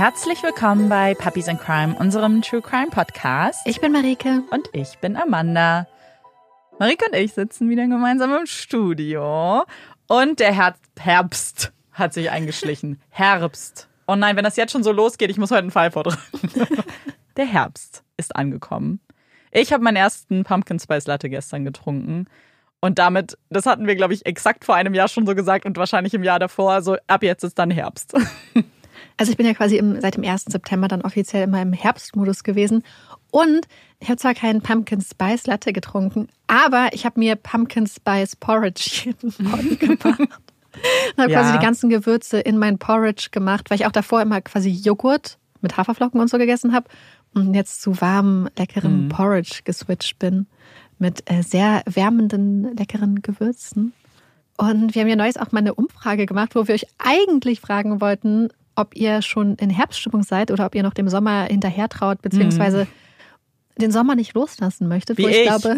Herzlich willkommen bei Puppies in Crime, unserem True Crime Podcast. Ich bin Marike. Und ich bin Amanda. Marike und ich sitzen wieder gemeinsam im Studio. Und der Herbst hat sich eingeschlichen. Herbst. Oh nein, wenn das jetzt schon so losgeht, ich muss heute einen Fall vordrücken. Der Herbst ist angekommen. Ich habe meinen ersten Pumpkin Spice Latte gestern getrunken. Und damit, das hatten wir, glaube ich, exakt vor einem Jahr schon so gesagt und wahrscheinlich im Jahr davor, so ab jetzt ist dann Herbst. Also ich bin ja quasi seit dem 1. September dann offiziell immer im Herbstmodus gewesen. Und ich habe zwar keinen Pumpkin Spice Latte getrunken, aber ich habe mir Pumpkin Spice Porridge jeden Morgen gemacht. Und habe quasi die ganzen Gewürze in mein Porridge gemacht, weil ich auch davor immer quasi Joghurt mit Haferflocken und so gegessen habe und jetzt zu warmem, leckerem Porridge geswitcht bin mit sehr wärmenden, leckeren Gewürzen. Und wir haben ja neulich auch mal eine Umfrage gemacht, wo wir euch eigentlich fragen wollten, ob ihr schon in Herbststimmung seid oder ob ihr noch dem Sommer hinterher traut, beziehungsweise den Sommer nicht loslassen möchtet. Wie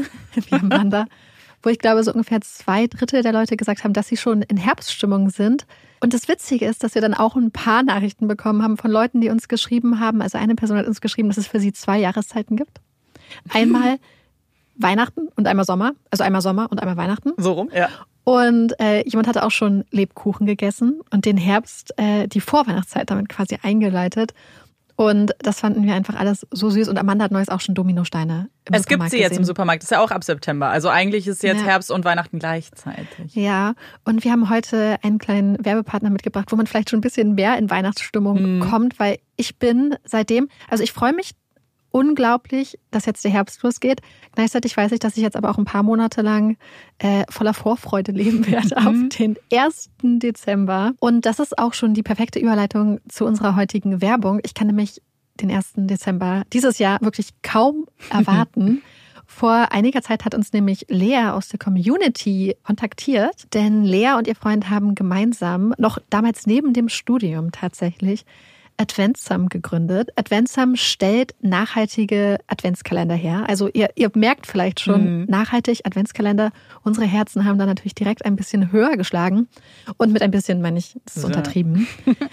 Amanda, wo ich glaube, so ungefähr 2/3 der Leute gesagt haben, dass sie schon in Herbststimmung sind. Und das Witzige ist, dass wir dann auch ein paar Nachrichten bekommen haben von Leuten, die uns geschrieben haben. Also eine Person hat uns geschrieben, dass es für sie 2 Jahreszeiten gibt. Einmal Weihnachten und einmal Sommer. Also einmal Sommer und einmal Weihnachten. So rum, ja. Und jemand hatte auch schon Lebkuchen gegessen und den Herbst, die Vorweihnachtszeit damit quasi eingeleitet. Und das fanden wir einfach alles so süß. Und Amanda hat neues auch schon Dominosteine im Supermarkt gibt sie gesehen. jetzt im Supermarkt. Das ist ja auch ab September. Also eigentlich ist jetzt Herbst und Weihnachten gleichzeitig. Ja, und wir haben heute einen kleinen Werbepartner mitgebracht, wo man vielleicht schon ein bisschen mehr in Weihnachtsstimmung kommt, weil ich bin seitdem, also ich freue mich unglaublich, dass jetzt der Herbst losgeht. Gleichzeitig weiß ich, dass ich jetzt aber auch ein paar Monate lang voller Vorfreude leben werde auf den 1. Dezember. Und das ist auch schon die perfekte Überleitung zu unserer heutigen Werbung. Ich kann nämlich den 1. Dezember dieses Jahr wirklich kaum erwarten. Vor einiger Zeit hat uns nämlich Lea aus der Community kontaktiert, denn Lea und ihr Freund haben gemeinsam, noch damals neben dem Studium tatsächlich, Adventsum gegründet. Adventsum stellt nachhaltige Adventskalender her. Also ihr merkt vielleicht schon, nachhaltig Adventskalender. Unsere Herzen haben da natürlich direkt ein bisschen höher geschlagen. Und mit ein bisschen meine ich, das ist untertrieben.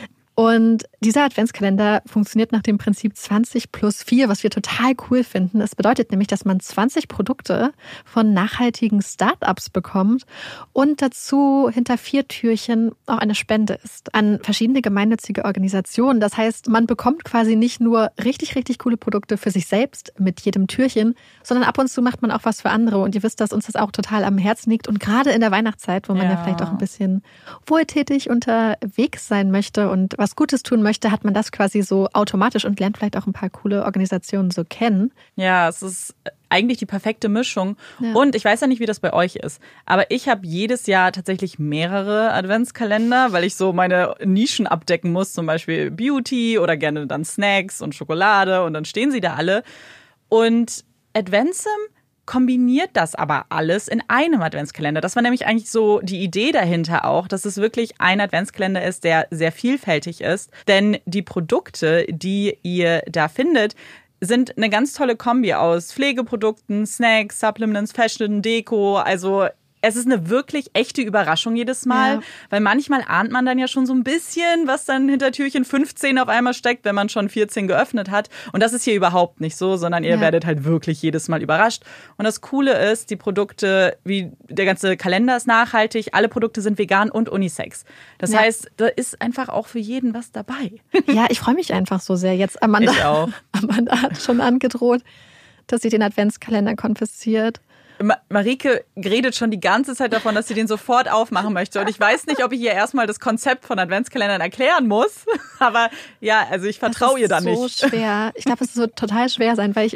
Und dieser Adventskalender funktioniert nach dem Prinzip 20+4, was wir total cool finden. Das bedeutet nämlich, dass man 20 Produkte von nachhaltigen Startups bekommt und dazu hinter 4 Türchen auch eine Spende ist an verschiedene gemeinnützige Organisationen. Das heißt, man bekommt quasi nicht nur richtig, richtig coole Produkte für sich selbst mit jedem Türchen, sondern ab und zu macht man auch was für andere. Und ihr wisst, dass uns das auch total am Herzen liegt. Und gerade in der Weihnachtszeit, wo man ja vielleicht auch ein bisschen wohltätig unterwegs sein möchte und was Gutes tun möchte, hat man das quasi so automatisch und lernt vielleicht auch ein paar coole Organisationen so kennen. Ja, es ist eigentlich die perfekte Mischung. Ja. Und ich weiß ja nicht, wie das bei euch ist, aber ich habe jedes Jahr tatsächlich mehrere Adventskalender, weil ich so meine Nischen abdecken muss, zum Beispiel Beauty oder gerne dann Snacks und Schokolade und dann stehen sie da alle. Und Adventsum kombiniert das aber alles in einem Adventskalender. Das war nämlich eigentlich so die Idee dahinter auch, dass es wirklich ein Adventskalender ist, der sehr vielfältig ist. Denn die Produkte, die ihr da findet, sind eine ganz tolle Kombi aus Pflegeprodukten, Snacks, Supplements, Fashion, Deko. Also es ist eine wirklich echte Überraschung jedes Mal, weil manchmal ahnt man dann ja schon so ein bisschen, was dann hinter Türchen 15 auf einmal steckt, wenn man schon 14 geöffnet hat. Und das ist hier überhaupt nicht so, sondern ihr werdet halt wirklich jedes Mal überrascht. Und das Coole ist, die Produkte, wie der ganze Kalender ist nachhaltig, alle Produkte sind vegan und unisex. Das heißt, da ist einfach auch für jeden was dabei. Ja, ich freue mich einfach so sehr jetzt. Amanda, ich auch. Amanda hat schon angedroht, dass sie den Adventskalender konfisziert. Marike redet schon die ganze Zeit davon, dass sie den sofort aufmachen möchte. Und ich weiß nicht, ob ich ihr erstmal das Konzept von Adventskalendern erklären muss. Aber ja, also ich vertraue ihr da nicht. Das ist so schwer. Ich glaube, es wird total schwer sein, weil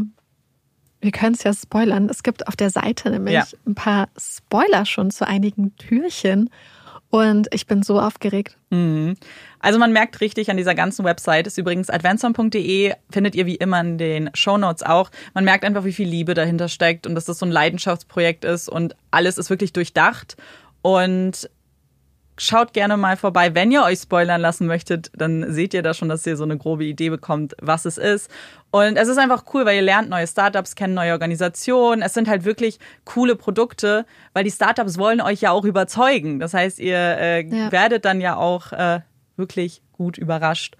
wir können es ja spoilern. Es gibt auf der Seite nämlich ein paar Spoiler schon zu einigen Türchen. Und ich bin so aufgeregt. Also man merkt richtig an dieser ganzen Website, ist übrigens adventsum.de, findet ihr wie immer in den Shownotes auch. Man merkt einfach, wie viel Liebe dahinter steckt und dass das so ein Leidenschaftsprojekt ist und alles ist wirklich durchdacht. Und schaut gerne mal vorbei. Wenn ihr euch spoilern lassen möchtet, dann seht ihr da schon, dass ihr so eine grobe Idee bekommt, was es ist. Und es ist einfach cool, weil ihr lernt neue Startups kennen, neue Organisationen. Es sind halt wirklich coole Produkte, weil die Startups wollen euch ja auch überzeugen. Das heißt, ihr werdet dann ja auch wirklich gut überrascht.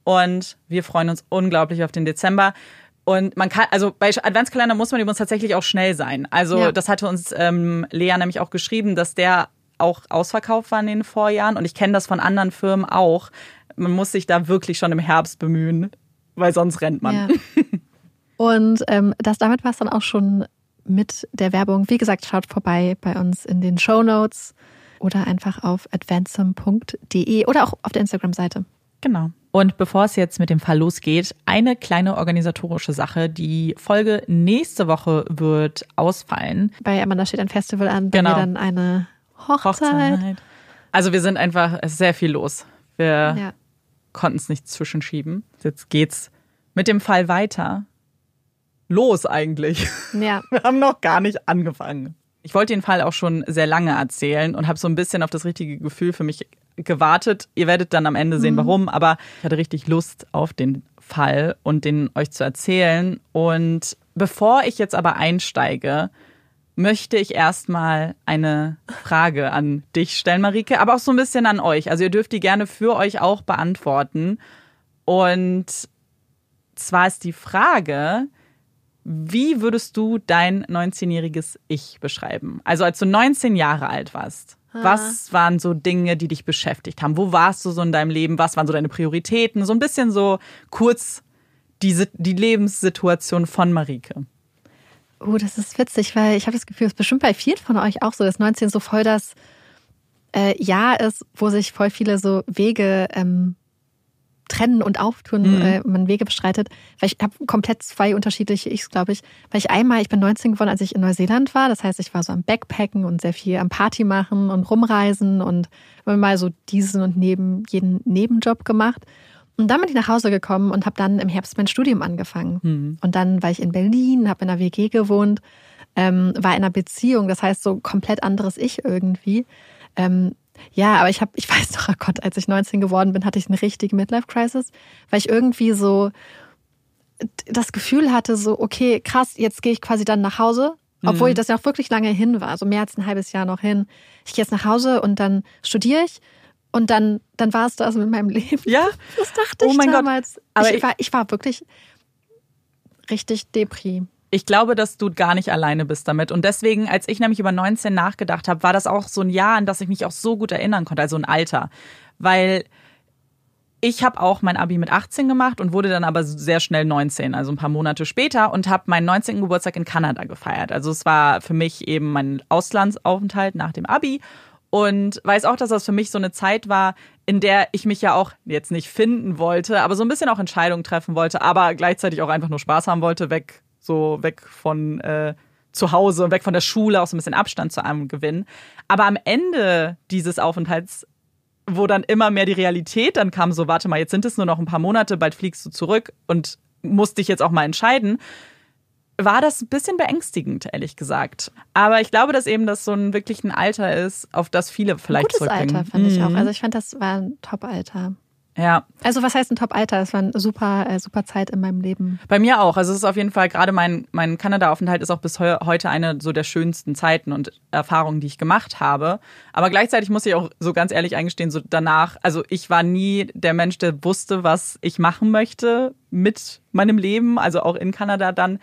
Und wir freuen uns unglaublich auf den Dezember. Und man kann, also bei Adventskalender muss man übrigens tatsächlich auch schnell sein. Also das hatte uns Lea nämlich auch geschrieben, dass der auch ausverkauft war in den Vorjahren. Und ich kenne das von anderen Firmen auch. Man muss sich da wirklich schon im Herbst bemühen, weil sonst rennt man. Ja. Und damit war es dann auch schon mit der Werbung. Wie gesagt, schaut vorbei bei uns in den Shownotes oder einfach auf advancem.de oder auch auf der Instagram-Seite. Genau. Und bevor es jetzt mit dem Fall losgeht, eine kleine organisatorische Sache. Die Folge nächste Woche wird ausfallen. Bei Amanda steht ein Festival an, bei mir dann eine Hochzeit. Also wir sind einfach, es ist sehr viel los. Wir konnten es nicht zwischenschieben. Jetzt geht's mit dem Fall weiter. Los eigentlich. Ja. Wir haben noch gar nicht angefangen. Ich wollte den Fall auch schon sehr lange erzählen und habe so ein bisschen auf das richtige Gefühl für mich gewartet. Ihr werdet dann am Ende sehen, warum. Aber ich hatte richtig Lust auf den Fall und den euch zu erzählen. Und bevor ich jetzt aber einsteige, möchte ich erstmal eine Frage an dich stellen, Marike, aber auch so ein bisschen an euch. Also ihr dürft die gerne für euch auch beantworten. Und zwar ist die Frage: Wie würdest du dein 19-jähriges Ich beschreiben? Also als du 19 Jahre alt warst, was waren so Dinge, die dich beschäftigt haben? Wo warst du so in deinem Leben? Was waren so deine Prioritäten? So ein bisschen so kurz die Lebenssituation von Marike. Oh, das ist witzig, weil ich habe das Gefühl, es ist bestimmt bei vielen von euch auch so, dass 19 so voll das Jahr ist, wo sich voll viele so Wege trennen und auftun, man Wege bestreitet. Weil ich habe komplett zwei unterschiedliche Ichs, glaube ich. Weil ich bin 19 geworden, als ich in Neuseeland war. Das heißt, ich war so am Backpacken und sehr viel am Party machen und rumreisen und immer mal so diesen und jeden Nebenjob gemacht. Und dann bin ich nach Hause gekommen und habe dann im Herbst mein Studium angefangen. Und dann war ich in Berlin, habe in einer WG gewohnt, war in einer Beziehung. Das heißt, so komplett anderes Ich irgendwie. Ja, aber ich weiß noch, oh Gott, als ich 19 geworden bin, hatte ich eine richtige Midlife-Crisis, weil ich irgendwie so das Gefühl hatte, so, okay, krass, jetzt gehe ich quasi dann nach Hause, obwohl das ja auch wirklich lange hin war, also mehr als ein halbes Jahr noch hin. Ich gehe jetzt nach Hause und dann studiere ich und dann war es das mit meinem Leben. Ja? Das dachte ich damals. Gott. Aber ich war wirklich richtig Depri. Ich glaube, dass du gar nicht alleine bist damit. Und deswegen, als ich nämlich über 19 nachgedacht habe, war das auch so ein Jahr, an das ich mich auch so gut erinnern konnte, also ein Alter. Weil ich habe auch mein Abi mit 18 gemacht und wurde dann aber sehr schnell 19, also ein paar Monate später, und habe meinen 19. Geburtstag in Kanada gefeiert. Also es war für mich eben mein Auslandsaufenthalt nach dem Abi. Und weiß auch, dass das für mich so eine Zeit war, in der ich mich ja auch jetzt nicht finden wollte, aber so ein bisschen auch Entscheidungen treffen wollte, aber gleichzeitig auch einfach nur Spaß haben wollte, weg von zu Hause und weg von der Schule, auch so ein bisschen Abstand zu einem gewinnen. Aber am Ende dieses Aufenthalts, wo dann immer mehr die Realität dann kam, so warte mal, jetzt sind es nur noch ein paar Monate, bald fliegst du zurück und musst dich jetzt auch mal entscheiden, war das ein bisschen beängstigend, ehrlich gesagt. Aber ich glaube, dass eben das so wirklich ein Alter ist, auf das viele vielleicht zurückblicken. Gutes Alter, fand ich auch. Also ich fand, das war ein Top-Alter. Ja. Also was heißt ein Top-Alter? Es war eine super Zeit in meinem Leben. Bei mir auch. Also es ist auf jeden Fall, gerade mein Kanada-Aufenthalt ist auch bis heute eine so der schönsten Zeiten und Erfahrungen, die ich gemacht habe. Aber gleichzeitig muss ich auch so ganz ehrlich eingestehen, so danach, also ich war nie der Mensch, der wusste, was ich machen möchte mit meinem Leben, also auch in Kanada dann.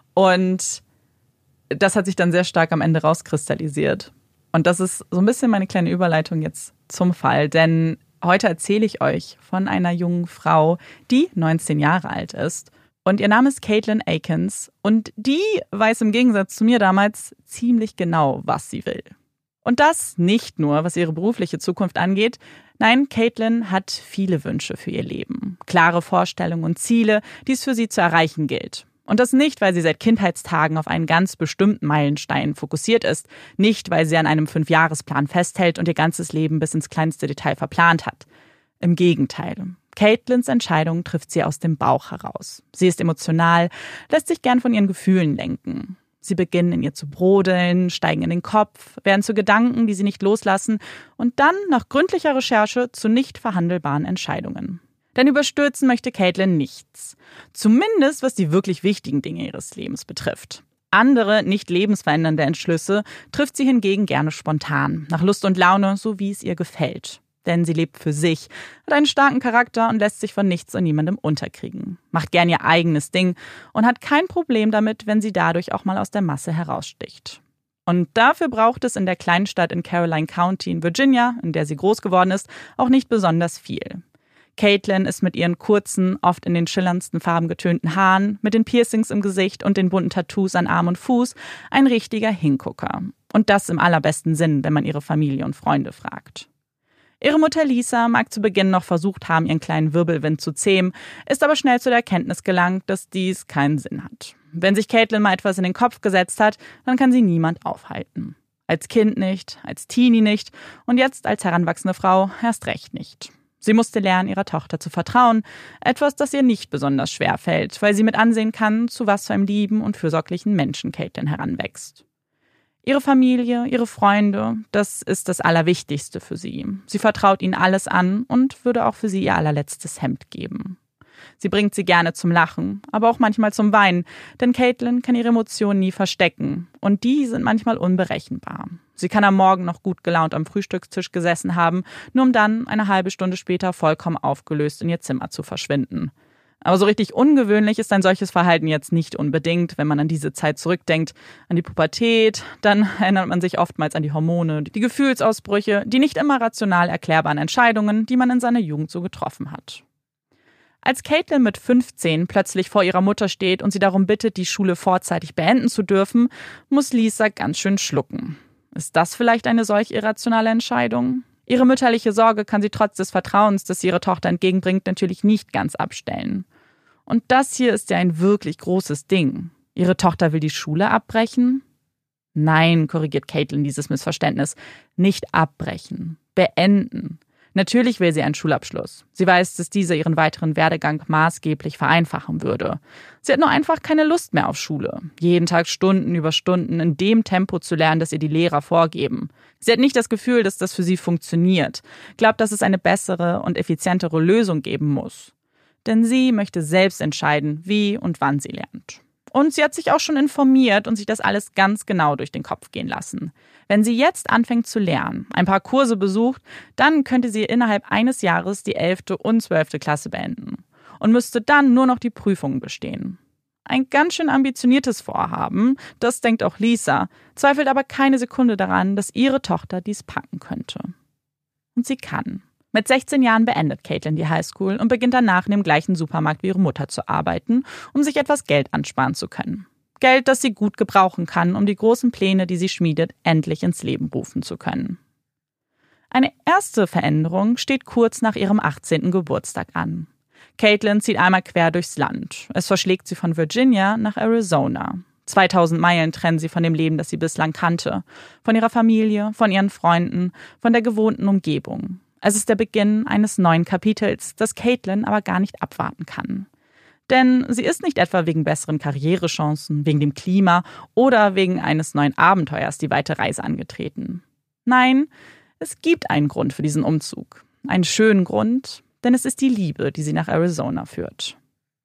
Und das hat sich dann sehr stark am Ende rauskristallisiert. Und das ist so ein bisschen meine kleine Überleitung jetzt zum Fall, denn heute erzähle ich euch von einer jungen Frau, die 19 Jahre alt ist. Und ihr Name ist Caitlin Akins. Und die weiß im Gegensatz zu mir damals ziemlich genau, was sie will. Und das nicht nur, was ihre berufliche Zukunft angeht. Nein, Caitlin hat viele Wünsche für ihr Leben. Klare Vorstellungen und Ziele, die es für sie zu erreichen gilt. Und das nicht, weil sie seit Kindheitstagen auf einen ganz bestimmten Meilenstein fokussiert ist, nicht, weil sie an einem 5-Jahresplan festhält und ihr ganzes Leben bis ins kleinste Detail verplant hat. Im Gegenteil. Caitlins Entscheidung trifft sie aus dem Bauch heraus. Sie ist emotional, lässt sich gern von ihren Gefühlen lenken. Sie beginnen in ihr zu brodeln, steigen in den Kopf, werden zu Gedanken, die sie nicht loslassen und dann, nach gründlicher Recherche, zu nicht verhandelbaren Entscheidungen. Denn überstürzen möchte Caitlin nichts. Zumindest, was die wirklich wichtigen Dinge ihres Lebens betrifft. Andere, nicht lebensverändernde Entschlüsse trifft sie hingegen gerne spontan, nach Lust und Laune, so wie es ihr gefällt. Denn sie lebt für sich, hat einen starken Charakter und lässt sich von nichts und niemandem unterkriegen. Macht gern ihr eigenes Ding und hat kein Problem damit, wenn sie dadurch auch mal aus der Masse heraussticht. Und dafür braucht es in der kleinen Stadt in Caroline County in Virginia, in der sie groß geworden ist, auch nicht besonders viel. Caitlin ist mit ihren kurzen, oft in den schillerndsten Farben getönten Haaren, mit den Piercings im Gesicht und den bunten Tattoos an Arm und Fuß ein richtiger Hingucker. Und das im allerbesten Sinn, wenn man ihre Familie und Freunde fragt. Ihre Mutter Lisa mag zu Beginn noch versucht haben, ihren kleinen Wirbelwind zu zähmen, ist aber schnell zu der Erkenntnis gelangt, dass dies keinen Sinn hat. Wenn sich Caitlin mal etwas in den Kopf gesetzt hat, dann kann sie niemand aufhalten. Als Kind nicht, als Teenie nicht und jetzt als heranwachsende Frau erst recht nicht. Sie musste lernen, ihrer Tochter zu vertrauen, etwas, das ihr nicht besonders schwer fällt, weil sie mit ansehen kann, zu was für einem lieben und fürsorglichen Menschen Caitlin heranwächst. Ihre Familie, ihre Freunde, das ist das Allerwichtigste für sie. Sie vertraut ihnen alles an und würde auch für sie ihr allerletztes Hemd geben. Sie bringt sie gerne zum Lachen, aber auch manchmal zum Weinen, denn Caitlin kann ihre Emotionen nie verstecken und die sind manchmal unberechenbar. Sie kann am Morgen noch gut gelaunt am Frühstückstisch gesessen haben, nur um dann eine halbe Stunde später vollkommen aufgelöst in ihr Zimmer zu verschwinden. Aber so richtig ungewöhnlich ist ein solches Verhalten jetzt nicht unbedingt, wenn man an diese Zeit zurückdenkt, an die Pubertät, dann erinnert man sich oftmals an die Hormone, die Gefühlsausbrüche, die nicht immer rational erklärbaren Entscheidungen, die man in seiner Jugend so getroffen hat. Als Caitlin mit 15 plötzlich vor ihrer Mutter steht und sie darum bittet, die Schule vorzeitig beenden zu dürfen, muss Lisa ganz schön schlucken. Ist das vielleicht eine solch irrationale Entscheidung? Ihre mütterliche Sorge kann sie trotz des Vertrauens, das sie ihre Tochter entgegenbringt, natürlich nicht ganz abstellen. Und das hier ist ja ein wirklich großes Ding. Ihre Tochter will die Schule abbrechen? Nein, korrigiert Caitlin dieses Missverständnis. Nicht abbrechen, beenden. Natürlich will sie einen Schulabschluss. Sie weiß, dass dieser ihren weiteren Werdegang maßgeblich vereinfachen würde. Sie hat nur einfach keine Lust mehr auf Schule. Jeden Tag Stunden über Stunden in dem Tempo zu lernen, das ihr die Lehrer vorgeben. Sie hat nicht das Gefühl, dass das für sie funktioniert. Glaubt, dass es eine bessere und effizientere Lösung geben muss. Denn sie möchte selbst entscheiden, wie und wann sie lernt. Und sie hat sich auch schon informiert und sich das alles ganz genau durch den Kopf gehen lassen. Wenn sie jetzt anfängt zu lernen, ein paar Kurse besucht, dann könnte sie innerhalb eines Jahres die 11. und 12. Klasse beenden und müsste dann nur noch die Prüfungen bestehen. Ein ganz schön ambitioniertes Vorhaben, das denkt auch Lisa, zweifelt aber keine Sekunde daran, dass ihre Tochter dies packen könnte. Und sie kann. Mit 16 Jahren beendet Caitlin die Highschool und beginnt danach in dem gleichen Supermarkt wie ihre Mutter zu arbeiten, um sich etwas Geld ansparen zu können. Geld, das sie gut gebrauchen kann, um die großen Pläne, die sie schmiedet, endlich ins Leben rufen zu können. Eine erste Veränderung steht kurz nach ihrem 18. Geburtstag an. Caitlin zieht einmal quer durchs Land. Es verschlägt sie von Virginia nach Arizona. 2000 Meilen trennen sie von dem Leben, das sie bislang kannte. Von ihrer Familie, von ihren Freunden, von der gewohnten Umgebung. Es ist der Beginn eines neuen Kapitels, das Caitlin aber gar nicht abwarten kann. Denn sie ist nicht etwa wegen besseren Karrierechancen, wegen dem Klima oder wegen eines neuen Abenteuers die weite Reise angetreten. Nein, es gibt einen Grund für diesen Umzug. Einen schönen Grund, denn es ist die Liebe, die sie nach Arizona führt.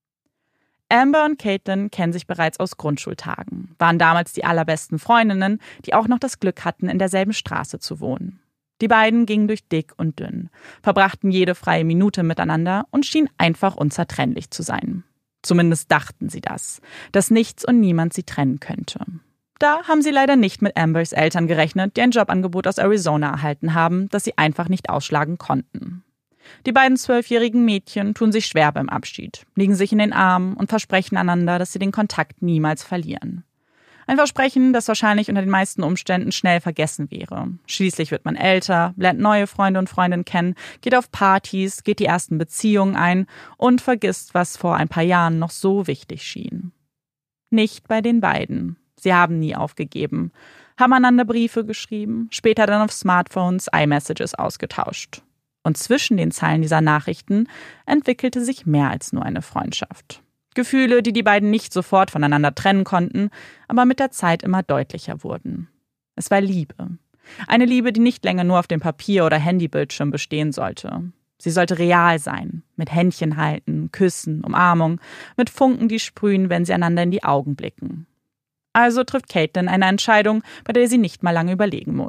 Amber und Caitlin kennen sich bereits aus Grundschultagen, waren damals die allerbesten Freundinnen, die auch noch das Glück hatten, in derselben Straße zu wohnen. Die beiden gingen durch dick und dünn, verbrachten jede freie Minute miteinander und schienen einfach unzertrennlich zu sein. Zumindest dachten sie das, dass nichts und niemand sie trennen könnte. Da haben sie leider nicht mit Ambers Eltern gerechnet, die ein Jobangebot aus Arizona erhalten haben, das sie einfach nicht ausschlagen konnten. Die beiden 12-jährigen Mädchen tun sich schwer beim Abschied, liegen sich in den Armen und versprechen einander, dass sie den Kontakt niemals verlieren. Ein Versprechen, das wahrscheinlich unter den meisten Umständen schnell vergessen wäre. Schließlich wird man älter, lernt neue Freunde und Freundinnen kennen, geht auf Partys, geht die ersten Beziehungen ein und vergisst, was vor ein paar Jahren noch so wichtig schien. Nicht bei den beiden. Sie haben nie aufgegeben, haben einander Briefe geschrieben, später dann auf Smartphones iMessages ausgetauscht. Und zwischen den Zeilen dieser Nachrichten entwickelte sich mehr als nur eine Freundschaft. Gefühle, die die beiden nicht sofort voneinander trennen konnten, aber mit der Zeit immer deutlicher wurden. Es war Liebe. Eine Liebe, die nicht länger nur auf dem Papier- oder Handybildschirm bestehen sollte. Sie sollte real sein, mit Händchen halten, Küssen, Umarmung, mit Funken, die sprühen, wenn sie einander in die Augen blicken. Also trifft Caitlin eine Entscheidung, bei der sie nicht mal lange überlegen muss.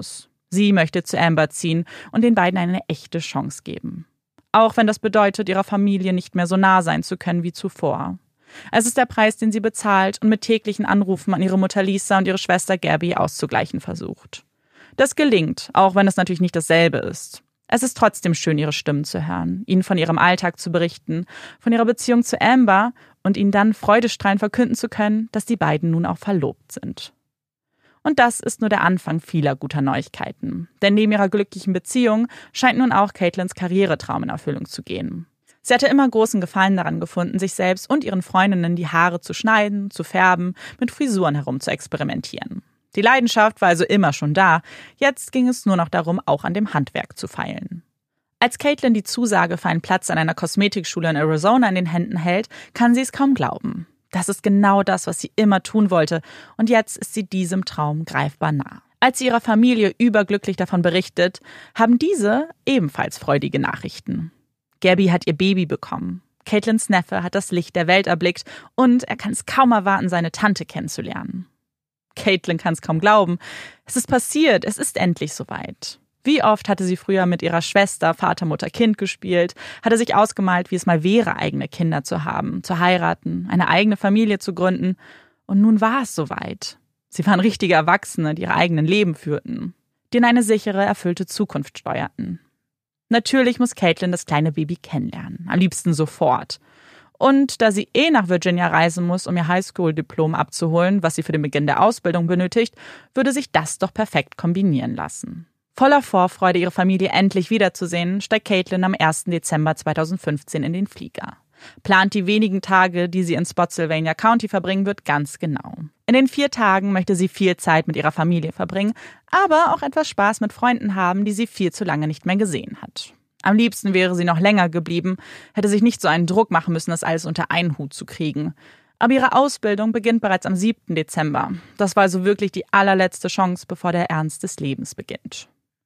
Sie möchte zu Amber ziehen und den beiden eine echte Chance geben. Auch wenn das bedeutet, ihrer Familie nicht mehr so nah sein zu können wie zuvor. Es ist der Preis, den sie bezahlt und mit täglichen Anrufen an ihre Mutter Lisa und ihre Schwester Gabby auszugleichen versucht. Das gelingt, auch wenn es natürlich nicht dasselbe ist. Es ist trotzdem schön, ihre Stimmen zu hören, ihnen von ihrem Alltag zu berichten, von ihrer Beziehung zu Amber und ihnen dann freudestrahlend verkünden zu können, dass die beiden nun auch verlobt sind. Und das ist nur der Anfang vieler guter Neuigkeiten. Denn neben ihrer glücklichen Beziehung scheint nun auch Caitlins Karrieretraum in Erfüllung zu gehen. Sie hatte immer großen Gefallen daran gefunden, sich selbst und ihren Freundinnen die Haare zu schneiden, zu färben, mit Frisuren herum zu experimentieren. Die Leidenschaft war also immer schon da, jetzt ging es nur noch darum, auch an dem Handwerk zu feilen. Als Caitlin die Zusage für einen Platz an einer Kosmetikschule in Arizona in den Händen hält, kann sie es kaum glauben. Das ist genau das, was sie immer tun wollte, und jetzt ist sie diesem Traum greifbar nah. Als sie ihrer Familie überglücklich davon berichtet, haben diese ebenfalls freudige Nachrichten. Gabby hat ihr Baby bekommen. Caitlins Neffe hat das Licht der Welt erblickt und er kann es kaum erwarten, seine Tante kennenzulernen. Caitlin kann es kaum glauben. Es ist passiert, es ist endlich soweit. Wie oft hatte sie früher mit ihrer Schwester Vater, Mutter, Kind gespielt, hatte sich ausgemalt, wie es mal wäre, eigene Kinder zu haben, zu heiraten, eine eigene Familie zu gründen. Und nun war es soweit. Sie waren richtige Erwachsene, die ihre eigenen Leben führten, die in eine sichere, erfüllte Zukunft steuerten. Natürlich muss Caitlin das kleine Baby kennenlernen, am liebsten sofort. Und da sie nach Virginia reisen muss, um ihr Highschool-Diplom abzuholen, was sie für den Beginn der Ausbildung benötigt, würde sich das doch perfekt kombinieren lassen. Voller Vorfreude, ihre Familie endlich wiederzusehen, steigt Caitlin am 1. Dezember 2015 in den Flieger. Plant die wenigen Tage, die sie in Spotsylvania County verbringen wird, ganz genau. In den 4 Tagen möchte sie viel Zeit mit ihrer Familie verbringen, aber auch etwas Spaß mit Freunden haben, die sie viel zu lange nicht mehr gesehen hat. Am liebsten wäre sie noch länger geblieben, hätte sich nicht so einen Druck machen müssen, das alles unter einen Hut zu kriegen. Aber ihre Ausbildung beginnt bereits am 7. Dezember. Das war also wirklich die allerletzte Chance, bevor der Ernst des Lebens beginnt.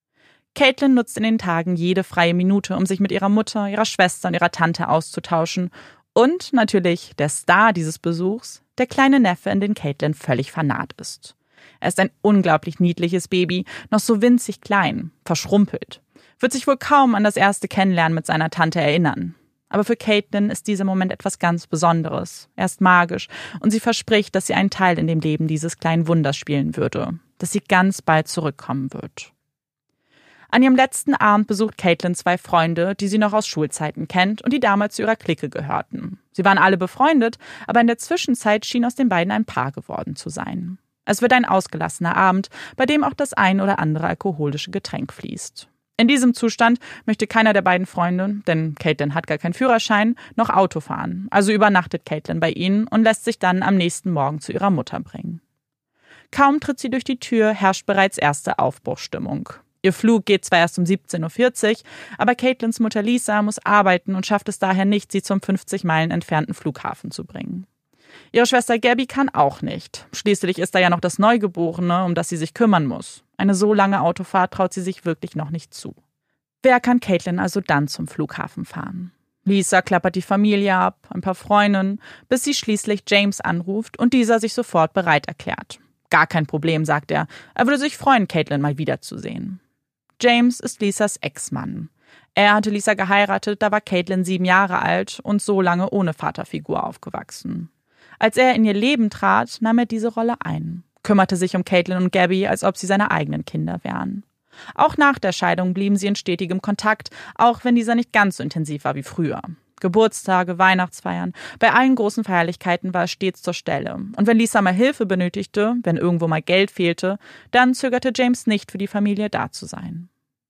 Caitlin nutzt in den Tagen jede freie Minute, um sich mit ihrer Mutter, ihrer Schwester und ihrer Tante auszutauschen. Und natürlich der Star dieses Besuchs, der kleine Neffe, in den Caitlin völlig vernarrt ist. Er ist ein unglaublich niedliches Baby, noch so winzig klein, verschrumpelt. Wird sich wohl kaum an das erste Kennenlernen mit seiner Tante erinnern. Aber für Caitlin ist dieser Moment etwas ganz Besonderes. Er ist magisch und sie verspricht, dass sie einen Teil in dem Leben dieses kleinen Wunders spielen würde, dass sie ganz bald zurückkommen wird. An ihrem letzten Abend besucht Caitlin 2 Freunde, die sie noch aus Schulzeiten kennt und die damals zu ihrer Clique gehörten. Sie waren alle befreundet, aber in der Zwischenzeit schien aus den beiden ein Paar geworden zu sein. Es wird ein ausgelassener Abend, bei dem auch das ein oder andere alkoholische Getränk fließt. In diesem Zustand möchte keiner der beiden Freunde, denn Caitlin hat gar keinen Führerschein, noch Auto fahren. Also übernachtet Caitlin bei ihnen und lässt sich dann am nächsten Morgen zu ihrer Mutter bringen. Kaum tritt sie durch die Tür, herrscht bereits erste Aufbruchsstimmung. Ihr Flug geht zwar erst um 17.40 Uhr, aber Caitlins Mutter Lisa muss arbeiten und schafft es daher nicht, sie zum 50 Meilen entfernten Flughafen zu bringen. Ihre Schwester Gabby kann auch nicht. Schließlich ist da ja noch das Neugeborene, um das sie sich kümmern muss. Eine so lange Autofahrt traut sie sich wirklich noch nicht zu. Wer kann Caitlin also dann zum Flughafen fahren? Lisa klappert die Familie ab, ein paar Freundinnen, bis sie schließlich James anruft und dieser sich sofort bereit erklärt. Gar kein Problem, sagt er. Er würde sich freuen, Caitlin mal wiederzusehen. James ist Lisas Ex-Mann. Er hatte Lisa geheiratet, da war Caitlin 7 Jahre alt und so lange ohne Vaterfigur aufgewachsen. Als er in ihr Leben trat, nahm er diese Rolle ein, kümmerte sich um Caitlin und Gabby, als ob sie seine eigenen Kinder wären. Auch nach der Scheidung blieben sie in stetigem Kontakt, auch wenn dieser nicht ganz so intensiv war wie früher. Geburtstage, Weihnachtsfeiern, bei allen großen Feierlichkeiten war er stets zur Stelle. Und wenn Lisa mal Hilfe benötigte, wenn irgendwo mal Geld fehlte, dann zögerte James nicht, für die Familie da zu sein.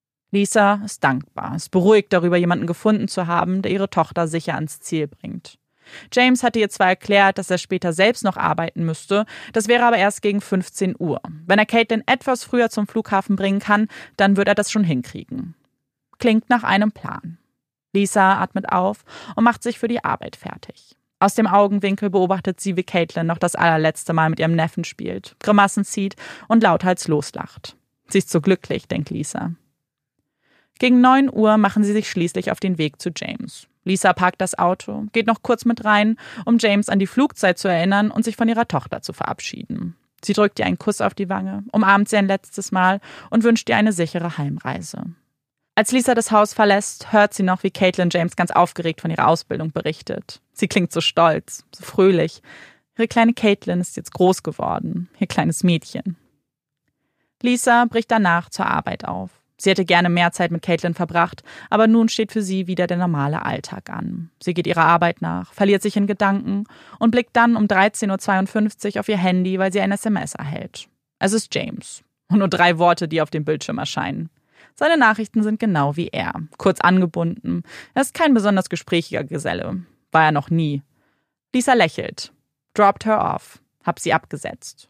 Lisa ist dankbar, ist beruhigt darüber, jemanden gefunden zu haben, der ihre Tochter sicher ans Ziel bringt. James hatte ihr zwar erklärt, dass er später selbst noch arbeiten müsste, das wäre aber erst gegen 15 Uhr. Wenn er Caitlin etwas früher zum Flughafen bringen kann, dann wird er das schon hinkriegen. Klingt nach einem Plan. Lisa atmet auf und macht sich für die Arbeit fertig. Aus dem Augenwinkel beobachtet sie, wie Caitlin noch das allerletzte Mal mit ihrem Neffen spielt, Grimassen zieht und lauthals loslacht. Sie ist so glücklich, denkt Lisa. Gegen 9 Uhr machen sie sich schließlich auf den Weg zu James. Lisa parkt das Auto, geht noch kurz mit rein, um James an die Flugzeit zu erinnern und sich von ihrer Tochter zu verabschieden. Sie drückt ihr einen Kuss auf die Wange, umarmt sie ein letztes Mal und wünscht ihr eine sichere Heimreise. Als Lisa das Haus verlässt, hört sie noch, wie Caitlin James ganz aufgeregt von ihrer Ausbildung berichtet. Sie klingt so stolz, so fröhlich. Ihre kleine Caitlin ist jetzt groß geworden, ihr kleines Mädchen. Lisa bricht danach zur Arbeit auf. Sie hätte gerne mehr Zeit mit Caitlin verbracht, aber nun steht für sie wieder der normale Alltag an. Sie geht ihrer Arbeit nach, verliert sich in Gedanken und blickt dann um 13:52 Uhr auf ihr Handy, weil sie ein SMS erhält. Es ist James. Und nur 3 Worte, die auf dem Bildschirm erscheinen. Seine Nachrichten sind genau wie er, kurz angebunden. Er ist kein besonders gesprächiger Geselle. War er noch nie. Lisa lächelt. Dropped her off. Hab sie abgesetzt.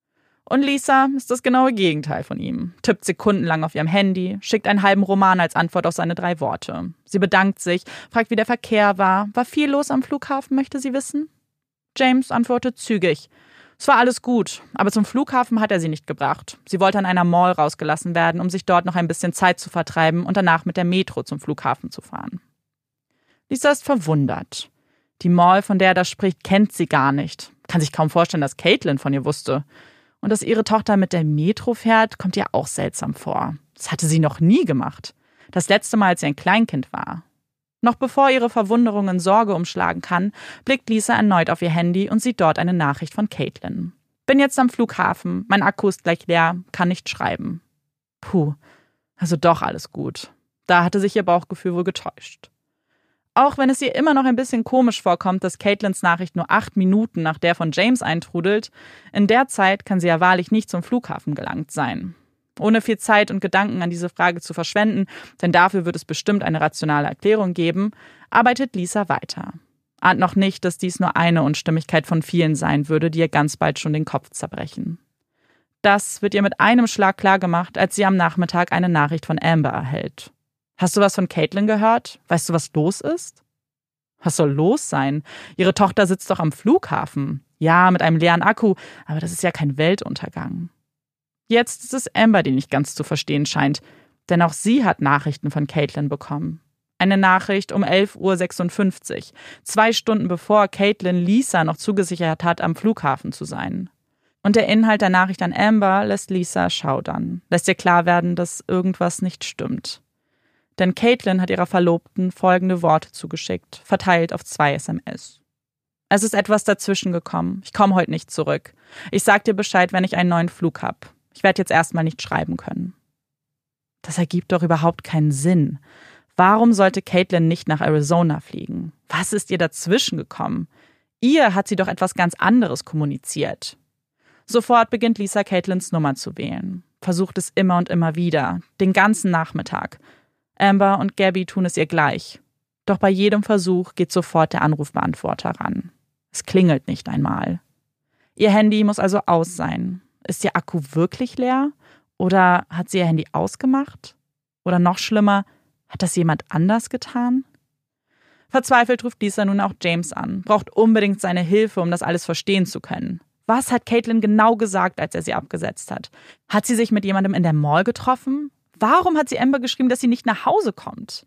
Und Lisa ist das genaue Gegenteil von ihm. Tippt sekundenlang auf ihrem Handy, schickt einen halben Roman als Antwort auf seine 3 Worte. Sie bedankt sich, fragt, wie der Verkehr war. War viel los am Flughafen, möchte sie wissen? James antwortet zügig. Es war alles gut, aber zum Flughafen hat er sie nicht gebracht. Sie wollte an einer Mall rausgelassen werden, um sich dort noch ein bisschen Zeit zu vertreiben und danach mit der Metro zum Flughafen zu fahren. Lisa ist verwundert. Die Mall, von der er da spricht, kennt sie gar nicht. Kann sich kaum vorstellen, dass Caitlin von ihr wusste. Und dass ihre Tochter mit der Metro fährt, kommt ihr auch seltsam vor. Das hatte sie noch nie gemacht. Das letzte Mal, als sie ein Kleinkind war. Noch bevor ihre Verwunderung in Sorge umschlagen kann, blickt Lisa erneut auf ihr Handy und sieht dort eine Nachricht von Caitlin. Bin jetzt am Flughafen, mein Akku ist gleich leer, kann nicht schreiben. Puh, also doch alles gut. Da hatte sich ihr Bauchgefühl wohl getäuscht. Auch wenn es ihr immer noch ein bisschen komisch vorkommt, dass Caitlins Nachricht nur 8 Minuten nach der von James eintrudelt, in der Zeit kann sie ja wahrlich nicht zum Flughafen gelangt sein. Ohne viel Zeit und Gedanken an diese Frage zu verschwenden, denn dafür wird es bestimmt eine rationale Erklärung geben, arbeitet Lisa weiter. Ahnt noch nicht, dass dies nur eine Unstimmigkeit von vielen sein würde, die ihr ganz bald schon den Kopf zerbrechen. Das wird ihr mit einem Schlag klargemacht, als sie am Nachmittag eine Nachricht von Amber erhält. Hast du was von Caitlin gehört? Weißt du, was los ist? Was soll los sein? Ihre Tochter sitzt doch am Flughafen. Ja, mit einem leeren Akku, aber das ist ja kein Weltuntergang. Jetzt ist es Amber, die nicht ganz zu verstehen scheint, denn auch sie hat Nachrichten von Caitlin bekommen. Eine Nachricht um 11:56 Uhr, 2 Stunden bevor Caitlin Lisa noch zugesichert hat, am Flughafen zu sein. Und der Inhalt der Nachricht an Amber lässt Lisa schaudern, lässt ihr klar werden, dass irgendwas nicht stimmt. Denn Caitlin hat ihrer Verlobten folgende Worte zugeschickt, verteilt auf 2 SMS. Es ist etwas dazwischen gekommen. Ich komme heute nicht zurück. Ich sag dir Bescheid, wenn ich einen neuen Flug hab. Ich werde jetzt erstmal nicht schreiben können. Das ergibt doch überhaupt keinen Sinn. Warum sollte Caitlin nicht nach Arizona fliegen? Was ist ihr dazwischen gekommen? Ihr hat sie doch etwas ganz anderes kommuniziert. Sofort beginnt Lisa Caitlins Nummer zu wählen. Versucht es immer und immer wieder, den ganzen Nachmittag. Amber und Gabby tun es ihr gleich. Doch bei jedem Versuch geht sofort der Anrufbeantworter ran. Es klingelt nicht einmal. Ihr Handy muss also aus sein. Ist ihr Akku wirklich leer? Oder hat sie ihr Handy ausgemacht? Oder noch schlimmer, hat das jemand anders getan? Verzweifelt ruft Lisa nun auch James an, braucht unbedingt seine Hilfe, um das alles verstehen zu können. Was hat Caitlin genau gesagt, als er sie abgesetzt hat? Hat sie sich mit jemandem in der Mall getroffen? Warum hat sie Amber geschrieben, dass sie nicht nach Hause kommt?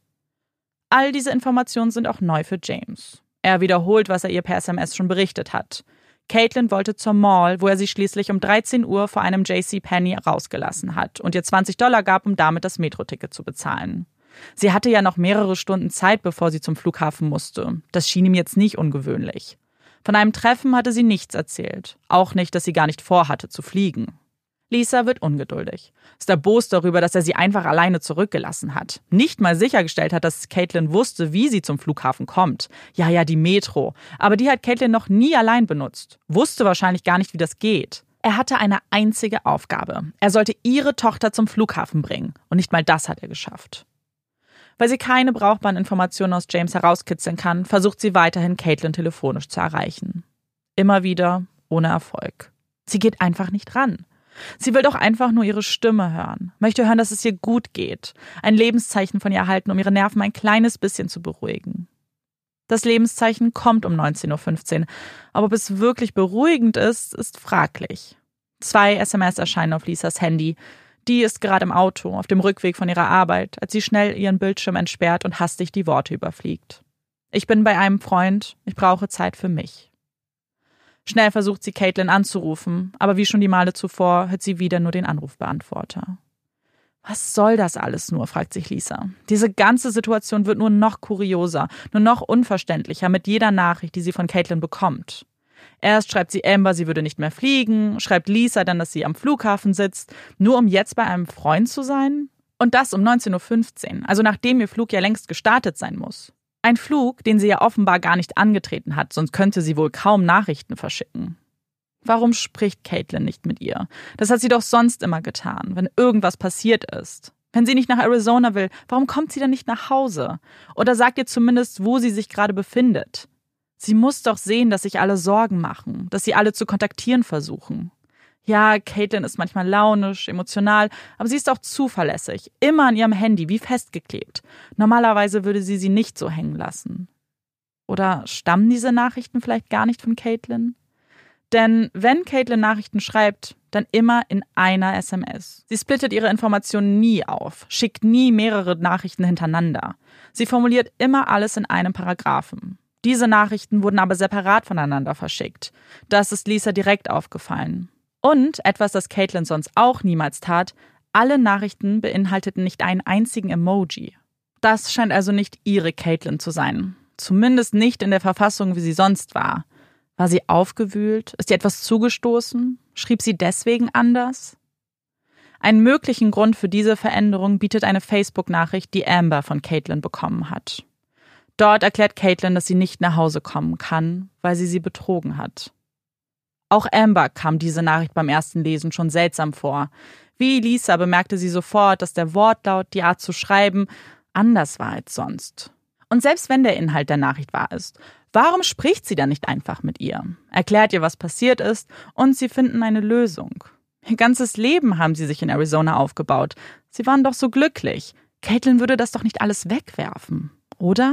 All diese Informationen sind auch neu für James. Er wiederholt, was er ihr per SMS schon berichtet hat. Caitlin wollte zur Mall, wo er sie schließlich um 13 Uhr vor einem JCPenney rausgelassen hat und ihr $20 gab, um damit das Metroticket zu bezahlen. Sie hatte ja noch mehrere Stunden Zeit, bevor sie zum Flughafen musste. Das schien ihm jetzt nicht ungewöhnlich. Von einem Treffen hatte sie nichts erzählt. Auch nicht, dass sie gar nicht vorhatte zu fliegen. Lisa wird ungeduldig. Ist erbost darüber, dass er sie einfach alleine zurückgelassen hat. Nicht mal sichergestellt hat, dass Caitlin wusste, wie sie zum Flughafen kommt. Ja, die Metro. Aber die hat Caitlin noch nie allein benutzt. Wusste wahrscheinlich gar nicht, wie das geht. Er hatte eine einzige Aufgabe. Er sollte ihre Tochter zum Flughafen bringen. Und nicht mal das hat er geschafft. Weil sie keine brauchbaren Informationen aus James herauskitzeln kann, versucht sie weiterhin, Caitlin telefonisch zu erreichen. Immer wieder ohne Erfolg. Sie geht einfach nicht ran. Sie will doch einfach nur ihre Stimme hören, möchte hören, dass es ihr gut geht, ein Lebenszeichen von ihr erhalten, um ihre Nerven ein kleines bisschen zu beruhigen. Das Lebenszeichen kommt um 19:15 Uhr, aber ob es wirklich beruhigend ist, ist fraglich. 2 SMS erscheinen auf Lisas Handy. Die ist gerade im Auto, auf dem Rückweg von ihrer Arbeit, als sie schnell ihren Bildschirm entsperrt und hastig die Worte überfliegt. Ich bin bei einem Freund, ich brauche Zeit für mich. Schnell versucht sie, Caitlin anzurufen, aber wie schon die Male zuvor hört sie wieder nur den Anrufbeantworter. Was soll das alles nur, fragt sich Lisa. Diese ganze Situation wird nur noch kurioser, nur noch unverständlicher mit jeder Nachricht, die sie von Caitlin bekommt. Erst schreibt sie Amber, sie würde nicht mehr fliegen, schreibt Lisa dann, dass sie am Flughafen sitzt, nur um jetzt bei einem Freund zu sein. Und das um 19:15 Uhr, also nachdem ihr Flug ja längst gestartet sein muss. Ein Flug, den sie ja offenbar gar nicht angetreten hat, sonst könnte sie wohl kaum Nachrichten verschicken. Warum spricht Caitlin nicht mit ihr? Das hat sie doch sonst immer getan, wenn irgendwas passiert ist. Wenn sie nicht nach Arizona will, warum kommt sie dann nicht nach Hause? Oder sagt ihr zumindest, wo sie sich gerade befindet? Sie muss doch sehen, dass sich alle Sorgen machen, dass sie alle zu kontaktieren versuchen. Ja, Caitlin ist manchmal launisch, emotional, aber sie ist auch zuverlässig, immer an ihrem Handy, wie festgeklebt. Normalerweise würde sie nicht so hängen lassen. Oder stammen diese Nachrichten vielleicht gar nicht von Caitlin? Denn wenn Caitlin Nachrichten schreibt, dann immer in einer SMS. Sie splittet ihre Informationen nie auf, schickt nie mehrere Nachrichten hintereinander. Sie formuliert immer alles in einem Paragraphen. Diese Nachrichten wurden aber separat voneinander verschickt. Das ist Lisa direkt aufgefallen. Und etwas, das Caitlin sonst auch niemals tat, alle Nachrichten beinhalteten nicht einen einzigen Emoji. Das scheint also nicht ihre Caitlin zu sein. Zumindest nicht in der Verfassung, wie sie sonst war. War sie aufgewühlt? Ist ihr etwas zugestoßen? Schrieb sie deswegen anders? Einen möglichen Grund für diese Veränderung bietet eine Facebook-Nachricht, die Amber von Caitlin bekommen hat. Dort erklärt Caitlin, dass sie nicht nach Hause kommen kann, weil sie betrogen hat. Auch Amber kam diese Nachricht beim ersten Lesen schon seltsam vor. Wie Lisa bemerkte sie sofort, dass der Wortlaut, die Art zu schreiben, anders war als sonst. Und selbst wenn der Inhalt der Nachricht wahr ist, warum spricht sie dann nicht einfach mit ihr? Erklärt ihr, was passiert ist, und sie finden eine Lösung. Ihr ganzes Leben haben sie sich in Arizona aufgebaut. Sie waren doch so glücklich. Caitlin würde das doch nicht alles wegwerfen, oder?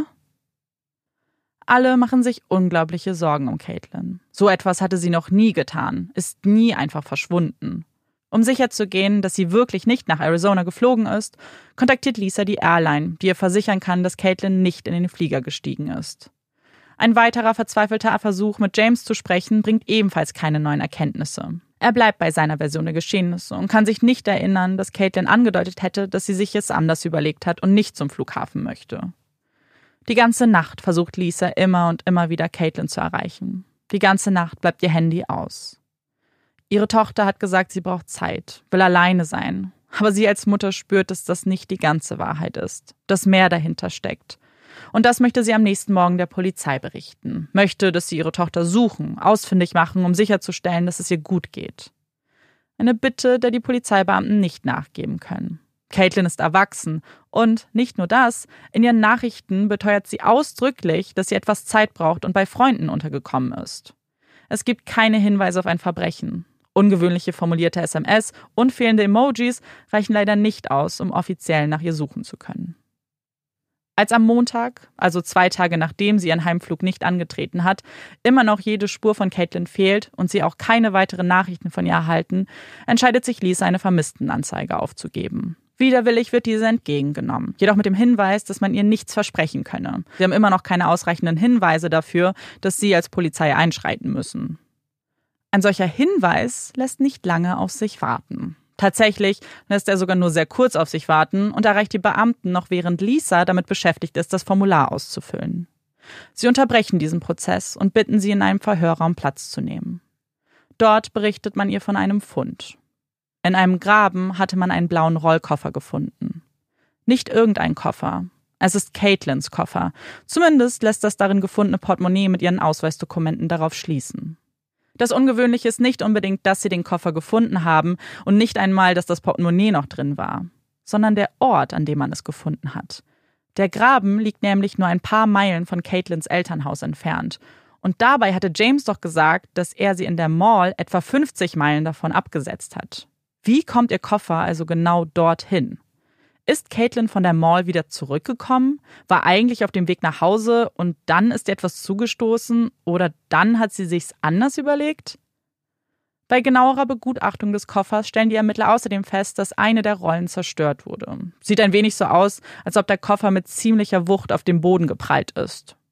Alle machen sich unglaubliche Sorgen um Caitlin. So etwas hatte sie noch nie getan, ist nie einfach verschwunden. Um sicherzugehen, dass sie wirklich nicht nach Arizona geflogen ist, kontaktiert Lisa die Airline, die ihr versichern kann, dass Caitlin nicht in den Flieger gestiegen ist. Ein weiterer verzweifelter Versuch, mit James zu sprechen, bringt ebenfalls keine neuen Erkenntnisse. Er bleibt bei seiner Version der Geschehnisse und kann sich nicht erinnern, dass Caitlin angedeutet hätte, dass sie sich es anders überlegt hat und nicht zum Flughafen möchte. Die ganze Nacht versucht Lisa immer und immer wieder, Caitlin zu erreichen. Die ganze Nacht bleibt ihr Handy aus. Ihre Tochter hat gesagt, sie braucht Zeit, will alleine sein. Aber sie als Mutter spürt, dass das nicht die ganze Wahrheit ist, dass mehr dahinter steckt. Und das möchte sie am nächsten Morgen der Polizei berichten. Möchte, dass sie ihre Tochter suchen, ausfindig machen, um sicherzustellen, dass es ihr gut geht. Eine Bitte, der die Polizeibeamten nicht nachgeben können. Caitlin ist erwachsen und, nicht nur das, in ihren Nachrichten beteuert sie ausdrücklich, dass sie etwas Zeit braucht und bei Freunden untergekommen ist. Es gibt keine Hinweise auf ein Verbrechen. Ungewöhnliche formulierte SMS und fehlende Emojis reichen leider nicht aus, um offiziell nach ihr suchen zu können. Als am Montag, also 2 Tage nachdem sie ihren Heimflug nicht angetreten hat, immer noch jede Spur von Caitlin fehlt und sie auch keine weiteren Nachrichten von ihr erhalten, entscheidet sich Lisa, eine Vermisstenanzeige aufzugeben. Widerwillig wird diese entgegengenommen, jedoch mit dem Hinweis, dass man ihr nichts versprechen könne. Sie haben immer noch keine ausreichenden Hinweise dafür, dass sie als Polizei einschreiten müssen. Ein solcher Hinweis lässt nicht lange auf sich warten. Tatsächlich lässt er sogar nur sehr kurz auf sich warten und erreicht die Beamten noch, während Lisa damit beschäftigt ist, das Formular auszufüllen. Sie unterbrechen diesen Prozess und bitten sie, in einem Verhörraum Platz zu nehmen. Dort berichtet man ihr von einem Fund. In einem Graben hatte man einen blauen Rollkoffer gefunden. Nicht irgendein Koffer. Es ist Caitlins Koffer. Zumindest lässt das darin gefundene Portemonnaie mit ihren Ausweisdokumenten darauf schließen. Das Ungewöhnliche ist nicht unbedingt, dass sie den Koffer gefunden haben und nicht einmal, dass das Portemonnaie noch drin war, sondern der Ort, an dem man es gefunden hat. Der Graben liegt nämlich nur ein paar Meilen von Caitlins Elternhaus entfernt. Und dabei hatte James doch gesagt, dass er sie in der Mall etwa 50 Meilen davon abgesetzt hat. Wie kommt ihr Koffer also genau dorthin? Ist Caitlin von der Mall wieder zurückgekommen, war eigentlich auf dem Weg nach Hause und dann ist ihr etwas zugestoßen oder dann hat sie sich's anders überlegt? Bei genauerer Begutachtung des Koffers stellen die Ermittler außerdem fest, dass eine der Rollen zerstört wurde. Sieht ein wenig so aus, als ob der Koffer mit ziemlicher Wucht auf den Boden geprallt ist.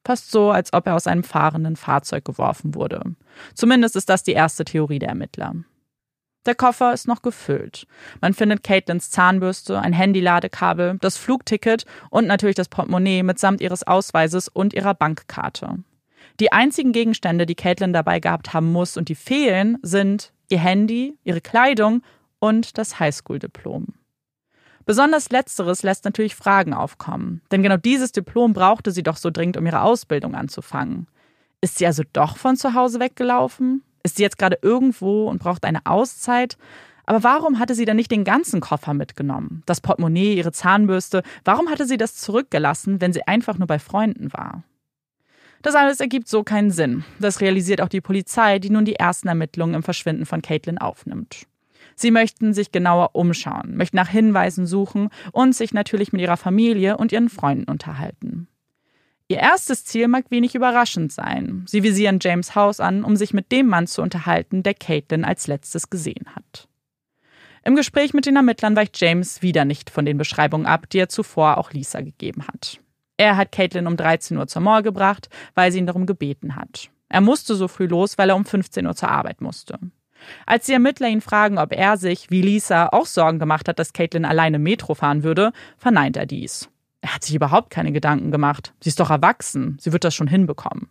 Fast so, als ob er aus einem fahrenden Fahrzeug geworfen wurde. Zumindest ist das die erste Theorie der Ermittler. Der Koffer ist noch gefüllt. Man findet Caitlyns Zahnbürste, ein Handyladekabel, das Flugticket und natürlich das Portemonnaie mitsamt ihres Ausweises und ihrer Bankkarte. Die einzigen Gegenstände, die Caitlyn dabei gehabt haben muss und die fehlen, sind ihr Handy, ihre Kleidung und das Highschool-Diplom. Besonders Letzteres lässt natürlich Fragen aufkommen, denn genau dieses Diplom brauchte sie doch so dringend, um ihre Ausbildung anzufangen. Ist sie also doch von zu Hause weggelaufen? Ist sie jetzt gerade irgendwo und braucht eine Auszeit? Aber warum hatte sie dann nicht den ganzen Koffer mitgenommen? Das Portemonnaie, ihre Zahnbürste, warum hatte sie das zurückgelassen, wenn sie einfach nur bei Freunden war? Das alles ergibt so keinen Sinn. Das realisiert auch die Polizei, die nun die ersten Ermittlungen im Verschwinden von Caitlyn aufnimmt. Sie möchten sich genauer umschauen, möchten nach Hinweisen suchen und sich natürlich mit ihrer Familie und ihren Freunden unterhalten. Ihr erstes Ziel mag wenig überraschend sein. Sie visieren James' Haus an, um sich mit dem Mann zu unterhalten, der Caitlyn als letztes gesehen hat. Im Gespräch mit den Ermittlern weicht James wieder nicht von den Beschreibungen ab, die er zuvor auch Lisa gegeben hat. Er hat Caitlyn um 13 Uhr zur Mall gebracht, weil sie ihn darum gebeten hat. Er musste so früh los, weil er um 15 Uhr zur Arbeit musste. Als die Ermittler ihn fragen, ob er sich, wie Lisa, auch Sorgen gemacht hat, dass Caitlyn alleine Metro fahren würde, verneint er dies. Er hat sich überhaupt keine Gedanken gemacht. Sie ist doch erwachsen, sie wird das schon hinbekommen.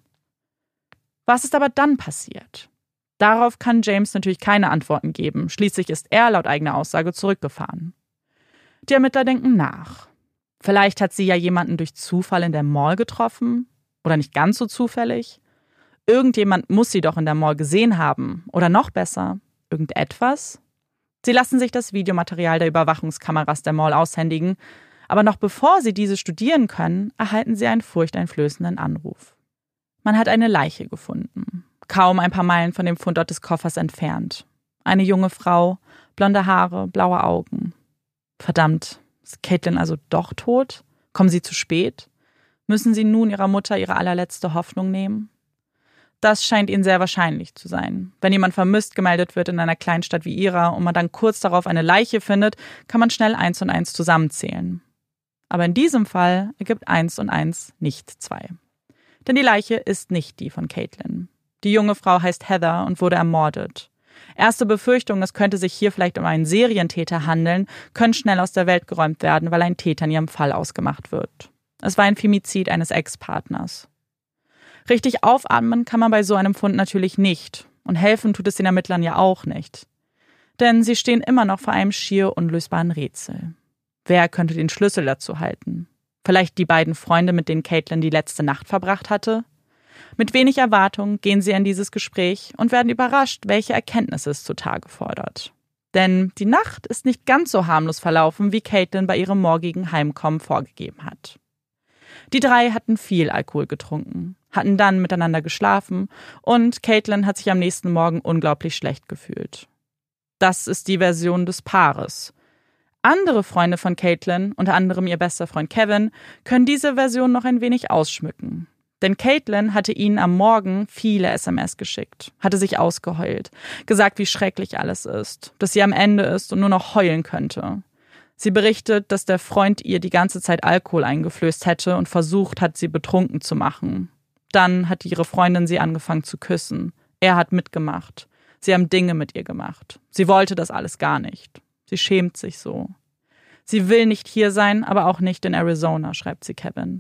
Was ist aber dann passiert? Darauf kann James natürlich keine Antworten geben. Schließlich ist er laut eigener Aussage zurückgefahren. Die Ermittler denken nach. Vielleicht hat sie ja jemanden durch Zufall in der Mall getroffen? Oder nicht ganz so zufällig? Irgendjemand muss sie doch in der Mall gesehen haben. Oder noch besser, irgendetwas? Sie lassen sich das Videomaterial der Überwachungskameras der Mall aushändigen, aber noch bevor sie diese studieren können, erhalten sie einen furchteinflößenden Anruf. Man hat eine Leiche gefunden, kaum ein paar Meilen von dem Fundort des Koffers entfernt. Eine junge Frau, blonde Haare, blaue Augen. Verdammt, ist Caitlyn also doch tot? Kommen sie zu spät? Müssen sie nun ihrer Mutter ihre allerletzte Hoffnung nehmen? Das scheint ihnen sehr wahrscheinlich zu sein. Wenn jemand vermisst gemeldet wird in einer Kleinstadt wie ihrer und man dann kurz darauf eine Leiche findet, kann man schnell 1 und 1 zusammenzählen. Aber in diesem Fall ergibt 1 und 1 nicht 2. Denn die Leiche ist nicht die von Caitlyn. Die junge Frau heißt Heather und wurde ermordet. Erste Befürchtungen, es könnte sich hier vielleicht um einen Serientäter handeln, können schnell aus der Welt geräumt werden, weil ein Täter in ihrem Fall ausgemacht wird. Es war ein Femizid eines Ex-Partners. Richtig aufatmen kann man bei so einem Fund natürlich nicht. Und helfen tut es den Ermittlern ja auch nicht. Denn sie stehen immer noch vor einem schier unlösbaren Rätsel. Wer könnte den Schlüssel dazu halten? Vielleicht die beiden Freunde, mit denen Caitlyn die letzte Nacht verbracht hatte? Mit wenig Erwartung gehen sie in dieses Gespräch und werden überrascht, welche Erkenntnisse es zutage fordert. Denn die Nacht ist nicht ganz so harmlos verlaufen, wie Caitlyn bei ihrem morgigen Heimkommen vorgegeben hat. Die drei hatten viel Alkohol getrunken, hatten dann miteinander geschlafen und Caitlyn hat sich am nächsten Morgen unglaublich schlecht gefühlt. Das ist die Version des Paares. Andere Freunde von Caitlyn, unter anderem ihr bester Freund Kevin, können diese Version noch ein wenig ausschmücken. Denn Caitlyn hatte ihnen am Morgen viele SMS geschickt, hatte sich ausgeheult, gesagt, wie schrecklich alles ist, dass sie am Ende ist und nur noch heulen könnte. Sie berichtet, dass der Freund ihr die ganze Zeit Alkohol eingeflößt hätte und versucht hat, sie betrunken zu machen. Dann hat ihre Freundin sie angefangen zu küssen. Er hat mitgemacht. Sie haben Dinge mit ihr gemacht. Sie wollte das alles gar nicht. Sie schämt sich so. Sie will nicht hier sein, aber auch nicht in Arizona, schreibt sie Kevin.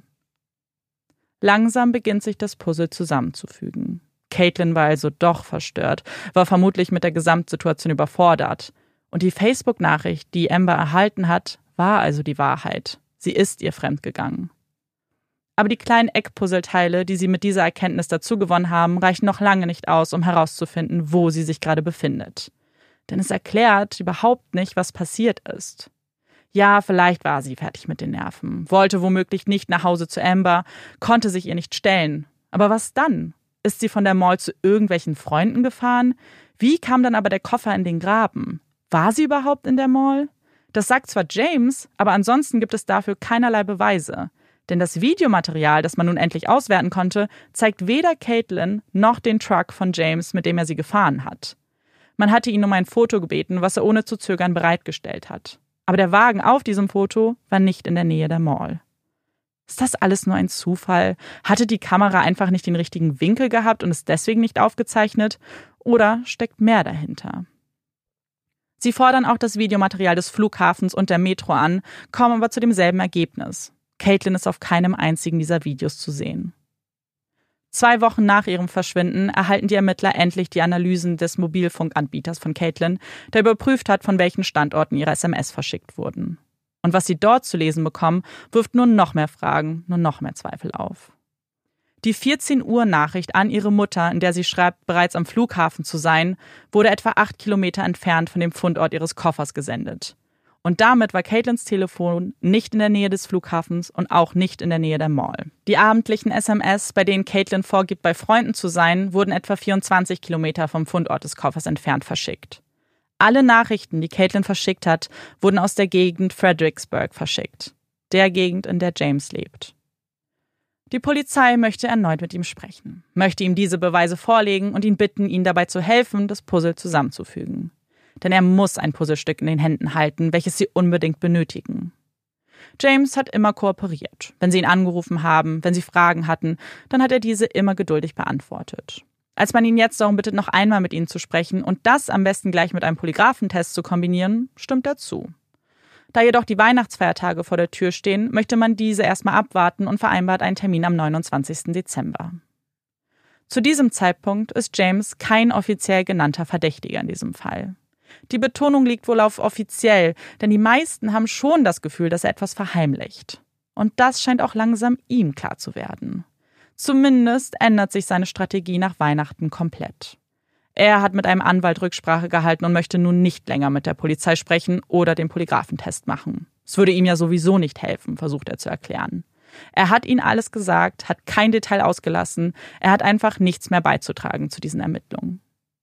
Langsam beginnt sich das Puzzle zusammenzufügen. Caitlyn war also doch verstört, war vermutlich mit der Gesamtsituation überfordert. Und die Facebook-Nachricht, die Amber erhalten hat, war also die Wahrheit. Sie ist ihr fremdgegangen. Aber die kleinen Eckpuzzleteile, die sie mit dieser Erkenntnis dazugewonnen haben, reichen noch lange nicht aus, um herauszufinden, wo sie sich gerade befindet. Denn es erklärt überhaupt nicht, was passiert ist. Ja, vielleicht war sie fertig mit den Nerven, wollte womöglich nicht nach Hause zu Amber, konnte sich ihr nicht stellen. Aber was dann? Ist sie von der Mall zu irgendwelchen Freunden gefahren? Wie kam dann aber der Koffer in den Graben? War sie überhaupt in der Mall? Das sagt zwar James, aber ansonsten gibt es dafür keinerlei Beweise. Denn das Videomaterial, das man nun endlich auswerten konnte, zeigt weder Caitlyn noch den Truck von James, mit dem er sie gefahren hat. Man hatte ihn um ein Foto gebeten, was er ohne zu zögern bereitgestellt hat. Aber der Wagen auf diesem Foto war nicht in der Nähe der Mall. Ist das alles nur ein Zufall? Hatte die Kamera einfach nicht den richtigen Winkel gehabt und ist deswegen nicht aufgezeichnet? Oder steckt mehr dahinter? Sie fordern auch das Videomaterial des Flughafens und der Metro an, kommen aber zu demselben Ergebnis. Caitlin ist auf keinem einzigen dieser Videos zu sehen. 2 Wochen nach ihrem Verschwinden erhalten die Ermittler endlich die Analysen des Mobilfunkanbieters von Caitlin, der überprüft hat, von welchen Standorten ihre SMS verschickt wurden. Und was sie dort zu lesen bekommen, wirft nur noch mehr Fragen, nur noch mehr Zweifel auf. Die 14 Uhr Nachricht an ihre Mutter, in der sie schreibt, bereits am Flughafen zu sein, wurde etwa 8 Kilometer entfernt von dem Fundort ihres Koffers gesendet. Und damit war Caitlins Telefon nicht in der Nähe des Flughafens und auch nicht in der Nähe der Mall. Die abendlichen SMS, bei denen Caitlin vorgibt, bei Freunden zu sein, wurden etwa 24 Kilometer vom Fundort des Koffers entfernt verschickt. Alle Nachrichten, die Caitlin verschickt hat, wurden aus der Gegend Fredericksburg verschickt, der Gegend, in der James lebt. Die Polizei möchte erneut mit ihm sprechen, möchte ihm diese Beweise vorlegen und ihn bitten, ihnen dabei zu helfen, das Puzzle zusammenzufügen. Denn er muss ein Puzzlestück in den Händen halten, welches sie unbedingt benötigen. James hat immer kooperiert. Wenn sie ihn angerufen haben, wenn sie Fragen hatten, dann hat er diese immer geduldig beantwortet. Als man ihn jetzt darum bittet, noch einmal mit ihnen zu sprechen und das am besten gleich mit einem Polygraphentest zu kombinieren, stimmt er zu. Da jedoch die Weihnachtsfeiertage vor der Tür stehen, möchte man diese erstmal abwarten und vereinbart einen Termin am 29. Dezember. Zu diesem Zeitpunkt ist James kein offiziell genannter Verdächtiger in diesem Fall. Die Betonung liegt wohl auf offiziell, denn die meisten haben schon das Gefühl, dass er etwas verheimlicht. Und das scheint auch langsam ihm klar zu werden. Zumindest ändert sich seine Strategie nach Weihnachten komplett. Er hat mit einem Anwalt Rücksprache gehalten und möchte nun nicht länger mit der Polizei sprechen oder den Polygraphentest machen. Es würde ihm ja sowieso nicht helfen, versucht er zu erklären. Er hat ihnen alles gesagt, hat kein Detail ausgelassen, er hat einfach nichts mehr beizutragen zu diesen Ermittlungen.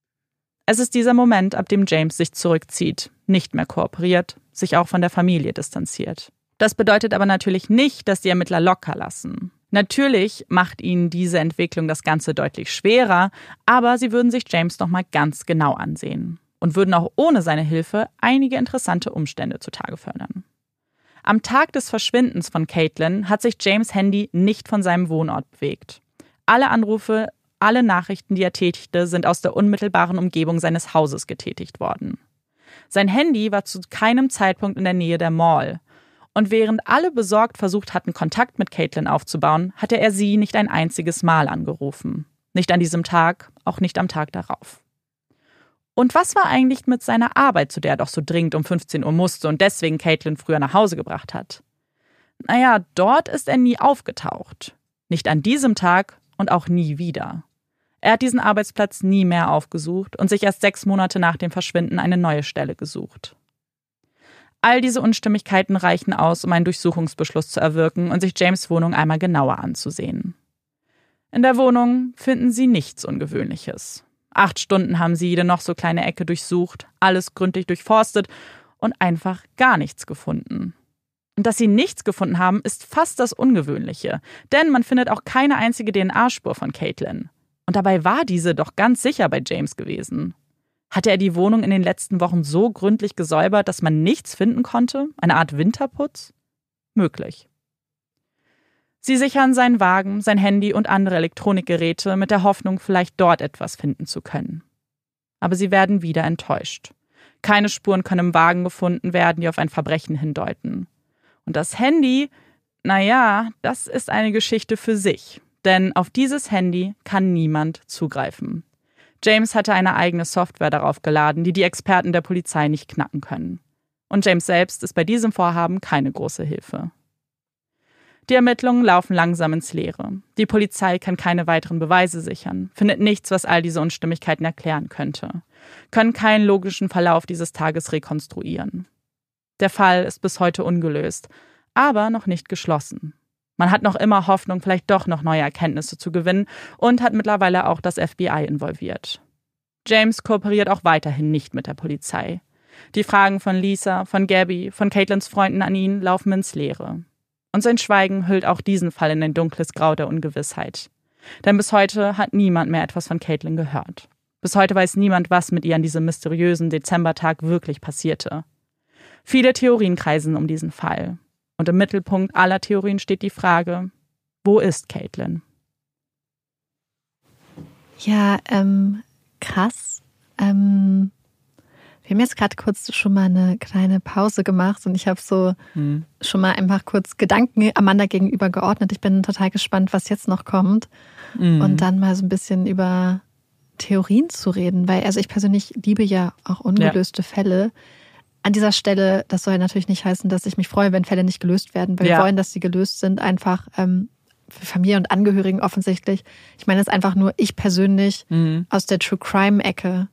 Es ist dieser Moment, ab dem James sich zurückzieht, nicht mehr kooperiert, sich auch von der Familie distanziert. Das bedeutet aber natürlich nicht, dass die Ermittler locker lassen. Natürlich macht ihnen diese Entwicklung das Ganze deutlich schwerer, aber sie würden sich James nochmal ganz genau ansehen und würden auch ohne seine Hilfe einige interessante Umstände zutage fördern. Am Tag des Verschwindens von Caitlin hat sich James' Handy nicht von seinem Wohnort bewegt. Alle Anrufe, alle Nachrichten, die er tätigte, sind aus der unmittelbaren Umgebung seines Hauses getätigt worden. Sein Handy war zu keinem Zeitpunkt in der Nähe der Mall. Und während alle besorgt versucht hatten, Kontakt mit Caitlin aufzubauen, hatte er sie nicht ein einziges Mal angerufen. Nicht an diesem Tag, auch nicht am Tag darauf. Und was war eigentlich mit seiner Arbeit, zu der er doch so dringend um 15 Uhr musste und deswegen Caitlin früher nach Hause gebracht hat? Naja, dort ist er nie aufgetaucht. Nicht an diesem Tag und auch nie wieder. Er hat diesen Arbeitsplatz nie mehr aufgesucht und sich erst 6 Monate nach dem Verschwinden eine neue Stelle gesucht. All diese Unstimmigkeiten reichen aus, um einen Durchsuchungsbeschluss zu erwirken und sich James' Wohnung einmal genauer anzusehen. In der Wohnung finden sie nichts Ungewöhnliches. 8 Stunden haben sie jede noch so kleine Ecke durchsucht, alles gründlich durchforstet und einfach gar nichts gefunden. Und dass sie nichts gefunden haben, ist fast das Ungewöhnliche, denn man findet auch keine einzige DNA-Spur von Caitlin. Und dabei war diese doch ganz sicher bei James gewesen. Hatte er die Wohnung in den letzten Wochen so gründlich gesäubert, dass man nichts finden konnte? Eine Art Winterputz? Möglich. Sie sichern seinen Wagen, sein Handy und andere Elektronikgeräte mit der Hoffnung, vielleicht dort etwas finden zu können. Aber sie werden wieder enttäuscht. Keine Spuren können im Wagen gefunden werden, die auf ein Verbrechen hindeuten. Und das Handy, naja, das ist eine Geschichte für sich. Denn auf dieses Handy kann niemand zugreifen. James hatte eine eigene Software darauf geladen, die Experten der Polizei nicht knacken können. Und James selbst ist bei diesem Vorhaben keine große Hilfe. Die Ermittlungen laufen langsam ins Leere. Die Polizei kann keine weiteren Beweise sichern, findet nichts, was all diese Unstimmigkeiten erklären könnte, können keinen logischen Verlauf dieses Tages rekonstruieren. Der Fall ist bis heute ungelöst, aber noch nicht geschlossen. Man hat noch immer Hoffnung, vielleicht doch noch neue Erkenntnisse zu gewinnen und hat mittlerweile auch das FBI involviert. James kooperiert auch weiterhin nicht mit der Polizei. Die Fragen von Lisa, von Gabby, von Caitlins Freunden an ihn laufen ins Leere. Und sein Schweigen hüllt auch diesen Fall in ein dunkles Grau der Ungewissheit. Denn bis heute hat niemand mehr etwas von Caitlin gehört. Bis heute weiß niemand, was mit ihr an diesem mysteriösen Dezembertag wirklich passierte. Viele Theorien kreisen um diesen Fall. Und im Mittelpunkt aller Theorien steht die Frage, wo ist Caitlyn? Ja, krass. Wir haben jetzt gerade kurz schon mal eine kleine Pause gemacht und ich habe so schon mal einfach kurz Gedanken Amanda gegenüber geordnet. Ich bin total gespannt, was jetzt noch kommt. Und dann mal so ein bisschen über Theorien zu reden, weil also ich persönlich liebe ja auch ungelöste Fälle. An dieser Stelle, das soll natürlich nicht heißen, dass ich mich freue, wenn Fälle nicht gelöst werden, weil wir wollen, dass sie gelöst sind, einfach für Familie und Angehörigen offensichtlich. Ich meine, es ist einfach nur ich persönlich aus der True Crime-Ecke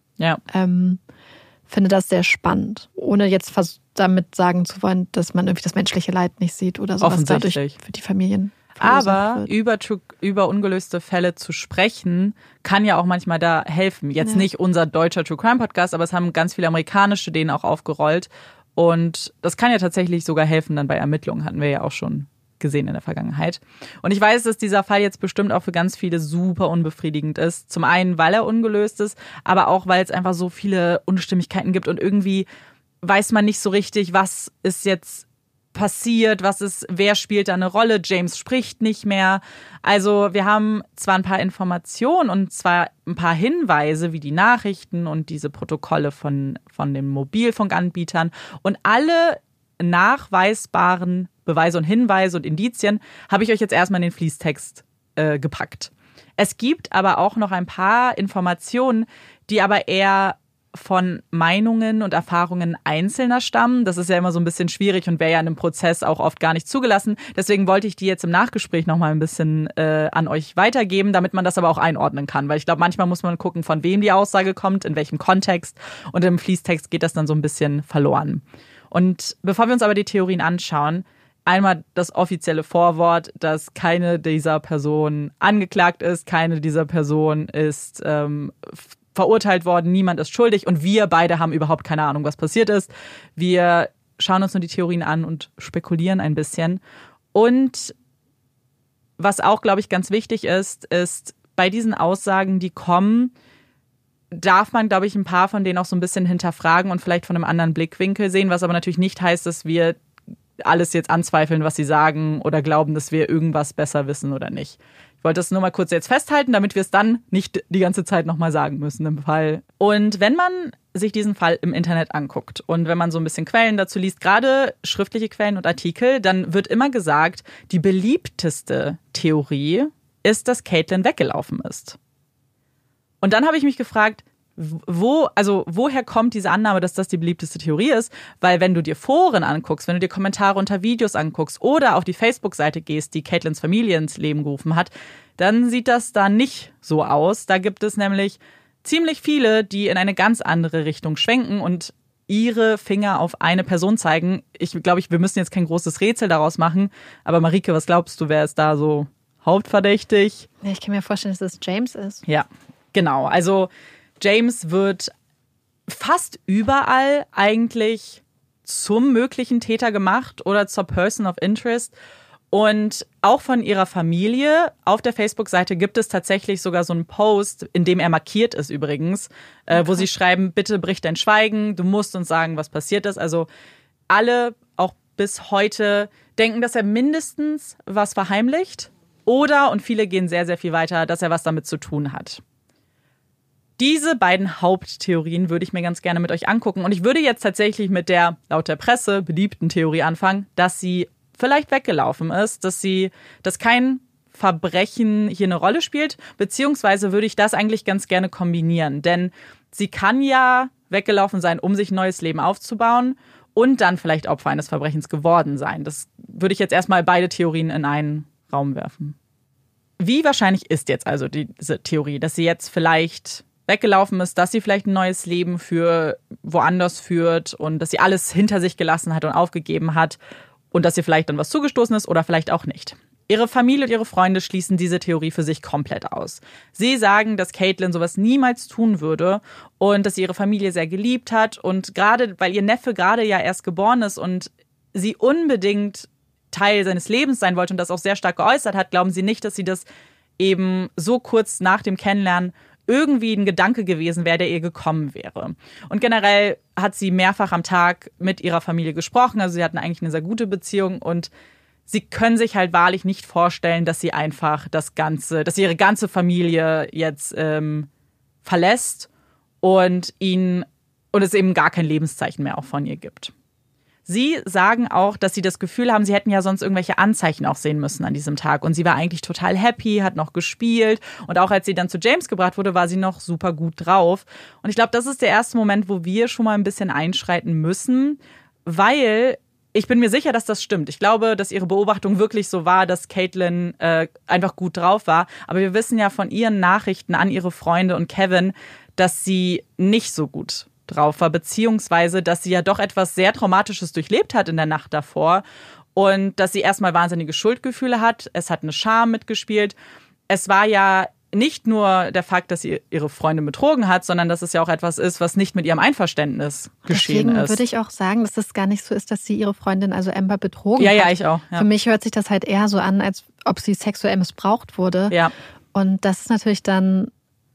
finde das sehr spannend, ohne jetzt damit sagen zu wollen, dass man irgendwie das menschliche Leid nicht sieht oder sowas dadurch für die Familien. Aber über ungelöste Fälle zu sprechen, kann ja auch manchmal da helfen. Jetzt nicht unser deutscher True Crime Podcast, aber es haben ganz viele amerikanische denen auch aufgerollt. Und das kann ja tatsächlich sogar helfen dann bei Ermittlungen, hatten wir ja auch schon gesehen in der Vergangenheit. Und ich weiß, dass dieser Fall jetzt bestimmt auch für ganz viele super unbefriedigend ist. Zum einen, weil er ungelöst ist, aber auch, weil es einfach so viele Unstimmigkeiten gibt und irgendwie weiß man nicht so richtig, was ist jetzt passiert, wer spielt da eine Rolle, James spricht nicht mehr. Also wir haben zwar ein paar Informationen und zwar ein paar Hinweise, wie die Nachrichten und diese Protokolle von den Mobilfunkanbietern und alle nachweisbaren Beweise und Hinweise und Indizien habe ich euch jetzt erstmal in den Fließtext gepackt. Es gibt aber auch noch ein paar Informationen, die aber eher von Meinungen und Erfahrungen Einzelner stammen. Das ist ja immer so ein bisschen schwierig und wäre ja in einem Prozess auch oft gar nicht zugelassen. Deswegen wollte ich die jetzt im Nachgespräch nochmal ein bisschen an euch weitergeben, damit man das aber auch einordnen kann. Weil ich glaube, manchmal muss man gucken, von wem die Aussage kommt, in welchem Kontext. Und im Fließtext geht das dann so ein bisschen verloren. Und bevor wir uns aber die Theorien anschauen, einmal das offizielle Vorwort, dass keine dieser Personen angeklagt ist, keine dieser Personen ist verurteilt worden, niemand ist schuldig und wir beide haben überhaupt keine Ahnung, was passiert ist. Wir schauen uns nur die Theorien an und spekulieren ein bisschen. Und was auch, glaube ich, ganz wichtig ist bei diesen Aussagen, die kommen, darf man, glaube ich, ein paar von denen auch so ein bisschen hinterfragen und vielleicht von einem anderen Blickwinkel sehen, was aber natürlich nicht heißt, dass wir alles jetzt anzweifeln, was sie sagen oder glauben, dass wir irgendwas besser wissen oder nicht. Ich wollte das nur mal kurz jetzt festhalten, damit wir es dann nicht die ganze Zeit nochmal sagen müssen im Fall. Und wenn man sich diesen Fall im Internet anguckt und wenn man so ein bisschen Quellen dazu liest, gerade schriftliche Quellen und Artikel, dann wird immer gesagt, die beliebteste Theorie ist, dass Caitlyn weggelaufen ist. Und dann habe ich mich gefragt, woher kommt diese Annahme, dass das die beliebteste Theorie ist? Weil wenn du dir Foren anguckst, wenn du dir Kommentare unter Videos anguckst oder auf die Facebook-Seite gehst, die Caitlyns Familie ins Leben gerufen hat, dann sieht das da nicht so aus. Da gibt es nämlich ziemlich viele, die in eine ganz andere Richtung schwenken und ihre Finger auf eine Person zeigen. Ich glaube, wir müssen jetzt kein großes Rätsel daraus machen. Aber Marike, was glaubst du, wer ist da so hauptverdächtig? Ja, ich kann mir vorstellen, dass es James ist. Ja, genau. Also James wird fast überall eigentlich zum möglichen Täter gemacht oder zur Person of Interest. Und auch von ihrer Familie auf der Facebook-Seite gibt es tatsächlich sogar so einen Post, in dem er markiert ist übrigens, wo sie schreiben, bitte brich dein Schweigen, du musst uns sagen, was passiert ist. Also alle, auch bis heute, denken, dass er mindestens was verheimlicht oder, und viele gehen sehr, sehr viel weiter, dass er was damit zu tun hat. Diese beiden Haupttheorien würde ich mir ganz gerne mit euch angucken. Und ich würde jetzt tatsächlich mit der, laut der Presse, beliebten Theorie anfangen, dass sie vielleicht weggelaufen ist, dass kein Verbrechen hier eine Rolle spielt. Beziehungsweise würde ich das eigentlich ganz gerne kombinieren. Denn sie kann ja weggelaufen sein, um sich ein neues Leben aufzubauen und dann vielleicht Opfer eines Verbrechens geworden sein. Das würde ich jetzt erstmal beide Theorien in einen Raum werfen. Wie wahrscheinlich ist jetzt also diese Theorie, dass sie jetzt vielleicht weggelaufen ist, dass sie vielleicht ein neues Leben für woanders führt und dass sie alles hinter sich gelassen hat und aufgegeben hat und dass ihr vielleicht dann was zugestoßen ist oder vielleicht auch nicht. Ihre Familie und ihre Freunde schließen diese Theorie für sich komplett aus. Sie sagen, dass Caitlyn sowas niemals tun würde und dass sie ihre Familie sehr geliebt hat und gerade, weil ihr Neffe gerade ja erst geboren ist und sie unbedingt Teil seines Lebens sein wollte und das auch sehr stark geäußert hat, glauben sie nicht, dass sie das eben so kurz nach dem Kennenlernen irgendwie ein Gedanke gewesen wäre, der ihr gekommen wäre. Und generell hat sie mehrfach am Tag mit ihrer Familie gesprochen. Also sie hatten eigentlich eine sehr gute Beziehung und sie können sich halt wahrlich nicht vorstellen, dass sie einfach dass sie ihre ganze Familie jetzt verlässt und es eben gar kein Lebenszeichen mehr auch von ihr gibt. Sie sagen auch, dass sie das Gefühl haben, sie hätten ja sonst irgendwelche Anzeichen auch sehen müssen an diesem Tag. Und sie war eigentlich total happy, hat noch gespielt. Und auch als sie dann zu James gebracht wurde, war sie noch super gut drauf. Und ich glaube, das ist der erste Moment, wo wir schon mal ein bisschen einschreiten müssen, weil ich bin mir sicher, dass das stimmt. Ich glaube, dass ihre Beobachtung wirklich so war, dass Caitlyn einfach gut drauf war. Aber wir wissen ja von ihren Nachrichten an ihre Freunde und Kevin, dass sie nicht so gut drauf war, beziehungsweise, dass sie ja doch etwas sehr Traumatisches durchlebt hat in der Nacht davor und dass sie erstmal wahnsinnige Schuldgefühle hat. Es hat eine Scham mitgespielt. Es war ja nicht nur der Fakt, dass sie ihre Freundin betrogen hat, sondern dass es ja auch etwas ist, was nicht mit ihrem Einverständnis geschehen ist. Deswegen würde ich auch sagen, dass es gar nicht so ist, dass sie ihre Freundin, also Amber, betrogen hat. Ja, ich auch. Ja. Für mich hört sich das halt eher so an, als ob sie sexuell missbraucht wurde. Ja. Und das ist natürlich dann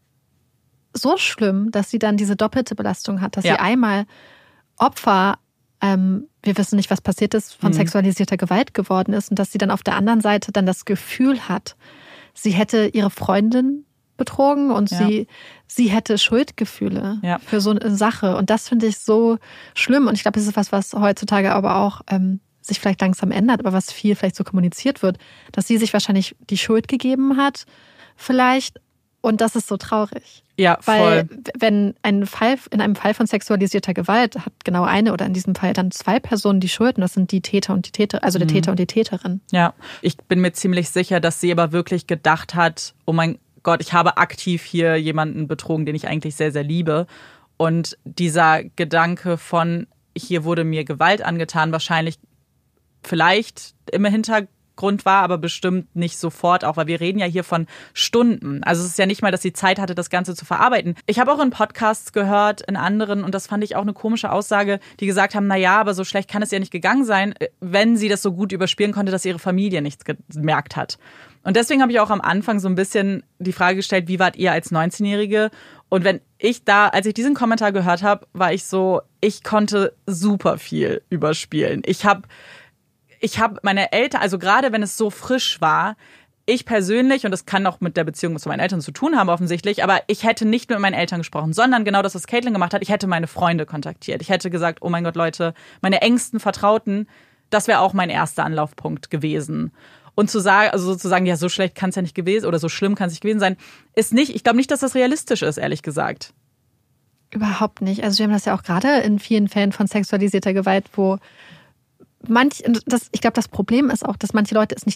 so schlimm, dass sie dann diese doppelte Belastung hat, dass sie einmal Opfer, wir wissen nicht, was passiert ist, von sexualisierter Gewalt geworden ist und dass sie dann auf der anderen Seite dann das Gefühl hat, sie hätte ihre Freundin betrogen und sie hätte Schuldgefühle für so eine Sache. Und das finde ich so schlimm. Und ich glaube, das ist was heutzutage aber auch sich vielleicht langsam ändert, aber was viel vielleicht so kommuniziert wird, dass sie sich wahrscheinlich die Schuld gegeben hat, vielleicht. Und das ist so traurig. Ja, voll. Weil wenn in einem Fall von sexualisierter Gewalt hat genau eine oder in diesem Fall dann zwei Personen die Schuld und das sind die Täter und die Täter, also der Täter und die Täterin. Ja, ich bin mir ziemlich sicher, dass sie aber wirklich gedacht hat, oh mein Gott, ich habe aktiv hier jemanden betrogen, den ich eigentlich sehr, sehr liebe. Und dieser Gedanke von, hier wurde mir Gewalt angetan, wahrscheinlich vielleicht im Hintergrund war, aber bestimmt nicht sofort auch, weil wir reden ja hier von Stunden. Also es ist ja nicht mal, dass sie Zeit hatte, das Ganze zu verarbeiten. Ich habe auch in Podcasts gehört, in anderen, und das fand ich auch eine komische Aussage, die gesagt haben, naja, aber so schlecht kann es ja nicht gegangen sein, wenn sie das so gut überspielen konnte, dass ihre Familie nichts gemerkt hat. Und deswegen habe ich auch am Anfang so ein bisschen die Frage gestellt, wie wart ihr als 19-Jährige? Und als ich diesen Kommentar gehört habe, war ich so, ich konnte super viel überspielen. Ich habe meine Eltern, also gerade wenn es so frisch war, ich persönlich, und das kann auch mit der Beziehung zu meinen Eltern zu tun haben offensichtlich, aber ich hätte nicht mit meinen Eltern gesprochen, sondern genau das, was Caitlyn gemacht hat, ich hätte meine Freunde kontaktiert. Ich hätte gesagt, oh mein Gott, Leute, meine engsten Vertrauten, das wäre auch mein erster Anlaufpunkt gewesen. Und sozusagen, ja, so schlecht kann es ja nicht gewesen oder so schlimm kann es nicht gewesen sein, ist nicht, ich glaube nicht, dass das realistisch ist, ehrlich gesagt. Überhaupt nicht. Also wir haben das ja auch gerade in vielen Fällen von sexualisierter Gewalt, wo ich glaube, das Problem ist auch, dass manche Leute es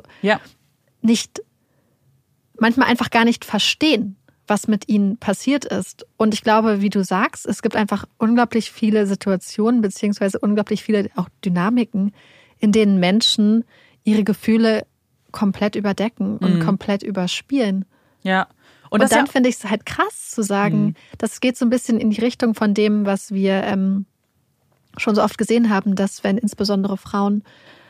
manchmal einfach gar nicht verstehen, was mit ihnen passiert ist. Und ich glaube, wie du sagst, es gibt einfach unglaublich viele Situationen, beziehungsweise unglaublich viele auch Dynamiken, in denen Menschen ihre Gefühle komplett überdecken und komplett überspielen. Ja. Und dann finde ich es halt krass zu sagen, das geht so ein bisschen in die Richtung von dem, was wir schon so oft gesehen haben, dass wenn insbesondere Frauen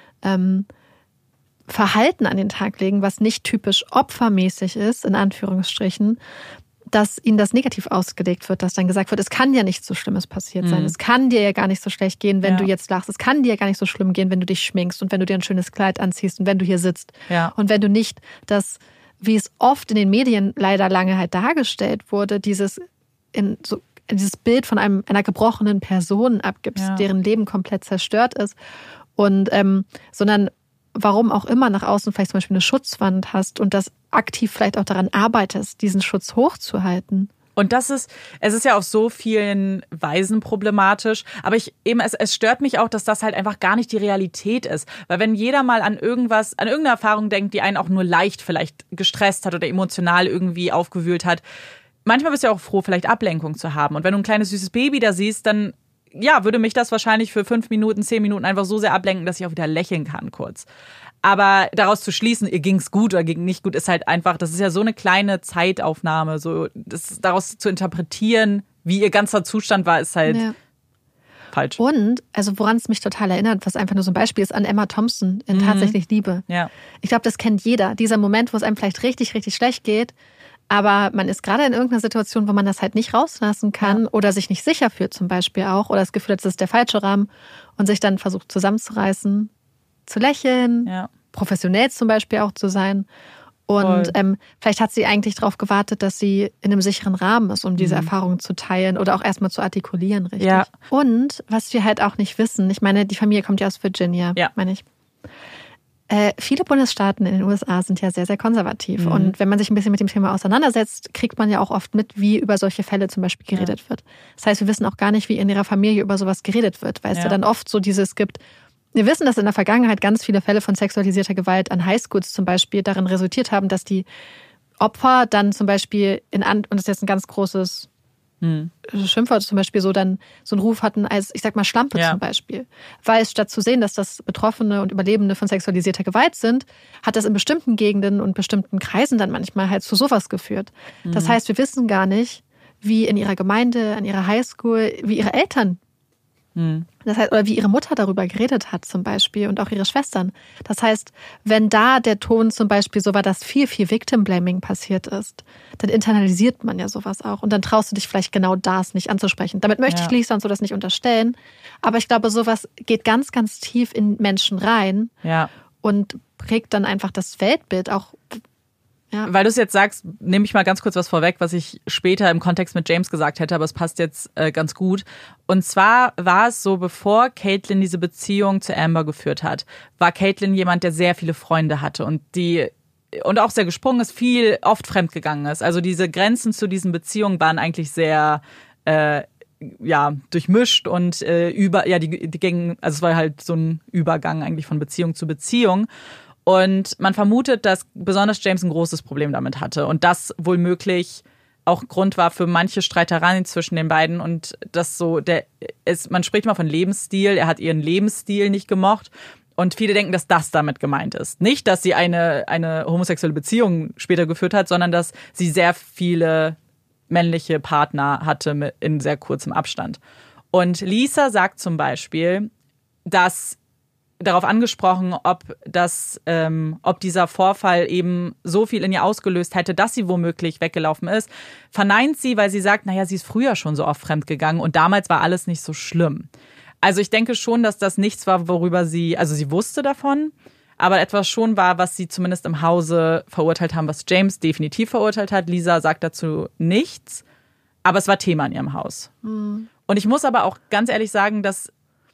Verhalten an den Tag legen, was nicht typisch opfermäßig ist, in Anführungsstrichen, dass ihnen das negativ ausgelegt wird, dass dann gesagt wird, es kann ja nichts so Schlimmes passiert sein. Es kann dir ja gar nicht so schlecht gehen, wenn du jetzt lachst. Es kann dir ja gar nicht so schlimm gehen, wenn du dich schminkst und wenn du dir ein schönes Kleid anziehst und wenn du hier sitzt. Ja. Und wenn du nicht das, wie es oft in den Medien leider lange halt dargestellt wurde, dieses Bild von einer gebrochenen Person abgibst, deren Leben komplett zerstört ist. Und sondern warum auch immer nach außen vielleicht zum Beispiel eine Schutzwand hast und das aktiv vielleicht auch daran arbeitest, diesen Schutz hochzuhalten. Und es ist ja auf so vielen Weisen problematisch. Aber es stört mich auch, dass das halt einfach gar nicht die Realität ist. Weil wenn jeder mal an irgendeine Erfahrung denkt, die einen auch nur leicht vielleicht gestresst hat oder emotional irgendwie aufgewühlt hat, manchmal bist du ja auch froh, vielleicht Ablenkung zu haben. Und wenn du ein kleines süßes Baby da siehst, dann würde mich das wahrscheinlich für 5 Minuten, 10 Minuten einfach so sehr ablenken, dass ich auch wieder lächeln kann kurz. Aber daraus zu schließen, ihr ging's gut oder ging nicht gut, ist halt einfach, das ist ja so eine kleine Zeitaufnahme. So, daraus zu interpretieren, wie ihr ganzer Zustand war, ist halt falsch. Und, also woran es mich total erinnert, was einfach nur so ein Beispiel ist, an Emma Thompson in Tatsächlich Liebe. Ja. Ich glaube, das kennt jeder. Dieser Moment, wo es einem vielleicht richtig, richtig schlecht geht, Aber man ist gerade in irgendeiner Situation, wo man das halt nicht rauslassen kann oder sich nicht sicher fühlt zum Beispiel auch oder das Gefühl hat, das ist der falsche Rahmen und sich dann versucht zusammenzureißen, zu lächeln, professionell zum Beispiel auch zu sein. Und vielleicht hat sie eigentlich darauf gewartet, dass sie in einem sicheren Rahmen ist, um diese Erfahrungen zu teilen oder auch erstmal zu artikulieren, richtig? Ja. Und was wir halt auch nicht wissen, ich meine, die Familie kommt ja aus Virginia, meine ich. Viele Bundesstaaten in den USA sind ja sehr, sehr konservativ. Und wenn man sich ein bisschen mit dem Thema auseinandersetzt, kriegt man ja auch oft mit, wie über solche Fälle zum Beispiel geredet wird. Das heißt, wir wissen auch gar nicht, wie in ihrer Familie über sowas geredet wird, weil es ja dann oft so dieses gibt. Wir wissen, dass in der Vergangenheit ganz viele Fälle von sexualisierter Gewalt an Highschools zum Beispiel darin resultiert haben, dass die Opfer dann zum Beispiel und das ist jetzt ein ganz großes Schimpfwort zum Beispiel, so einen Ruf hatten als, ich sag mal, Schlampe zum Beispiel. Weil statt zu sehen, dass das Betroffene und Überlebende von sexualisierter Gewalt sind, hat das in bestimmten Gegenden und bestimmten Kreisen dann manchmal halt zu sowas geführt. Das heißt, wir wissen gar nicht, wie in ihrer Gemeinde, an ihrer Highschool, wie ihre Eltern das heißt, oder wie ihre Mutter darüber geredet hat zum Beispiel und auch ihre Schwestern. Das heißt, wenn da der Ton zum Beispiel so war, dass viel, viel Victim-Blaming passiert ist, dann internalisiert man ja sowas auch und dann traust du dich vielleicht genau das nicht anzusprechen. Damit möchte ich Lisa und so das nicht unterstellen, aber ich glaube, sowas geht ganz, ganz tief in Menschen rein und prägt dann einfach das Weltbild auch. Ja. Weil du es jetzt sagst, nehme ich mal ganz kurz was vorweg, was ich später im Kontext mit James gesagt hätte, aber es passt jetzt ganz gut. Und zwar war es so, bevor Caitlyn diese Beziehung zu Amber geführt hat, war Caitlyn jemand, der sehr viele Freunde hatte und auch sehr gesprungen ist, oft fremdgegangen ist. Also diese Grenzen zu diesen Beziehungen waren eigentlich sehr durchmischt und die gingen, also es war halt so ein Übergang eigentlich von Beziehung zu Beziehung. Und man vermutet, dass besonders James ein großes Problem damit hatte und das wohl möglich auch Grund war für manche Streitereien zwischen den beiden und das so, man spricht mal von Lebensstil, er hat ihren Lebensstil nicht gemocht und viele denken, dass das damit gemeint ist. Nicht, dass sie eine homosexuelle Beziehung später geführt hat, sondern dass sie sehr viele männliche Partner hatte in sehr kurzem Abstand. Und Lisa sagt zum Beispiel, dass darauf angesprochen, ob dieser Vorfall eben so viel in ihr ausgelöst hätte, dass sie womöglich weggelaufen ist, verneint sie, weil sie sagt, naja, sie ist früher schon so oft fremdgegangen und damals war alles nicht so schlimm. Also ich denke schon, dass das nichts war, worüber sie wusste davon, aber etwas schon war, was sie zumindest im Hause verurteilt haben, was James definitiv verurteilt hat. Lisa sagt dazu nichts, aber es war Thema in ihrem Haus. Und ich muss aber auch ganz ehrlich sagen, dass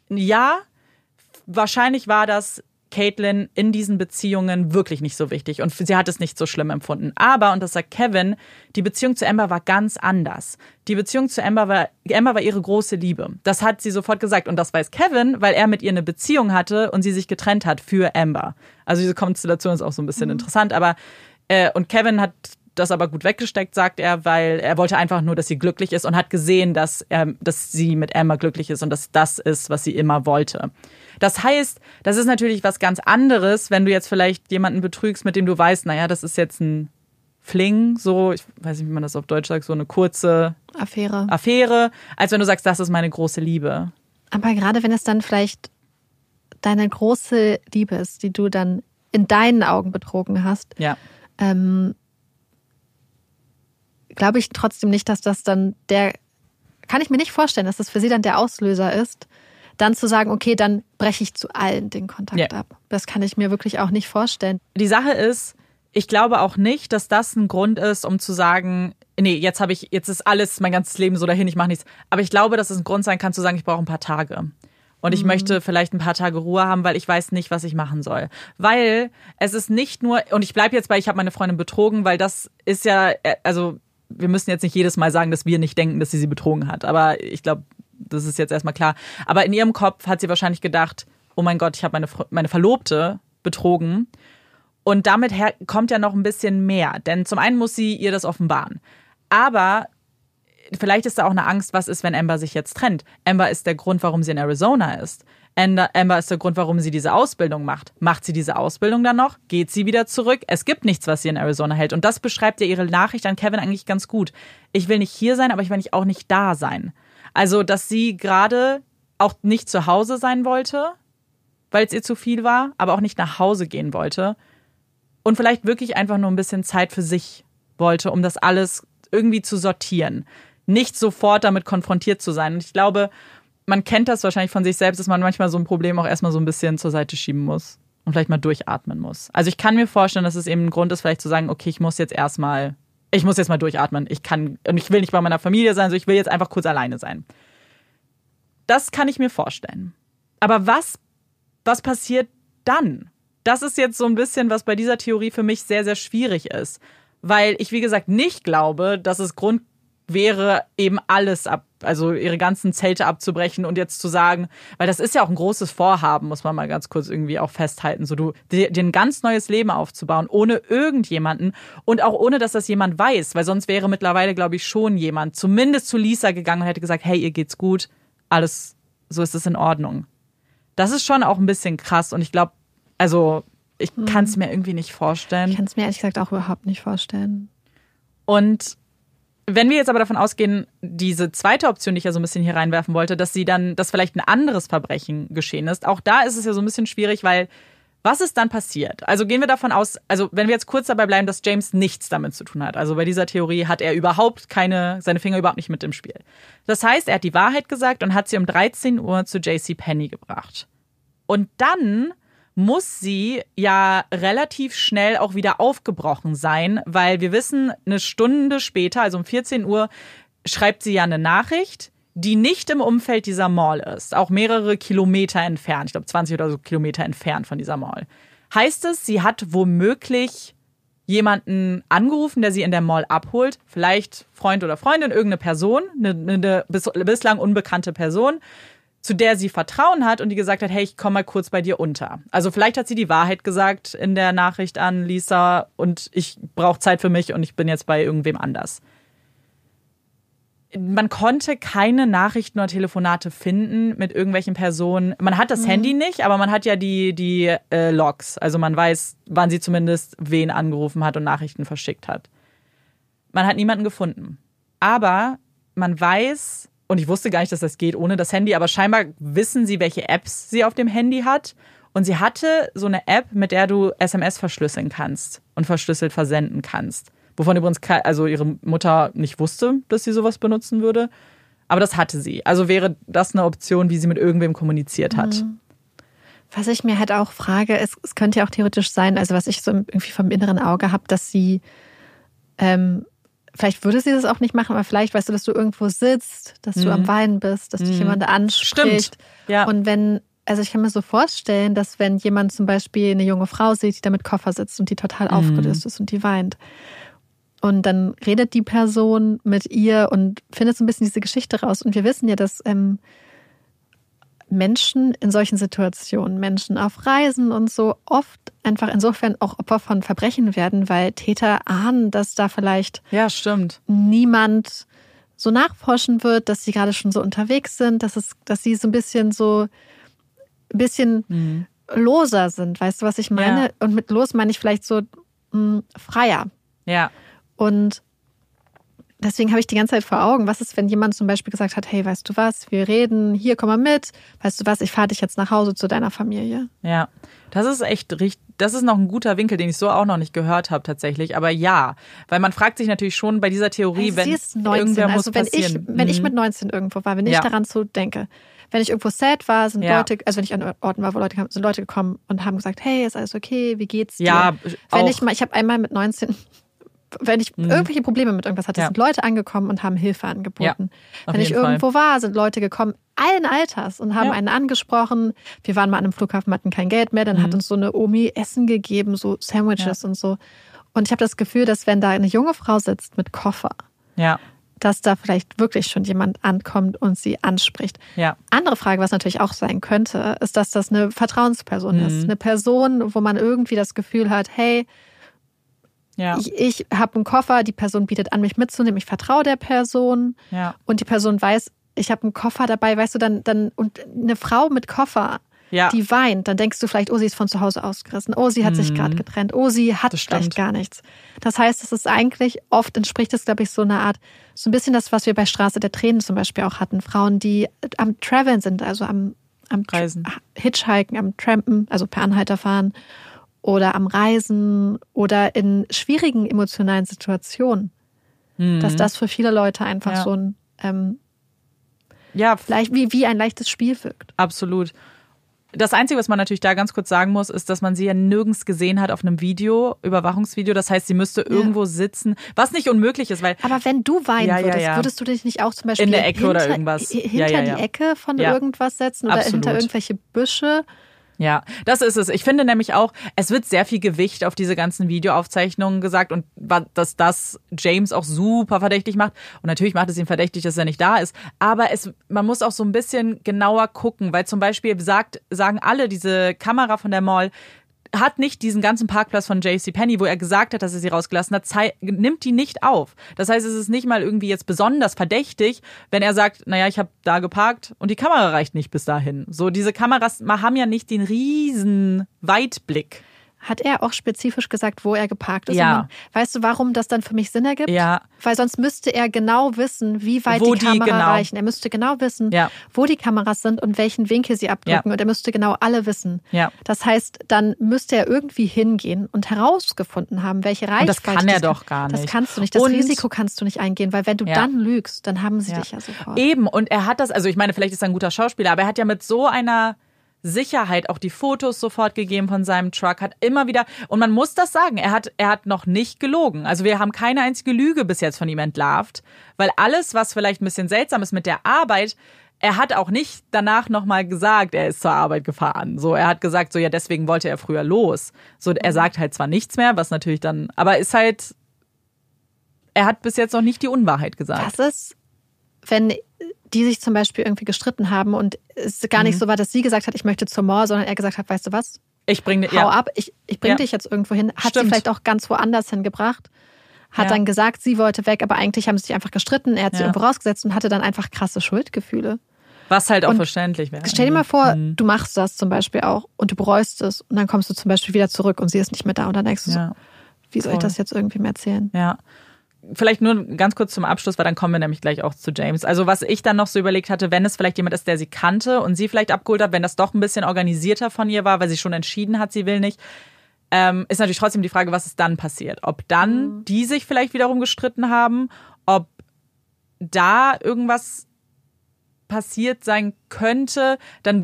wahrscheinlich war das Caitlyn in diesen Beziehungen wirklich nicht so wichtig und sie hat es nicht so schlimm empfunden. Aber, und das sagt Kevin, die Beziehung zu Amber war ganz anders. Die Beziehung zu Amber war ihre große Liebe. Das hat sie sofort gesagt und das weiß Kevin, weil er mit ihr eine Beziehung hatte und sie sich getrennt hat für Amber. Also diese Konstellation ist auch so ein bisschen interessant, aber und Kevin hat das aber gut weggesteckt, sagt er, weil er wollte einfach nur, dass sie glücklich ist und hat gesehen, dass sie mit Amber glücklich ist und dass das ist, was sie immer wollte. Das heißt, das ist natürlich was ganz anderes, wenn du jetzt vielleicht jemanden betrügst, mit dem du weißt, naja, das ist jetzt ein Fling, so, ich weiß nicht, wie man das auf Deutsch sagt, so eine kurze Affäre, als wenn du sagst, das ist meine große Liebe. Aber gerade wenn es dann vielleicht deine große Liebe ist, die du dann in deinen Augen betrogen hast, glaube ich trotzdem nicht, dass das dann kann ich mir nicht vorstellen, dass das für sie dann der Auslöser ist, dann zu sagen, okay, dann breche ich zu allen den Kontakt ab. Das kann ich mir wirklich auch nicht vorstellen. Die Sache ist, ich glaube auch nicht, dass das ein Grund ist, um zu sagen, nee, jetzt ist alles, mein ganzes Leben so dahin, ich mache nichts. Aber ich glaube, dass es ein Grund sein kann, zu sagen, ich brauche ein paar Tage. Und ich möchte vielleicht ein paar Tage Ruhe haben, weil ich weiß nicht, was ich machen soll. Weil es ist nicht nur, und ich bleibe jetzt bei, ich habe meine Freundin betrogen, weil das ist ja, also wir müssen jetzt nicht jedes Mal sagen, dass wir nicht denken, dass sie betrogen hat. Aber ich glaube, das ist jetzt erstmal klar. Aber in ihrem Kopf hat sie wahrscheinlich gedacht, oh mein Gott, ich habe meine Verlobte betrogen. Und damit kommt ja noch ein bisschen mehr. Denn zum einen muss sie ihr das offenbaren. Aber vielleicht ist da auch eine Angst, was ist, wenn Amber sich jetzt trennt. Amber ist der Grund, warum sie in Arizona ist. Amber ist der Grund, warum sie diese Ausbildung macht. Macht sie diese Ausbildung dann noch? Geht sie wieder zurück? Es gibt nichts, was sie in Arizona hält. Und das beschreibt ja ihre Nachricht an Kevin eigentlich ganz gut. Ich will nicht hier sein, aber ich will auch nicht da sein. Also, dass sie gerade auch nicht zu Hause sein wollte, weil es ihr zu viel war, aber auch nicht nach Hause gehen wollte. Und vielleicht wirklich einfach nur ein bisschen Zeit für sich wollte, um das alles irgendwie zu sortieren. Nicht sofort damit konfrontiert zu sein. Und ich glaube, man kennt das wahrscheinlich von sich selbst, dass man manchmal so ein Problem auch erstmal so ein bisschen zur Seite schieben muss und vielleicht mal durchatmen muss. Also ich kann mir vorstellen, dass es eben ein Grund ist, vielleicht zu sagen, okay, ich muss jetzt mal durchatmen. Ich will nicht bei meiner Familie sein, so ich will jetzt einfach kurz alleine sein. Das kann ich mir vorstellen. Aber was passiert dann? Das ist jetzt so ein bisschen, was bei dieser Theorie für mich sehr, sehr schwierig ist. Weil ich, wie gesagt, nicht glaube, dass es Grund wäre, eben alles also ihre ganzen Zelte abzubrechen und jetzt zu sagen, weil das ist ja auch ein großes Vorhaben, muss man mal ganz kurz irgendwie auch festhalten, so dir ein ganz neues Leben aufzubauen, ohne irgendjemanden und auch ohne, dass das jemand weiß, weil sonst wäre mittlerweile, glaube ich, schon jemand zumindest zu Lisa gegangen und hätte gesagt, hey, ihr geht's gut, alles, so ist es in Ordnung. Das ist schon auch ein bisschen krass und ich glaube, also ich kann es mir irgendwie nicht vorstellen. Ich kann es mir ehrlich gesagt auch überhaupt nicht vorstellen. Und wenn wir jetzt aber davon ausgehen, diese zweite Option, die ich ja so ein bisschen hier reinwerfen wollte, dass vielleicht ein anderes Verbrechen geschehen ist, auch da ist es ja so ein bisschen schwierig, weil was ist dann passiert? Also gehen wir davon aus, also wenn wir jetzt kurz dabei bleiben, dass James nichts damit zu tun hat. Also bei dieser Theorie hat er seine Finger überhaupt nicht mit im Spiel. Das heißt, er hat die Wahrheit gesagt und hat sie um 13 Uhr zu JCPenney gebracht. Und dann muss sie ja relativ schnell auch wieder aufgebrochen sein, weil wir wissen, eine Stunde später, also um 14 Uhr, schreibt sie ja eine Nachricht, die nicht im Umfeld dieser Mall ist, auch mehrere Kilometer entfernt, ich glaube 20 oder so Kilometer entfernt von dieser Mall. Heißt es, sie hat womöglich jemanden angerufen, der sie in der Mall abholt, vielleicht Freund oder Freundin, irgendeine Person, eine bislang unbekannte Person, zu der sie Vertrauen hat und die gesagt hat, hey, ich komme mal kurz bei dir unter. Also vielleicht hat sie die Wahrheit gesagt in der Nachricht an Lisa und ich brauche Zeit für mich und ich bin jetzt bei irgendwem anders. Man konnte keine Nachrichten oder Telefonate finden mit irgendwelchen Personen. Man hat das Handy nicht, aber man hat ja die Logs. Also man weiß, wann sie zumindest wen angerufen hat und Nachrichten verschickt hat. Man hat niemanden gefunden. Aber man weiß, und ich wusste gar nicht, dass das geht ohne das Handy, aber scheinbar wissen sie, welche Apps sie auf dem Handy hat. Und sie hatte so eine App, mit der du SMS verschlüsseln kannst und verschlüsselt versenden kannst. Wovon übrigens ihre Mutter nicht wusste, dass sie sowas benutzen würde. Aber das hatte sie. Also wäre das eine Option, wie sie mit irgendwem kommuniziert hat. Was ich mir halt auch frage, es könnte ja auch theoretisch sein, also was ich so irgendwie vom inneren Auge habe, dass sie vielleicht würde sie das auch nicht machen, aber vielleicht weißt du, dass du irgendwo sitzt, dass du am Weinen bist, dass dich jemand anspricht. Stimmt. Ja. Und ich kann mir so vorstellen, dass wenn jemand zum Beispiel eine junge Frau sieht, die da mit Koffer sitzt und die total aufgelöst ist und die weint. Und dann redet die Person mit ihr und findet so ein bisschen diese Geschichte raus. Und wir wissen ja, dass Menschen in solchen Situationen, Menschen auf Reisen und so, oft einfach insofern auch Opfer von Verbrechen werden, weil Täter ahnen, dass da vielleicht niemand so nachforschen wird, dass sie gerade schon so unterwegs sind, dass sie so ein bisschen loser sind. Weißt du, was ich meine? Ja. Und mit los meine ich vielleicht so freier. Ja. Und deswegen habe ich die ganze Zeit vor Augen, was ist, wenn jemand zum Beispiel gesagt hat, hey, weißt du was, wir reden, hier, komm mal mit, weißt du was, ich fahre dich jetzt nach Hause zu deiner Familie. Ja, das ist echt richtig, das ist noch ein guter Winkel, den ich so auch noch nicht gehört habe tatsächlich, aber ja, weil man fragt sich natürlich schon bei dieser Theorie, also wenn sie ist 19, irgendwer muss passieren. Wenn ich mit 19 irgendwo war, wenn ich daran so denke, wenn ich irgendwo sad war, sind Leute, also wenn ich an Orten war, wo Leute kamen, sind Leute gekommen und haben gesagt, hey, ist alles okay, wie geht's dir? Ja, ich habe einmal mit 19... Wenn ich irgendwelche Probleme mit irgendwas hatte, sind Leute angekommen und haben Hilfe angeboten. Ja, wenn ich irgendwo war, sind Leute gekommen, allen Alters, und haben einen angesprochen. Wir waren mal an einem Flughafen, hatten kein Geld mehr, dann hat uns so eine Omi Essen gegeben, so Sandwiches und so. Und ich habe das Gefühl, dass wenn da eine junge Frau sitzt mit Koffer, dass da vielleicht wirklich schon jemand ankommt und sie anspricht. Ja. Andere Frage, was natürlich auch sein könnte, ist, dass das eine Vertrauensperson ist. Eine Person, wo man irgendwie das Gefühl hat, hey, ich habe einen Koffer, die Person bietet an, mich mitzunehmen, ich vertraue der Person und die Person weiß, ich habe einen Koffer dabei, weißt du, dann und eine Frau mit Koffer, die weint, dann denkst du vielleicht, oh, sie ist von zu Hause ausgerissen, oh, sie hat sich gerade getrennt, oh, sie hat vielleicht gar nichts. Das heißt, es ist eigentlich, oft entspricht es, glaube ich, so eine Art, so ein bisschen das, was wir bei Straße der Tränen zum Beispiel auch hatten, Frauen, die am Traveln sind, also am Reisen, Hitchhiken, am Trampen, also per Anhalter fahren. oder am Reisen oder in schwierigen emotionalen Situationen. Dass das für viele Leute einfach so ein vielleicht wie ein leichtes Spiel wirkt. Absolut. Das Einzige, was man natürlich da ganz kurz sagen muss, ist, dass man sie ja nirgends gesehen hat auf einem Video, Überwachungsvideo. Das heißt, sie müsste irgendwo sitzen, was nicht unmöglich ist. Weil aber wenn du weinen würdest du dich nicht auch zum Beispiel in der Ecke oder irgendwas hinter die Ecke von irgendwas setzen oder hinter irgendwelche Büsche? Ja, das ist es. Ich finde nämlich auch, es wird sehr viel Gewicht auf diese ganzen Videoaufzeichnungen gesagt und dass das James auch super verdächtig macht. Und natürlich macht es ihn verdächtig, dass er nicht da ist. Aber man muss auch so ein bisschen genauer gucken, weil zum Beispiel sagen alle, diese Kamera von der Mall hat nicht diesen ganzen Parkplatz von JCPenney, wo er gesagt hat, dass er sie rausgelassen hat, nimmt die nicht auf. Das heißt, es ist nicht mal irgendwie jetzt besonders verdächtig, wenn er sagt, naja, ich habe da geparkt und die Kamera reicht nicht bis dahin. So, diese Kameras haben ja nicht den riesen Weitblick. Hat er auch spezifisch gesagt, wo er geparkt ist? Ja. Weißt du, warum das dann für mich Sinn ergibt? Ja. Weil sonst müsste er genau wissen, wie weit die Kamera reichen. Er müsste genau wissen, wo die Kameras sind und welchen Winkel sie abdrücken. Und er müsste genau alle wissen. Ja. Das heißt, dann müsste er irgendwie hingehen und herausgefunden haben, welche Reichweite. Und das kann er doch gar nicht. Das kannst du nicht. Das Risiko kannst du nicht eingehen, weil wenn du dann lügst, dann haben sie dich ja sofort. Eben. Und er hat das, also ich meine, vielleicht ist er ein guter Schauspieler, aber er hat ja mit so einer Sicherheit auch die Fotos sofort gegeben von seinem Truck, hat immer wieder, und man muss das sagen, er hat noch nicht gelogen. Also wir haben keine einzige Lüge bis jetzt von ihm entlarvt, weil alles, was vielleicht ein bisschen seltsam ist mit der Arbeit, er hat auch nicht danach nochmal gesagt, er ist zur Arbeit gefahren. So, er hat gesagt, so ja, deswegen wollte er früher los. So, er sagt halt zwar nichts mehr, was natürlich dann, aber ist halt, er hat bis jetzt noch nicht die Unwahrheit gesagt. Das ist, wenn die sich zum Beispiel irgendwie gestritten haben und es gar nicht so war, dass sie gesagt hat, ich möchte zur Mall, sondern er gesagt hat, weißt du was? Hau ab, ich bring dich jetzt irgendwo hin. Hat sie vielleicht auch ganz woanders hingebracht. Hat dann gesagt, sie wollte weg, aber eigentlich haben sie sich einfach gestritten. Er hat sie irgendwo rausgesetzt und hatte dann einfach krasse Schuldgefühle. Was halt auch verständlich wäre. Stell dir mal vor, du machst das zum Beispiel auch und du bereust es und dann kommst du zum Beispiel wieder zurück und sie ist nicht mehr da und dann denkst du so, wie soll ich das jetzt irgendwie mehr erzählen? Ja. Vielleicht nur ganz kurz zum Abschluss, weil dann kommen wir nämlich gleich auch zu James. Also was ich dann noch so überlegt hatte, wenn es vielleicht jemand ist, der sie kannte und sie vielleicht abgeholt hat, wenn das doch ein bisschen organisierter von ihr war, weil sie schon entschieden hat, sie will nicht, ist natürlich trotzdem die Frage, was ist dann passiert. Ob dann die sich vielleicht wiederum gestritten haben, ob da irgendwas passiert sein könnte,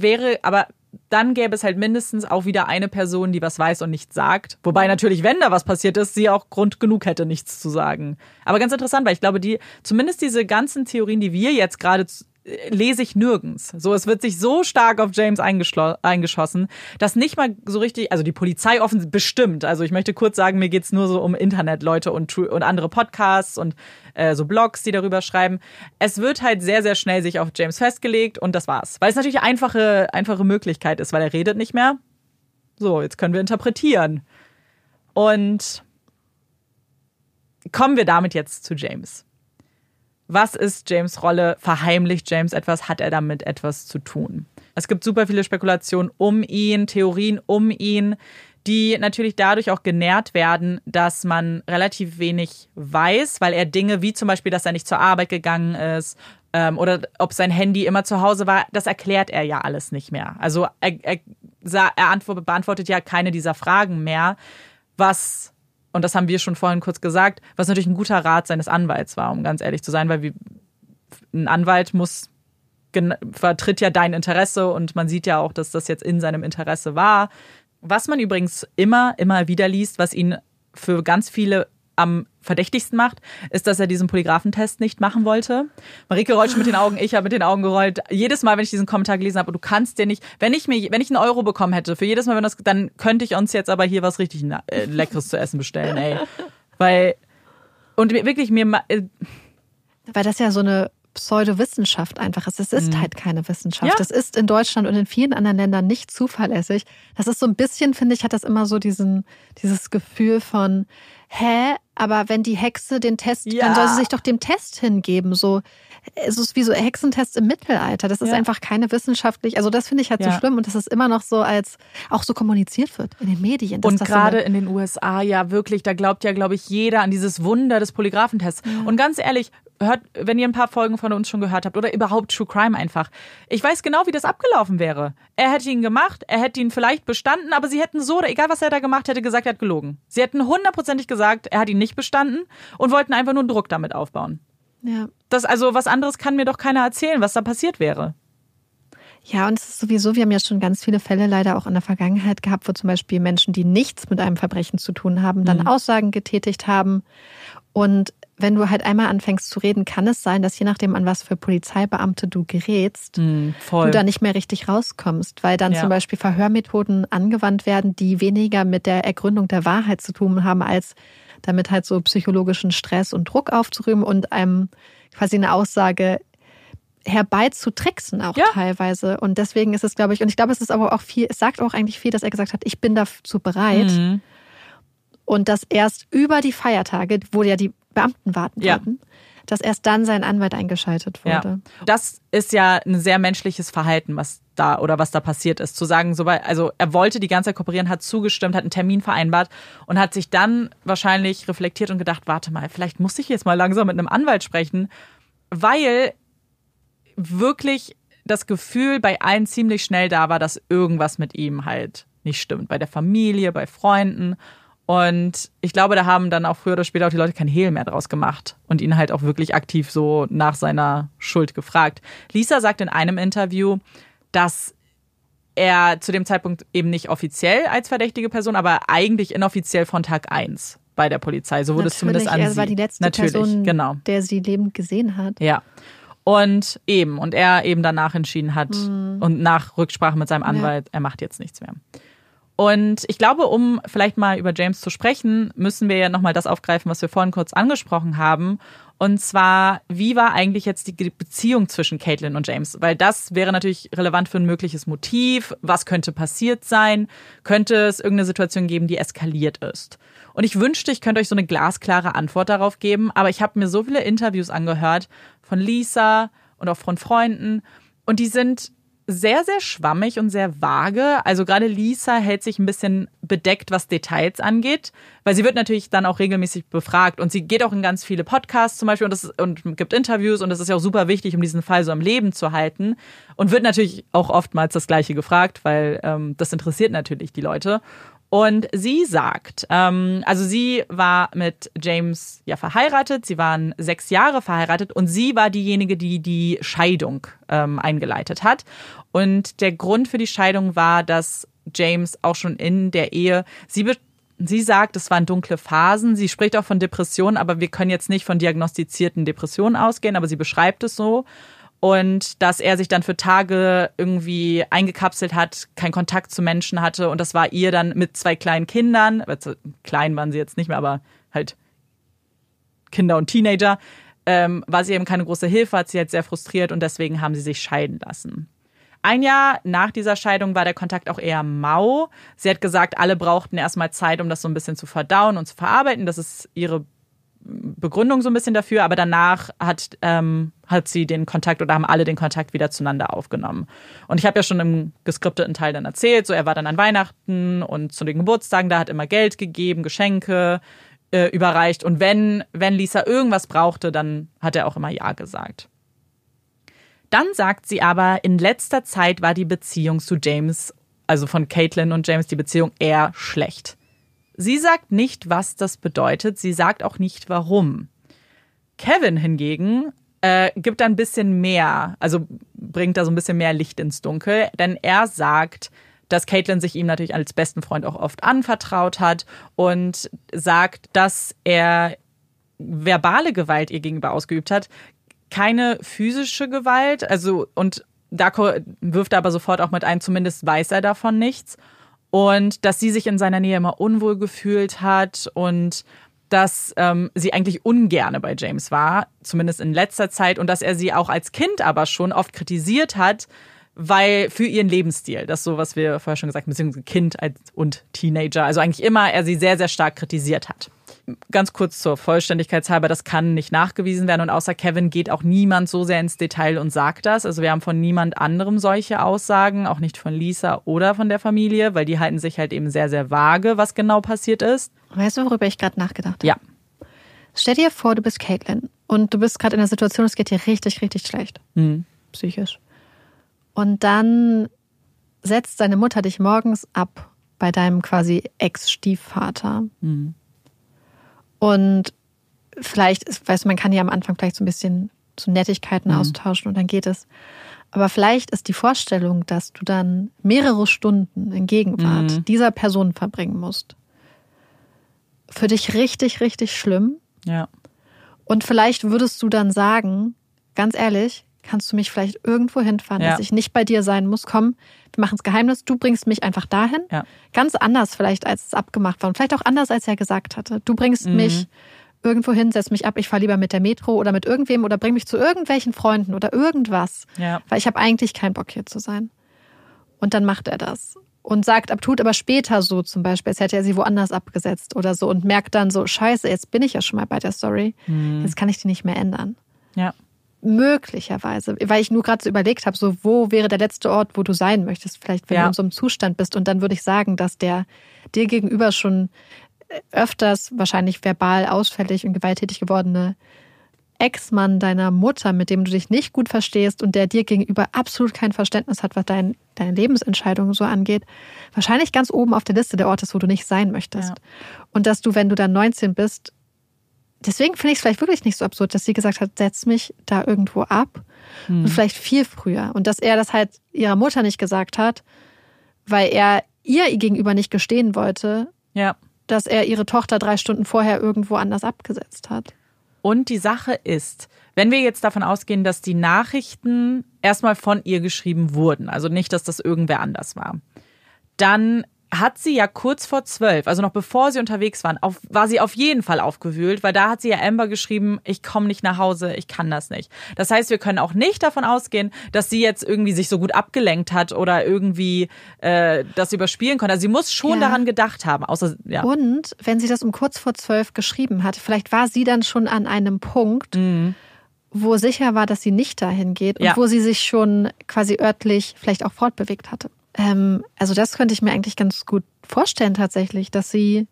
dann gäbe es halt mindestens auch wieder eine Person, die was weiß und nichts sagt. Wobei natürlich, wenn da was passiert ist, sie auch Grund genug hätte, nichts zu sagen. Aber ganz interessant, weil ich glaube, zumindest diese ganzen Theorien, die wir jetzt gerade lese ich nirgends. So, es wird sich so stark auf James eingeschossen, dass nicht mal so richtig, also die Polizei bestimmt. Also ich möchte kurz sagen, mir geht's nur so um Internetleute und andere Podcasts und so Blogs, die darüber schreiben. Es wird halt sehr, sehr schnell sich auf James festgelegt und das war's. Weil es natürlich eine einfache Möglichkeit ist, weil er redet nicht mehr. So, jetzt können wir interpretieren. Und kommen wir damit jetzt zu James. Was ist James' Rolle? Verheimlicht James etwas? Hat er damit etwas zu tun? Es gibt super viele Spekulationen um ihn, Theorien um ihn, die natürlich dadurch auch genährt werden, dass man relativ wenig weiß, weil er Dinge wie zum Beispiel, dass er nicht zur Arbeit gegangen ist oder ob sein Handy immer zu Hause war, das erklärt er ja alles nicht mehr. Also er beantwortet ja keine dieser Fragen mehr, und das haben wir schon vorhin kurz gesagt, was natürlich ein guter Rat seines Anwalts war, um ganz ehrlich zu sein, weil ein Anwalt vertritt ja dein Interesse und man sieht ja auch, dass das jetzt in seinem Interesse war. Was man übrigens immer wieder liest, was ihn für ganz viele am verdächtigsten macht, ist, dass er diesen Polygraphentest nicht machen wollte. Marike rollt schon mit den Augen, ich habe mit den Augen gerollt. Jedes Mal, wenn ich diesen Kommentar gelesen habe, du kannst dir nicht, wenn ich einen Euro bekommen hätte, für jedes Mal, dann könnte ich uns jetzt aber hier was richtig Leckeres zu essen bestellen, ey. Und wirklich weil das ja so eine Pseudowissenschaft einfach ist. Es ist halt keine Wissenschaft. Das ist in Deutschland und in vielen anderen Ländern nicht zuverlässig. Das ist so ein bisschen, finde ich, hat das immer so dieses Gefühl von, aber wenn die Hexe den Test, dann soll sie sich doch dem Test hingeben. So, es ist wie so Hexentests im Mittelalter. Das ist einfach keine wissenschaftlich, also das finde ich halt so schlimm und dass es immer noch so als auch so kommuniziert wird in den Medien. Und gerade in den USA wirklich, da glaubt ja, glaube ich, jeder an dieses Wunder des Polygraphentests. Und ganz ehrlich, wenn ihr ein paar Folgen von uns schon gehört habt oder überhaupt True Crime einfach. Ich weiß genau, wie das abgelaufen wäre. Er hätte ihn gemacht, er hätte ihn vielleicht bestanden, aber sie hätten so, oder egal was er da gemacht hätte, gesagt, er hat gelogen. Sie hätten 100%ig gesagt, er hat ihn nicht bestanden und wollten einfach nur einen Druck damit aufbauen. Ja. Also was anderes kann mir doch keiner erzählen, was da passiert wäre. Ja, und es ist sowieso, wir haben ja schon ganz viele Fälle leider auch in der Vergangenheit gehabt, wo zum Beispiel Menschen, die nichts mit einem Verbrechen zu tun haben, dann Aussagen getätigt haben. Und wenn du halt einmal anfängst zu reden, kann es sein, dass je nachdem, an was für Polizeibeamte du gerätst, du da nicht mehr richtig rauskommst, weil dann zum Beispiel Verhörmethoden angewandt werden, die weniger mit der Ergründung der Wahrheit zu tun haben, als damit halt so psychologischen Stress und Druck aufzurühmen und einem quasi eine Aussage herbeizutricksen auch teilweise. Und deswegen ist es, glaube ich, und ich glaube, es ist aber auch viel, es sagt auch eigentlich viel, dass er gesagt hat, ich bin dazu bereit. Und dass erst über die Feiertage, wo ja die Beamten warten wollten, dass erst dann sein Anwalt eingeschaltet wurde. Ja. Das ist ja ein sehr menschliches Verhalten, was da passiert ist. Zu sagen, also er wollte die ganze Zeit kooperieren, hat zugestimmt, hat einen Termin vereinbart und hat sich dann wahrscheinlich reflektiert und gedacht, warte mal, vielleicht muss ich jetzt mal langsam mit einem Anwalt sprechen, weil wirklich das Gefühl bei allen ziemlich schnell da war, dass irgendwas mit ihm halt nicht stimmt. Bei der Familie, bei Freunden. Und ich glaube, da haben dann auch früher oder später auch die Leute kein Hehl mehr draus gemacht und ihn halt auch wirklich aktiv so nach seiner Schuld gefragt. Lisa sagt in einem Interview, dass er zu dem Zeitpunkt eben nicht offiziell als verdächtige Person, aber eigentlich inoffiziell von Tag 1 bei der Polizei. So wurde es zumindest an sie. Er war die letzte Person, der sie lebend gesehen hat. Ja. Und er eben danach entschieden hat und nach Rücksprache mit seinem Anwalt, er macht jetzt nichts mehr. Und ich glaube, um vielleicht mal über James zu sprechen, müssen wir ja nochmal das aufgreifen, was wir vorhin kurz angesprochen haben. Und zwar, wie war eigentlich jetzt die Beziehung zwischen Caitlin und James? Weil das wäre natürlich relevant für ein mögliches Motiv. Was könnte passiert sein? Könnte es irgendeine Situation geben, die eskaliert ist? Und ich wünschte, ich könnte euch so eine glasklare Antwort darauf geben. Aber ich habe mir so viele Interviews angehört von Lisa und auch von Freunden. Und die sind sehr, sehr schwammig und sehr vage. Also gerade Lisa hält sich ein bisschen bedeckt, was Details angeht, weil sie wird natürlich dann auch regelmäßig befragt und sie geht auch in ganz viele Podcasts zum Beispiel und gibt Interviews und das ist ja auch super wichtig, um diesen Fall so am Leben zu halten und wird natürlich auch oftmals das Gleiche gefragt, weil das interessiert natürlich die Leute. Und sie sagt, also sie war mit James ja verheiratet, sie waren 6 Jahre verheiratet und sie war diejenige, die die Scheidung eingeleitet hat. Und der Grund für die Scheidung war, dass James auch schon in der Ehe, sie sagt, es waren dunkle Phasen, sie spricht auch von Depressionen, aber wir können jetzt nicht von diagnostizierten Depressionen ausgehen, aber sie beschreibt es so. Und dass er sich dann für Tage irgendwie eingekapselt hat, keinen Kontakt zu Menschen hatte. Und das war ihr dann mit 2 kleinen Kindern, klein waren sie jetzt nicht mehr, aber halt Kinder und Teenager, war sie eben keine große Hilfe, hat sie halt sehr frustriert und deswegen haben sie sich scheiden lassen. 1 Jahr nach dieser Scheidung war der Kontakt auch eher mau. Sie hat gesagt, alle brauchten erstmal Zeit, um das so ein bisschen zu verdauen und zu verarbeiten. Das ist ihre Begründung so ein bisschen dafür, aber danach hat sie den Kontakt oder haben alle den Kontakt wieder zueinander aufgenommen. Und ich habe ja schon im geskripteten Teil dann erzählt, so er war dann an Weihnachten und zu den Geburtstagen, da hat immer Geld gegeben, Geschenke überreicht und wenn Lisa irgendwas brauchte, dann hat er auch immer Ja gesagt. Dann sagt sie aber, in letzter Zeit war die Beziehung zu James, also von Caitlin und James, die Beziehung eher schlecht. Sie sagt nicht, was das bedeutet. Sie sagt auch nicht, warum. Kevin hingegen gibt da ein bisschen mehr, also bringt da so ein bisschen mehr Licht ins Dunkel. Denn er sagt, dass Caitlin sich ihm natürlich als besten Freund auch oft anvertraut hat und sagt, dass er verbale Gewalt ihr gegenüber ausgeübt hat. Keine physische Gewalt, also und da wirft er aber sofort auch mit ein, zumindest weiß er davon nichts. Und dass sie sich in seiner Nähe immer unwohl gefühlt hat und dass sie eigentlich ungerne bei James war, zumindest in letzter Zeit. Und dass er sie auch als Kind aber schon oft kritisiert hat, weil für ihren Lebensstil, das ist so, was wir vorher schon gesagt haben, beziehungsweise Kind und Teenager, also eigentlich immer er sie sehr, sehr stark kritisiert hat. Ganz kurz zur Vollständigkeitshalber, das kann nicht nachgewiesen werden und außer Kevin geht auch niemand so sehr ins Detail und sagt das. Also wir haben von niemand anderem solche Aussagen, auch nicht von Lisa oder von der Familie, weil die halten sich halt eben sehr, sehr vage, was genau passiert ist. Weißt du, worüber ich gerade nachgedacht habe? Ja. Stell dir vor, du bist Caitlin und du bist gerade in der Situation, es geht dir richtig, richtig schlecht. Psychisch. Und dann setzt deine Mutter dich morgens ab bei deinem quasi Ex-Stiefvater. Und vielleicht, weißt du, man kann ja am Anfang vielleicht so ein bisschen so Nettigkeiten austauschen und dann geht es. Aber vielleicht ist die Vorstellung, dass du dann mehrere Stunden in Gegenwart dieser Person verbringen musst, für dich richtig, richtig schlimm. Ja. Und vielleicht würdest du dann sagen, ganz ehrlich, kannst du mich vielleicht irgendwo hinfahren, dass ich nicht bei dir sein muss? Komm, wir machen das Geheimnis, du bringst mich einfach dahin. Ja. Ganz anders vielleicht, als es abgemacht war. Und vielleicht auch anders, als er gesagt hatte. Du bringst mich irgendwo hin, setz mich ab, ich fahre lieber mit der Metro oder mit irgendwem oder bring mich zu irgendwelchen Freunden oder irgendwas. Ja. Weil ich habe eigentlich keinen Bock, hier zu sein. Und dann macht er das. Und tut aber später so zum Beispiel, als hätte er sie woanders abgesetzt oder so und merkt dann so, scheiße, jetzt bin ich ja schon mal bei der Story. Jetzt kann ich die nicht mehr ändern. Ja. Möglicherweise, weil ich nur gerade so überlegt habe, so wo wäre der letzte Ort, wo du sein möchtest, vielleicht wenn du in so einem Zustand bist. Und dann würde ich sagen, dass der dir gegenüber schon öfters wahrscheinlich verbal ausfällig und gewalttätig gewordene Ex-Mann deiner Mutter, mit dem du dich nicht gut verstehst und der dir gegenüber absolut kein Verständnis hat, was deine Lebensentscheidungen so angeht, wahrscheinlich ganz oben auf der Liste der Orte ist, wo du nicht sein möchtest. Ja. Und dass du, wenn du dann 19 bist, deswegen finde ich es vielleicht wirklich nicht so absurd, dass sie gesagt hat, setz mich da irgendwo ab und vielleicht viel früher. Und dass er das halt ihrer Mutter nicht gesagt hat, weil er ihr gegenüber nicht gestehen wollte, dass er ihre Tochter 3 Stunden vorher irgendwo anders abgesetzt hat. Und die Sache ist, wenn wir jetzt davon ausgehen, dass die Nachrichten erstmal von ihr geschrieben wurden, also nicht, dass das irgendwer anders war, dann hat sie ja kurz vor 12, also noch bevor sie unterwegs waren, war sie auf jeden Fall aufgewühlt, weil da hat sie ja Amber geschrieben, ich komme nicht nach Hause, ich kann das nicht. Das heißt, wir können auch nicht davon ausgehen, dass sie jetzt irgendwie sich so gut abgelenkt hat oder irgendwie das überspielen konnte. Also sie muss schon daran gedacht haben. Und wenn sie das um kurz vor 12 geschrieben hat, vielleicht war sie dann schon an einem Punkt, wo sicher war, dass sie nicht dahin geht und wo sie sich schon quasi örtlich vielleicht auch fortbewegt hatte. Also das könnte ich mir eigentlich ganz gut vorstellen tatsächlich, dass sie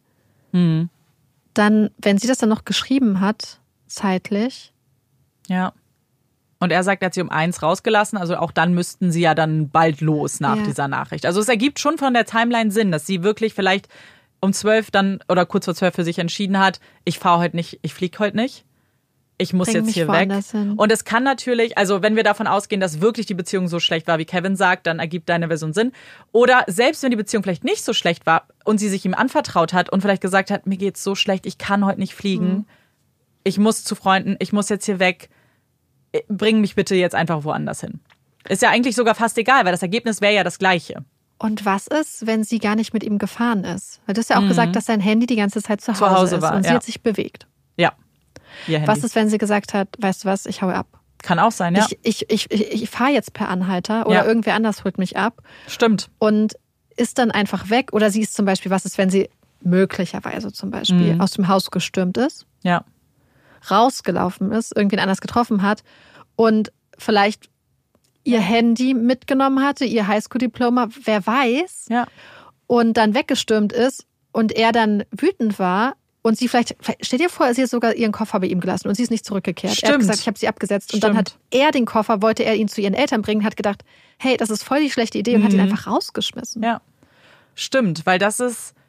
dann, wenn sie das dann noch geschrieben hat, zeitlich. Ja. Und er sagt, er hat sie um 1 rausgelassen, also auch dann müssten sie ja dann bald los nach dieser Nachricht. Also es ergibt schon von der Timeline Sinn, dass sie wirklich vielleicht um 12 dann oder kurz vor 12 für sich entschieden hat, ich fahre heute nicht, ich fliege heute nicht. Ich muss jetzt hier weg. Hin. Und es kann natürlich, also wenn wir davon ausgehen, dass wirklich die Beziehung so schlecht war, wie Kevin sagt, dann ergibt deine Version Sinn. Oder selbst wenn die Beziehung vielleicht nicht so schlecht war und sie sich ihm anvertraut hat und vielleicht gesagt hat, mir geht's so schlecht, ich kann heute nicht fliegen, ich muss zu Freunden, ich muss jetzt hier weg, bring mich bitte jetzt einfach woanders hin. Ist ja eigentlich sogar fast egal, weil das Ergebnis wäre ja das gleiche. Und was ist, wenn sie gar nicht mit ihm gefahren ist? Weil du hast ja auch gesagt, dass sein Handy die ganze Zeit zu Hause ist war, und sie hat sich bewegt. Ja. Was ist, wenn sie gesagt hat, weißt du was, ich haue ab? Kann auch sein, ja. Ich fahre jetzt per Anhalter oder irgendwer anders holt mich ab. Stimmt. Und ist dann einfach weg. Oder sie ist zum Beispiel, was ist, wenn sie möglicherweise zum Beispiel aus dem Haus gestürmt ist, rausgelaufen ist, irgendwen anders getroffen hat und vielleicht ihr Handy mitgenommen hatte, ihr Highschool-Diploma, wer weiß, und dann weggestürmt ist und er dann wütend war. Und sie vielleicht, stell dir vor, sie hat sogar ihren Koffer bei ihm gelassen und sie ist nicht zurückgekehrt. Stimmt. Er hat gesagt, ich habe sie abgesetzt. Und dann hat er den Koffer, wollte er ihn zu ihren Eltern bringen, hat gedacht, hey, das ist voll die schlechte Idee und hat ihn einfach rausgeschmissen. Ja, stimmt, weil das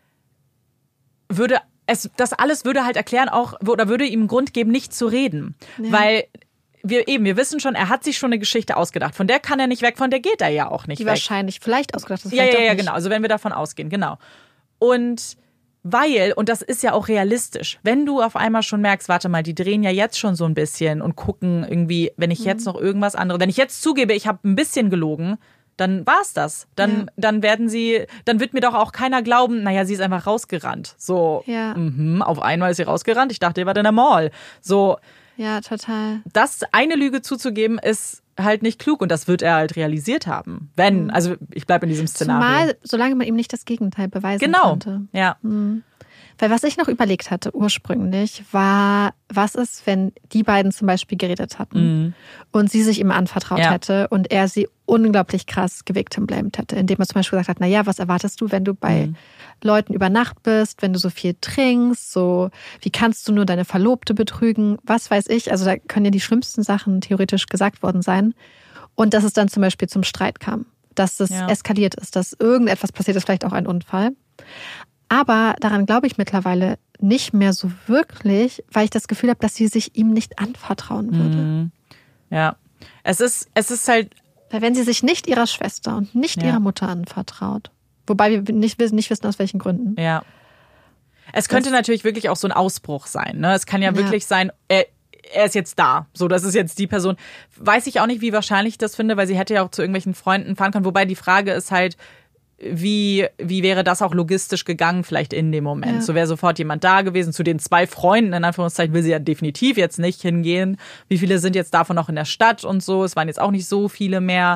alles würde halt erklären auch, oder würde ihm einen Grund geben, nicht zu reden. Ja. Weil wir wissen schon, er hat sich schon eine Geschichte ausgedacht. Von der kann er nicht weg, von der geht er ja auch nicht weg. Die wahrscheinlich vielleicht ausgedacht ist. Ja, genau. Also wenn wir davon ausgehen, genau. Und das ist ja auch realistisch, wenn du auf einmal schon merkst, warte mal, die drehen ja jetzt schon so ein bisschen und gucken irgendwie, wenn ich jetzt noch irgendwas anderes, wenn ich jetzt zugebe, ich habe ein bisschen gelogen, dann war's das. Dann wird mir doch auch keiner glauben, naja, sie ist einfach rausgerannt. So, auf einmal ist sie rausgerannt, ich dachte, ihr wart in der Mall. So. Ja, total. Das eine Lüge zuzugeben, ist halt nicht klug und das wird er halt realisiert haben. Also ich bleibe in diesem Szenario. Zumal, solange man ihm nicht das Gegenteil beweisen konnte. Ja. Weil was ich noch überlegt hatte ursprünglich, war, was ist, wenn die beiden zum Beispiel geredet hatten und sie sich ihm anvertraut hätte und er sie unglaublich krass gevictimblamed hätte, indem er zum Beispiel gesagt hat, naja, was erwartest du, wenn du bei Leuten über Nacht bist, wenn du so viel trinkst, so wie kannst du nur deine Verlobte betrügen, was weiß ich, also da können ja die schlimmsten Sachen theoretisch gesagt worden sein und dass es dann zum Beispiel zum Streit kam, dass es eskaliert ist, dass irgendetwas passiert ist, vielleicht auch ein Unfall. Aber daran glaube ich mittlerweile nicht mehr so wirklich, weil ich das Gefühl habe, dass sie sich ihm nicht anvertrauen würde. Ja, es ist halt... Weil wenn sie sich nicht ihrer Schwester und nicht ihrer Mutter anvertraut, wobei wir nicht wissen, aus welchen Gründen. Ja. Es könnte natürlich wirklich auch so ein Ausbruch sein. Ne? Es kann ja wirklich sein, er ist jetzt da. So, das ist jetzt die Person. Weiß ich auch nicht, wie wahrscheinlich ich das finde, weil sie hätte ja auch zu irgendwelchen Freunden fahren können. Wobei die Frage ist halt, wie wäre das auch logistisch gegangen vielleicht in dem Moment? Ja. So wäre sofort jemand da gewesen. Zu den 2 Freunden, in Anführungszeichen, will sie ja definitiv jetzt nicht hingehen. Wie viele sind jetzt davon noch in der Stadt und so? Es waren jetzt auch nicht so viele mehr.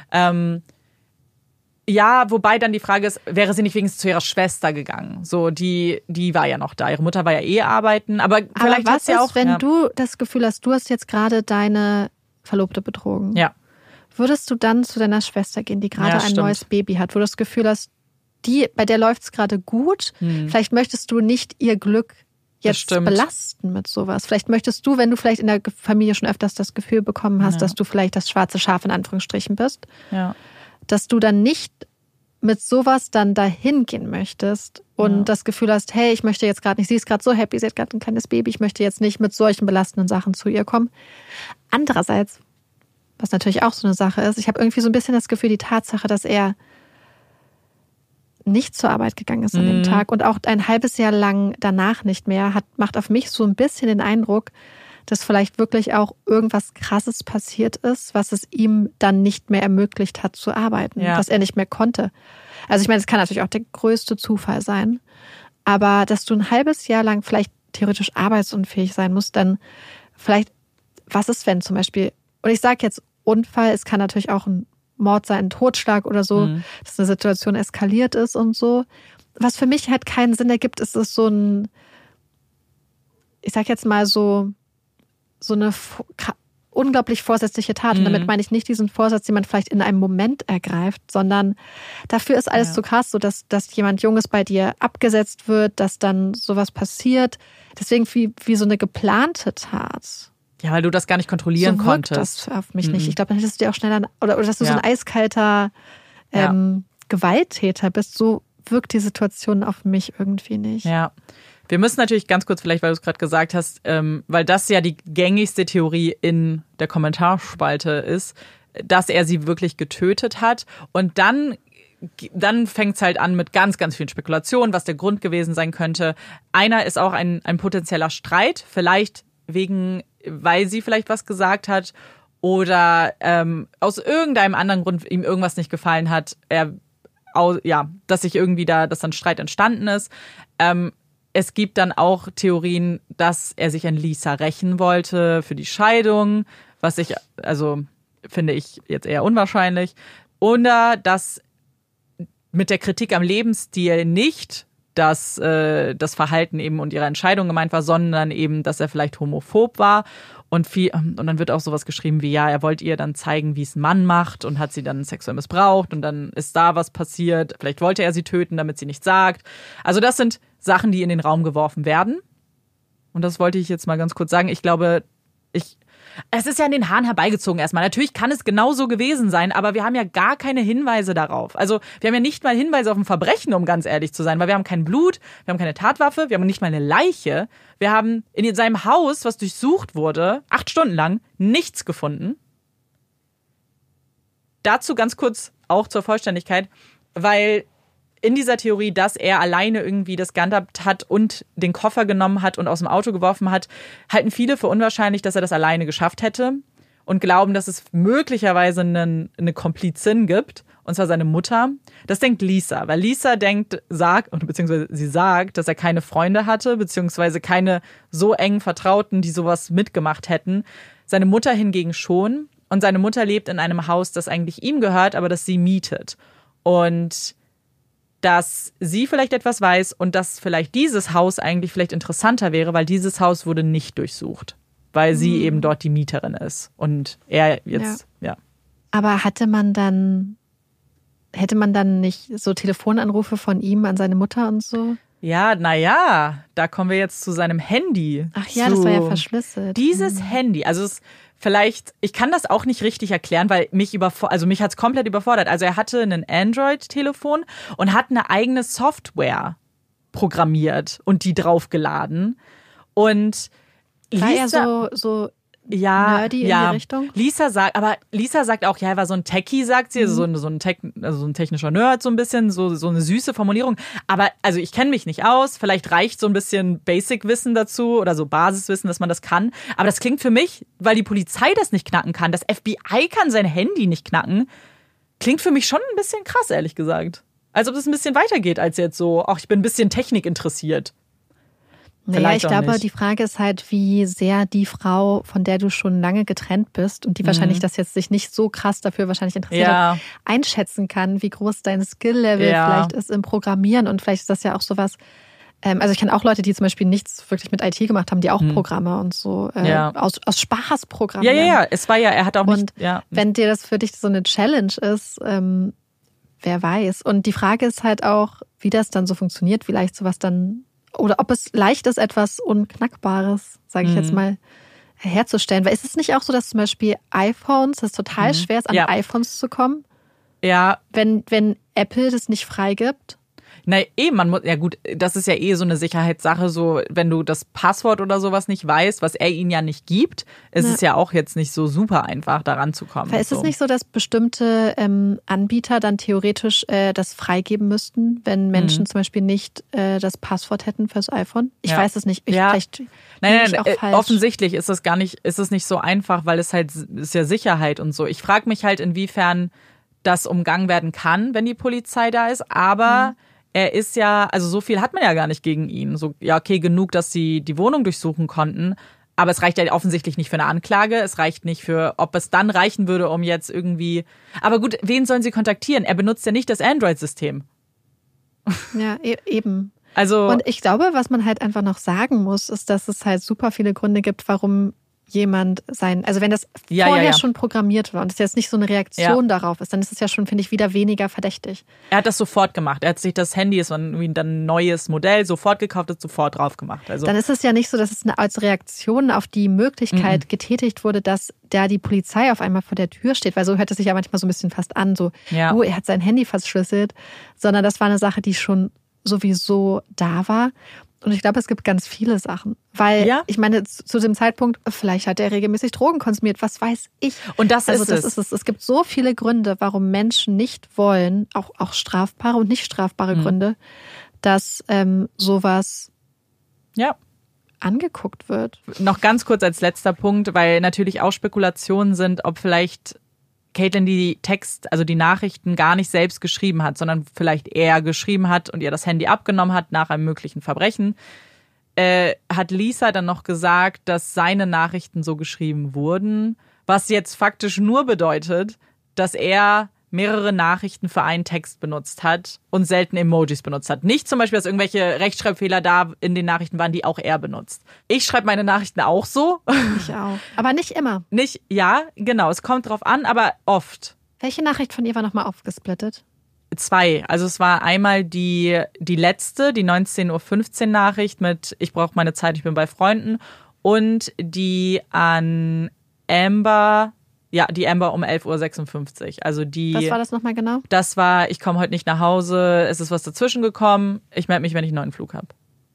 Ja, wobei dann die Frage ist, wäre sie nicht wenigstens zu ihrer Schwester gegangen? So, die war ja noch da. Ihre Mutter war ja arbeiten. Aber vielleicht was ja auch, ist, wenn du das Gefühl hast, du hast jetzt gerade deine Verlobte betrogen? Ja. Würdest du dann zu deiner Schwester gehen, die gerade ein neues Baby hat, wo du das Gefühl hast, bei der läuft es gerade gut? Vielleicht möchtest du nicht ihr Glück jetzt belasten mit sowas. Vielleicht möchtest du, wenn du vielleicht in der Familie schon öfters das Gefühl bekommen hast, dass du vielleicht das schwarze Schaf in Anführungsstrichen bist, dass du dann nicht mit sowas dann dahin gehen möchtest und das Gefühl hast, hey, ich möchte jetzt gerade nicht, sie ist gerade so happy, sie hat gerade ein kleines Baby, ich möchte jetzt nicht mit solchen belastenden Sachen zu ihr kommen. Andererseits, was natürlich auch so eine Sache ist, ich habe irgendwie so ein bisschen das Gefühl, die Tatsache, dass er nicht zur Arbeit gegangen ist an dem Tag und auch ein halbes Jahr lang danach nicht mehr, macht auf mich so ein bisschen den Eindruck, dass vielleicht wirklich auch irgendwas Krasses passiert ist, was es ihm dann nicht mehr ermöglicht hat zu arbeiten, dass er nicht mehr konnte. Also ich meine, es kann natürlich auch der größte Zufall sein, aber dass du ein halbes Jahr lang vielleicht theoretisch arbeitsunfähig sein musst, dann vielleicht, was ist, wenn zum Beispiel, und ich sage jetzt Unfall, es kann natürlich auch ein Mord sein, ein Totschlag oder so, dass eine Situation eskaliert ist und so. Was für mich halt keinen Sinn ergibt, ist es so ein, ich sag jetzt mal so eine unglaublich vorsätzliche Tat. Und damit meine ich nicht diesen Vorsatz, den man vielleicht in einem Moment ergreift, sondern dafür ist alles so krass, so dass jemand Junges bei dir abgesetzt wird, dass dann sowas passiert. Deswegen wie so eine geplante Tat. Ja, weil du das gar nicht kontrollieren konntest. Das auf mich nicht. Ich glaube, dann hättest du dir auch schneller, oder dass du so ein eiskalter Gewalttäter bist. So wirkt die Situation auf mich irgendwie nicht. Ja. Wir müssen natürlich ganz kurz, vielleicht weil du es gerade gesagt hast, weil das ja die gängigste Theorie in der Kommentarspalte ist, dass er sie wirklich getötet hat. Und dann fängt es halt an mit ganz, ganz vielen Spekulationen, was der Grund gewesen sein könnte. Einer ist auch ein potenzieller Streit, vielleicht weil sie vielleicht was gesagt hat oder aus irgendeinem anderen Grund ihm irgendwas nicht gefallen hat, dass sich irgendwie dass dann Streit entstanden ist. Es gibt dann auch Theorien, dass er sich an Lisa rächen wollte für die Scheidung, was finde ich jetzt eher unwahrscheinlich. Oder dass mit der Kritik am Lebensstil nicht das Verhalten eben und ihre Entscheidung gemeint war, sondern eben, dass er vielleicht homophob war. Und dann wird auch sowas geschrieben wie, ja, er wollte ihr dann zeigen, wie es ein Mann macht und hat sie dann sexuell missbraucht und dann ist da was passiert. Vielleicht wollte er sie töten, damit sie nichts sagt. Also das sind Sachen, die in den Raum geworfen werden. Und das wollte ich jetzt mal ganz kurz sagen. Ich glaube, es ist ja an den Haaren herbeigezogen erstmal. Natürlich kann es genauso gewesen sein, aber wir haben ja gar keine Hinweise darauf. Also wir haben ja nicht mal Hinweise auf ein Verbrechen, um ganz ehrlich zu sein, weil wir haben kein Blut, wir haben keine Tatwaffe, wir haben nicht mal eine Leiche. Wir haben in seinem Haus, was durchsucht wurde, 8 Stunden lang, nichts gefunden. Dazu ganz kurz auch zur Vollständigkeit, weil in dieser Theorie, dass er alleine irgendwie das gehandhabt hat und den Koffer genommen hat und aus dem Auto geworfen hat, halten viele für unwahrscheinlich, dass er das alleine geschafft hätte und glauben, dass es möglicherweise eine Komplizin gibt, und zwar seine Mutter. Das denkt Lisa, weil Lisa beziehungsweise sie sagt, dass er keine Freunde hatte, beziehungsweise keine so engen Vertrauten, die sowas mitgemacht hätten. Seine Mutter hingegen schon. Und seine Mutter lebt in einem Haus, das eigentlich ihm gehört, aber das sie mietet. Und dass sie vielleicht etwas weiß und dass vielleicht dieses Haus eigentlich vielleicht interessanter wäre, weil dieses Haus wurde nicht durchsucht, weil sie eben dort die Mieterin ist und er jetzt, ja. Aber hätte man dann nicht so Telefonanrufe von ihm an seine Mutter und so? Ja, da kommen wir jetzt zu seinem Handy. Ach ja, das war ja verschlüsselt. Dieses Handy, also vielleicht, ich kann das auch nicht richtig erklären, weil mich hat es komplett überfordert. Also er hatte ein Android-Telefon und hat eine eigene Software programmiert und die draufgeladen. Und war er so nerdy in die Richtung? Lisa sagt auch, ja, er war so ein Techie, sagt sie, so ein technischer Nerd, so ein bisschen, so eine süße Formulierung. Aber also ich kenne mich nicht aus, vielleicht reicht so ein bisschen Basic-Wissen dazu oder so Basiswissen, dass man das kann. Aber das klingt für mich, weil die Polizei das nicht knacken kann, das FBI kann sein Handy nicht knacken, klingt für mich schon ein bisschen krass, ehrlich gesagt. Als ob es ein bisschen weitergeht als jetzt so, ich bin ein bisschen Technik interessiert. Naja, ich glaube, die Frage ist halt, wie sehr die Frau, von der du schon lange getrennt bist und die wahrscheinlich das jetzt sich nicht so krass dafür wahrscheinlich interessiert hat, einschätzen kann, wie groß dein Skill-Level vielleicht ist im Programmieren. Und vielleicht ist das ja auch sowas, also ich kenne auch Leute, die zum Beispiel nichts wirklich mit IT gemacht haben, die auch Programme und so aus Spaß programmieren. Ja, es war er hat auch nicht... Und wenn dir das für dich so eine Challenge ist, wer weiß. Und die Frage ist halt auch, wie das dann so funktioniert, vielleicht sowas dann... Oder ob es leicht ist, etwas Unknackbares, sage ich jetzt mal, herzustellen. Weil ist es nicht auch so, dass zum Beispiel iPhones, das total schwer ist, an iPhones zu kommen? Ja. Wenn Apple das nicht freigibt? Na man muss, das ist ja so eine Sicherheitssache, so wenn du das Passwort oder sowas nicht weißt, was er ihnen ja nicht gibt, ist es ja auch jetzt nicht so super einfach, da ranzukommen. Weil ist es nicht so, dass bestimmte Anbieter dann theoretisch das freigeben müssten, wenn Menschen zum Beispiel nicht das Passwort hätten fürs iPhone? Ich weiß es nicht. Nein, offensichtlich ist es nicht so einfach, weil es halt ist ja Sicherheit und so. Ich frage mich halt, inwiefern das umgangen werden kann, wenn die Polizei da ist, aber er ist also so viel hat man ja gar nicht gegen ihn. So, genug, dass sie die Wohnung durchsuchen konnten. Aber es reicht ja offensichtlich nicht für eine Anklage. Es reicht nicht für, ob es dann reichen würde, um jetzt irgendwie... Aber gut, wen sollen sie kontaktieren? Er benutzt ja nicht das Android-System. Ja, eben. Also, und ich glaube, was man halt einfach noch sagen muss, ist, dass es halt super viele Gründe gibt, warum jemand also wenn das vorher schon programmiert war und es jetzt nicht so eine Reaktion darauf ist, dann ist es ja schon, finde ich, wieder weniger verdächtig. Er hat das sofort gemacht. Er hat sich das Handy, es war irgendwie dann ein neues Modell, sofort gekauft und sofort drauf gemacht. Also, dann ist es ja nicht so, dass es als Reaktion auf die Möglichkeit getätigt wurde, dass da die Polizei auf einmal vor der Tür steht, weil so hört es sich ja manchmal so ein bisschen fast an, so, er hat sein Handy verschlüsselt, sondern das war eine Sache, die schon sowieso da war. Und ich glaube, es gibt ganz viele Sachen. Weil, ich meine, zu dem Zeitpunkt, vielleicht hat er regelmäßig Drogen konsumiert, was weiß ich. Und das ist es. Es gibt so viele Gründe, warum Menschen nicht wollen, auch strafbare und nicht strafbare Gründe, dass sowas angeguckt wird. Noch ganz kurz als letzter Punkt, weil natürlich auch Spekulationen sind, ob vielleicht Caitlin die Nachrichten gar nicht selbst geschrieben hat, sondern vielleicht er geschrieben hat und ihr das Handy abgenommen hat nach einem möglichen Verbrechen. Hat Lisa dann noch gesagt, dass seine Nachrichten so geschrieben wurden, was jetzt faktisch nur bedeutet, dass er mehrere Nachrichten für einen Text benutzt hat und selten Emojis benutzt hat. Nicht zum Beispiel, dass irgendwelche Rechtschreibfehler da in den Nachrichten waren, die auch er benutzt. Ich schreibe meine Nachrichten auch so. Ich auch. Aber nicht immer. Genau. Es kommt drauf an, aber oft. Welche Nachricht von ihr war nochmal aufgesplittet? 2. Also es war einmal die letzte, die 19:15 Uhr Nachricht mit ich brauche meine Zeit, ich bin bei Freunden und die an Amber... Ja, die Amber um 11:56 Uhr. Also was war das nochmal genau? Das war, ich komme heute nicht nach Hause, es ist was dazwischen gekommen, ich melde mich, wenn ich einen neuen Flug habe.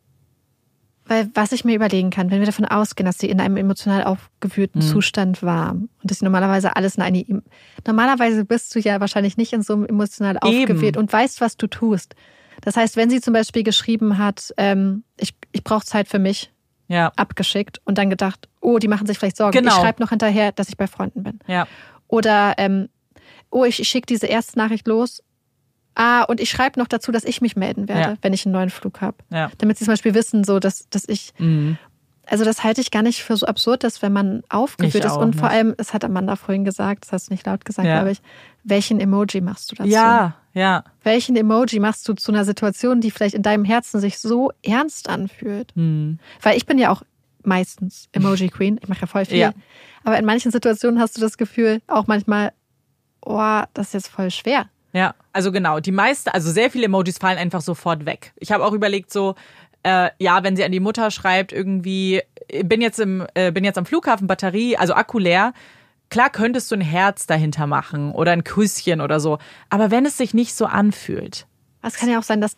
Weil was ich mir überlegen kann, wenn wir davon ausgehen, dass sie in einem emotional aufgewühlten Zustand war und dass sie normalerweise normalerweise bist du ja wahrscheinlich nicht in so einem emotional aufgewühlt und weißt, was du tust. Das heißt, wenn sie zum Beispiel geschrieben hat, ich brauche Zeit für mich, abgeschickt und dann gedacht, die machen sich vielleicht Sorgen. Genau. Ich schreibe noch hinterher, dass ich bei Freunden bin. Ja. Oder, ich schicke diese erste Nachricht los. Und ich schreibe noch dazu, dass ich mich melden werde, wenn ich einen neuen Flug habe. Ja. Damit sie zum Beispiel wissen, so, dass ich... Also das halte ich gar nicht für so absurd, dass wenn man aufgewühlt ist und vor allem, das hat Amanda vorhin gesagt, das hast du nicht laut gesagt, glaube ich, welchen Emoji machst du dazu? Ja. Welchen Emoji machst du zu einer Situation, die vielleicht in deinem Herzen sich so ernst anfühlt? Weil ich bin ja auch meistens Emoji-Queen. Ich mache ja voll viel. Ja. Aber in manchen Situationen hast du das Gefühl, auch manchmal, oh, das ist jetzt voll schwer. Ja, also genau. Also sehr viele Emojis fallen einfach sofort weg. Ich habe auch überlegt so, wenn sie an die Mutter schreibt, irgendwie, bin jetzt am Flughafen, Batterie, also Akku leer. Klar könntest du ein Herz dahinter machen oder ein Küsschen oder so. Aber wenn es sich nicht so anfühlt. Es kann ja auch sein, dass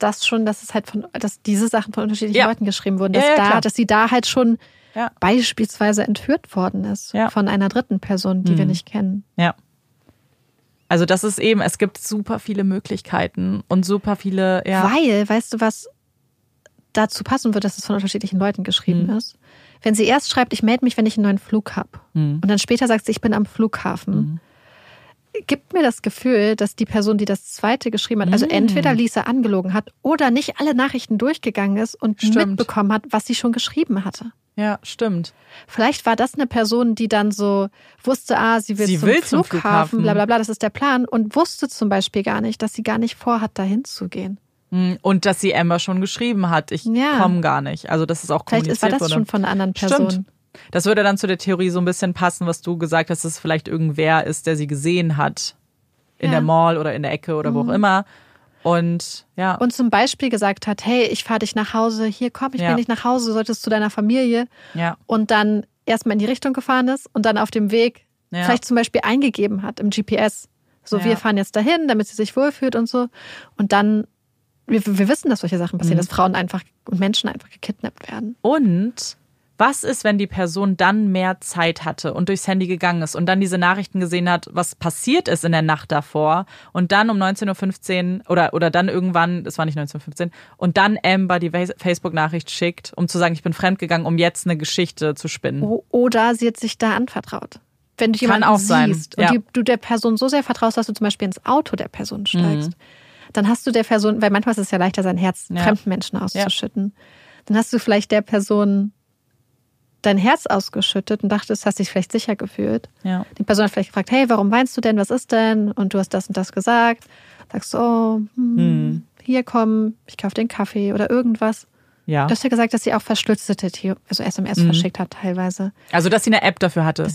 diese Sachen von unterschiedlichen Leuten geschrieben wurden. Dass sie da halt schon beispielsweise entführt worden ist von einer dritten Person, die wir nicht kennen. Ja. Also das ist eben, es gibt super viele Möglichkeiten und super viele, Weil, weißt du, was dazu passen wird, dass es von unterschiedlichen Leuten geschrieben ist? Wenn sie erst schreibt, ich melde mich, wenn ich einen neuen Flug habe. Und dann später sagt sie, ich bin am Flughafen. Gibt mir das Gefühl, dass die Person, die das zweite geschrieben hat, also entweder Lisa angelogen hat oder nicht alle Nachrichten durchgegangen ist und mitbekommen hat, was sie schon geschrieben hatte. Ja, stimmt. Vielleicht war das eine Person, die dann so wusste, sie will zum Flughafen, bla bla bla, das ist der Plan, und wusste zum Beispiel gar nicht, dass sie gar nicht vorhat, dahin zu gehen. Und dass sie Amber schon geschrieben hat, ich komme gar nicht. Also das ist auch kommuniziert worden. Vielleicht war das schon von einer anderen Person. Stimmt. Das würde dann zu der Theorie so ein bisschen passen, was du gesagt hast, dass es vielleicht irgendwer ist, der sie gesehen hat. In der Mall oder in der Ecke oder wo auch immer. Und zum Beispiel gesagt hat, hey, ich fahre dich nach Hause, hier komm, ich bring dich nach Hause, du solltest zu deiner Familie. Ja. Und dann erstmal in die Richtung gefahren ist und dann auf dem Weg vielleicht zum Beispiel eingegeben hat im GPS. So, wir fahren jetzt dahin, damit sie sich wohlfühlt und so. Und dann, wir wissen, dass solche Sachen passieren, dass Frauen und Menschen einfach gekidnappt werden. Und was ist, wenn die Person dann mehr Zeit hatte und durchs Handy gegangen ist und dann diese Nachrichten gesehen hat, was passiert ist in der Nacht davor und dann um 19.15 Uhr oder dann irgendwann, es war nicht 19.15 Uhr, und dann Amber die Facebook-Nachricht schickt, um zu sagen, ich bin fremdgegangen, um jetzt eine Geschichte zu spinnen. Oder sie hat sich da anvertraut. Wenn du jemanden siehst und du der Person so sehr vertraust, dass du zum Beispiel ins Auto der Person steigst, dann hast du der Person, weil manchmal ist es ja leichter, sein Herz fremden Menschen auszuschütten, dann hast du vielleicht der Person dein Herz ausgeschüttet und dachtest, hast dich vielleicht sicher gefühlt. Ja. Die Person hat vielleicht gefragt, hey, warum weinst du denn? Was ist denn? Und du hast das und das gesagt. Sagst du, hier komm, ich kaufe den Kaffee oder irgendwas. Ja. Du hast ja gesagt, dass sie auch verschlüsselte SMS verschickt hat teilweise. Also, dass sie eine App dafür hatte.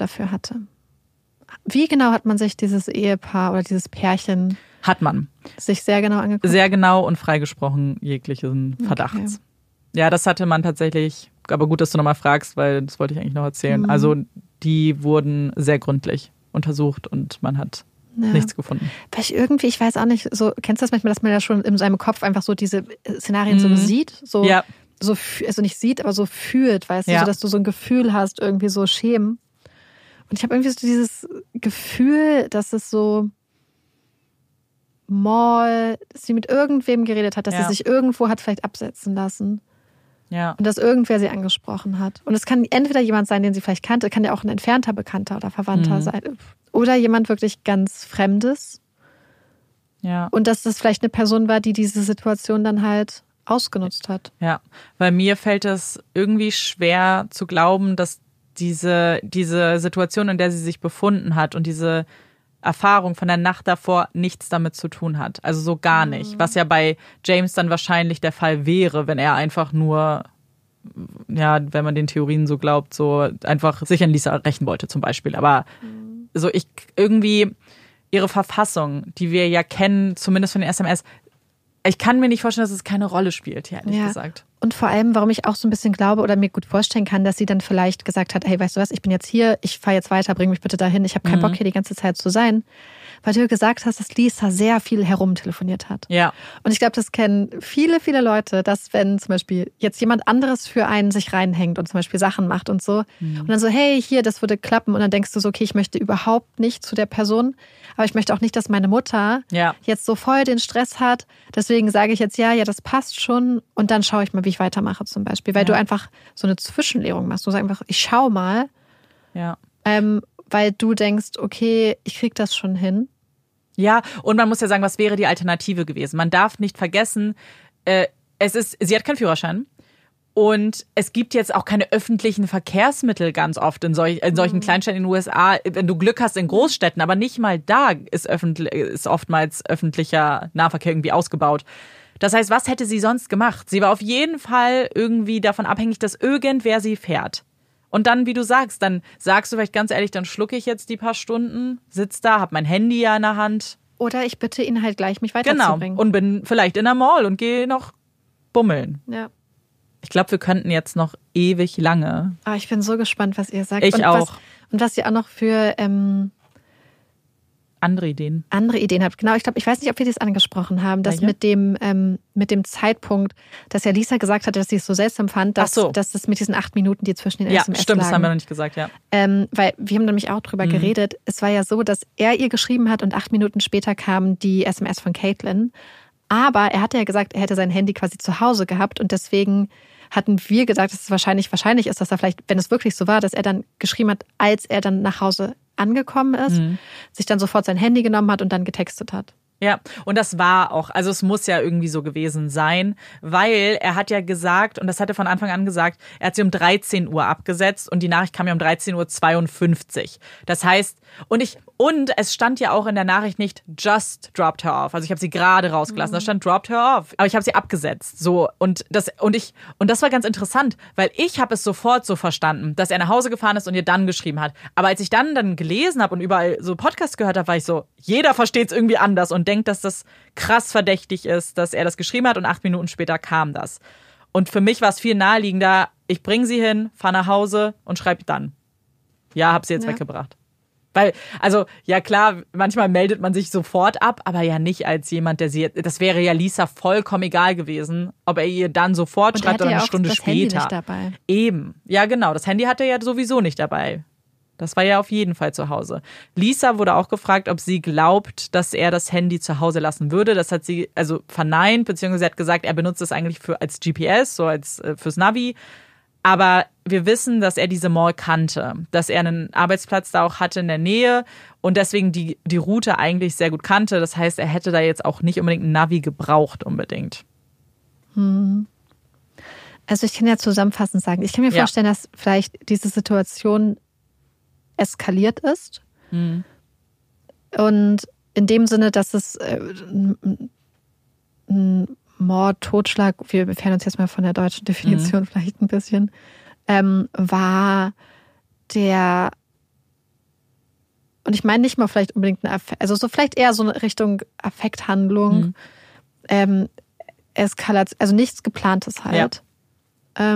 Wie genau hat man sich dieses Ehepaar oder dieses Pärchen sich sehr genau angeguckt? Sehr genau und freigesprochen jeglichen Verdachts. Okay. Ja, das hatte man tatsächlich, aber gut, dass du nochmal fragst, weil das wollte ich eigentlich noch erzählen. Also die wurden sehr gründlich untersucht und man hat nichts gefunden. Weil ich weiß auch nicht, so kennst du das manchmal, dass man ja schon in seinem Kopf einfach so diese Szenarien so sieht? So also nicht sieht, aber so fühlt, weißt du, so, dass du so ein Gefühl hast, irgendwie so Schämen. Und ich habe irgendwie so dieses Gefühl, dass es so dass sie mit irgendwem geredet hat, dass sie sich irgendwo hat vielleicht absetzen lassen. Ja. Und dass irgendwer sie angesprochen hat. Und es kann entweder jemand sein, den sie vielleicht kannte, kann ja auch ein entfernter Bekannter oder Verwandter sein. Oder jemand wirklich ganz Fremdes. Ja. Und dass das vielleicht eine Person war, die diese Situation dann halt ausgenutzt hat. Ja, weil mir fällt es irgendwie schwer zu glauben, dass diese Situation, in der sie sich befunden hat und diese Erfahrung von der Nacht davor nichts damit zu tun hat. Also so gar nicht. Was ja bei James dann wahrscheinlich der Fall wäre, wenn er einfach nur, wenn man den Theorien so glaubt, so einfach sich an Lisa rächen wollte zum Beispiel. Aber so irgendwie ihre Verfassung, die wir ja kennen, zumindest von den SMS, ich kann mir nicht vorstellen, dass es keine Rolle spielt, ehrlich gesagt. Und vor allem, warum ich auch so ein bisschen glaube oder mir gut vorstellen kann, dass sie dann vielleicht gesagt hat, hey, weißt du was, ich bin jetzt hier, ich fahre jetzt weiter, bring mich bitte dahin, ich habe keinen Bock hier die ganze Zeit zu sein. Weil du gesagt hast, dass Lisa sehr viel herumtelefoniert hat. Ja. Und ich glaube, das kennen viele, viele Leute, dass wenn zum Beispiel jetzt jemand anderes für einen sich reinhängt und zum Beispiel Sachen macht und so und dann so, hey, hier, das würde klappen und dann denkst du so, okay, ich möchte überhaupt nicht zu der Person, aber ich möchte auch nicht, dass meine Mutter jetzt so voll den Stress hat. Deswegen sage ich jetzt, ja, das passt schon und dann schaue ich mal, wie ich weitermache zum Beispiel. Weil du einfach so eine Zwischenlehrung machst. Du sagst einfach, ich schau mal. Ja. Weil du denkst, okay, ich krieg das schon hin. Ja, und man muss ja sagen, was wäre die Alternative gewesen? Man darf nicht vergessen, sie hat keinen Führerschein Und es gibt jetzt auch keine öffentlichen Verkehrsmittel ganz oft in solchen Kleinstädten in den USA. Wenn du Glück hast in Großstädten, aber nicht mal da ist oftmals öffentlicher Nahverkehr irgendwie ausgebaut. Das heißt, was hätte sie sonst gemacht? Sie war auf jeden Fall irgendwie davon abhängig, dass irgendwer sie fährt. Und dann, wie du sagst, dann sagst du vielleicht ganz ehrlich, dann schlucke ich jetzt die paar Stunden, sitz da, hab mein Handy ja in der Hand. Oder ich bitte ihn halt gleich, mich weiterzubringen. Genau, und bin vielleicht in der Mall und gehe noch bummeln. Ja. Ich glaube, wir könnten jetzt noch ewig lange. Aber ich bin so gespannt, was ihr sagt. Ich auch. Und was ihr auch noch für andere Ideen habt. Genau, ich weiß nicht, ob wir das angesprochen haben, dass mit dem Zeitpunkt, dass ja Lisa gesagt hatte, dass sie es so seltsam fand, dass das mit diesen 8 Minuten, die zwischen den SMS lagen. Ja, stimmt, das haben wir noch nicht gesagt, ja. Weil wir haben nämlich auch drüber geredet. Es war ja so, dass er ihr geschrieben hat und 8 Minuten später kam die SMS von Caitlin. Aber er hatte ja gesagt, er hätte sein Handy quasi zu Hause gehabt und deswegen hatten wir gesagt, dass es wahrscheinlich ist, dass er vielleicht, wenn es wirklich so war, dass er dann geschrieben hat, als er dann nach Hause angekommen ist, sich dann sofort sein Handy genommen hat und dann getextet hat. Ja, und das war auch, also es muss ja irgendwie so gewesen sein, weil er hat ja gesagt, und das hat er von Anfang an gesagt, er hat sie um 13 Uhr abgesetzt und die Nachricht kam ja um 13:52 Uhr. Das heißt, und es stand ja auch in der Nachricht nicht just dropped her off. Also ich habe sie gerade rausgelassen, da stand dropped her off. Aber ich habe sie abgesetzt. So, und das war ganz interessant, weil ich habe es sofort so verstanden, dass er nach Hause gefahren ist und ihr dann geschrieben hat. Aber als ich dann gelesen habe und überall so Podcasts gehört habe, war ich so, jeder versteht es irgendwie anders und denkt, dass das krass verdächtig ist, dass er das geschrieben hat und 8 Minuten später kam das. Und für mich war es viel naheliegender, ich bringe sie hin, fahre nach Hause und schreibe dann. Ja, hab sie jetzt weggebracht. Weil, also, ja klar, manchmal meldet man sich sofort ab, aber ja nicht als jemand, das wäre ja Lisa vollkommen egal gewesen, ob er ihr dann sofort schreibt oder eine Stunde später. Handy nicht dabei. Eben. Ja, genau. Das Handy hatte er ja sowieso nicht dabei. Das war ja auf jeden Fall zu Hause. Lisa wurde auch gefragt, ob sie glaubt, dass er das Handy zu Hause lassen würde. Das hat sie also verneint, beziehungsweise hat gesagt, er benutzt es eigentlich als GPS, so als fürs Navi. Aber wir wissen, dass er diese Mall kannte, dass er einen Arbeitsplatz da auch hatte in der Nähe und deswegen die Route eigentlich sehr gut kannte. Das heißt, er hätte da jetzt auch nicht unbedingt ein Navi gebraucht unbedingt. Also ich kann ja zusammenfassend sagen, ich kann mir vorstellen, dass vielleicht diese Situation eskaliert ist. Und in dem Sinne, dass es ein Mord, Totschlag, wir entfernen uns jetzt mal von der deutschen Definition vielleicht ein bisschen, war der, und ich meine nicht mal vielleicht unbedingt eine Affekt, also so vielleicht eher so eine Richtung Affekthandlung, Eskalation, also nichts Geplantes halt. Ja.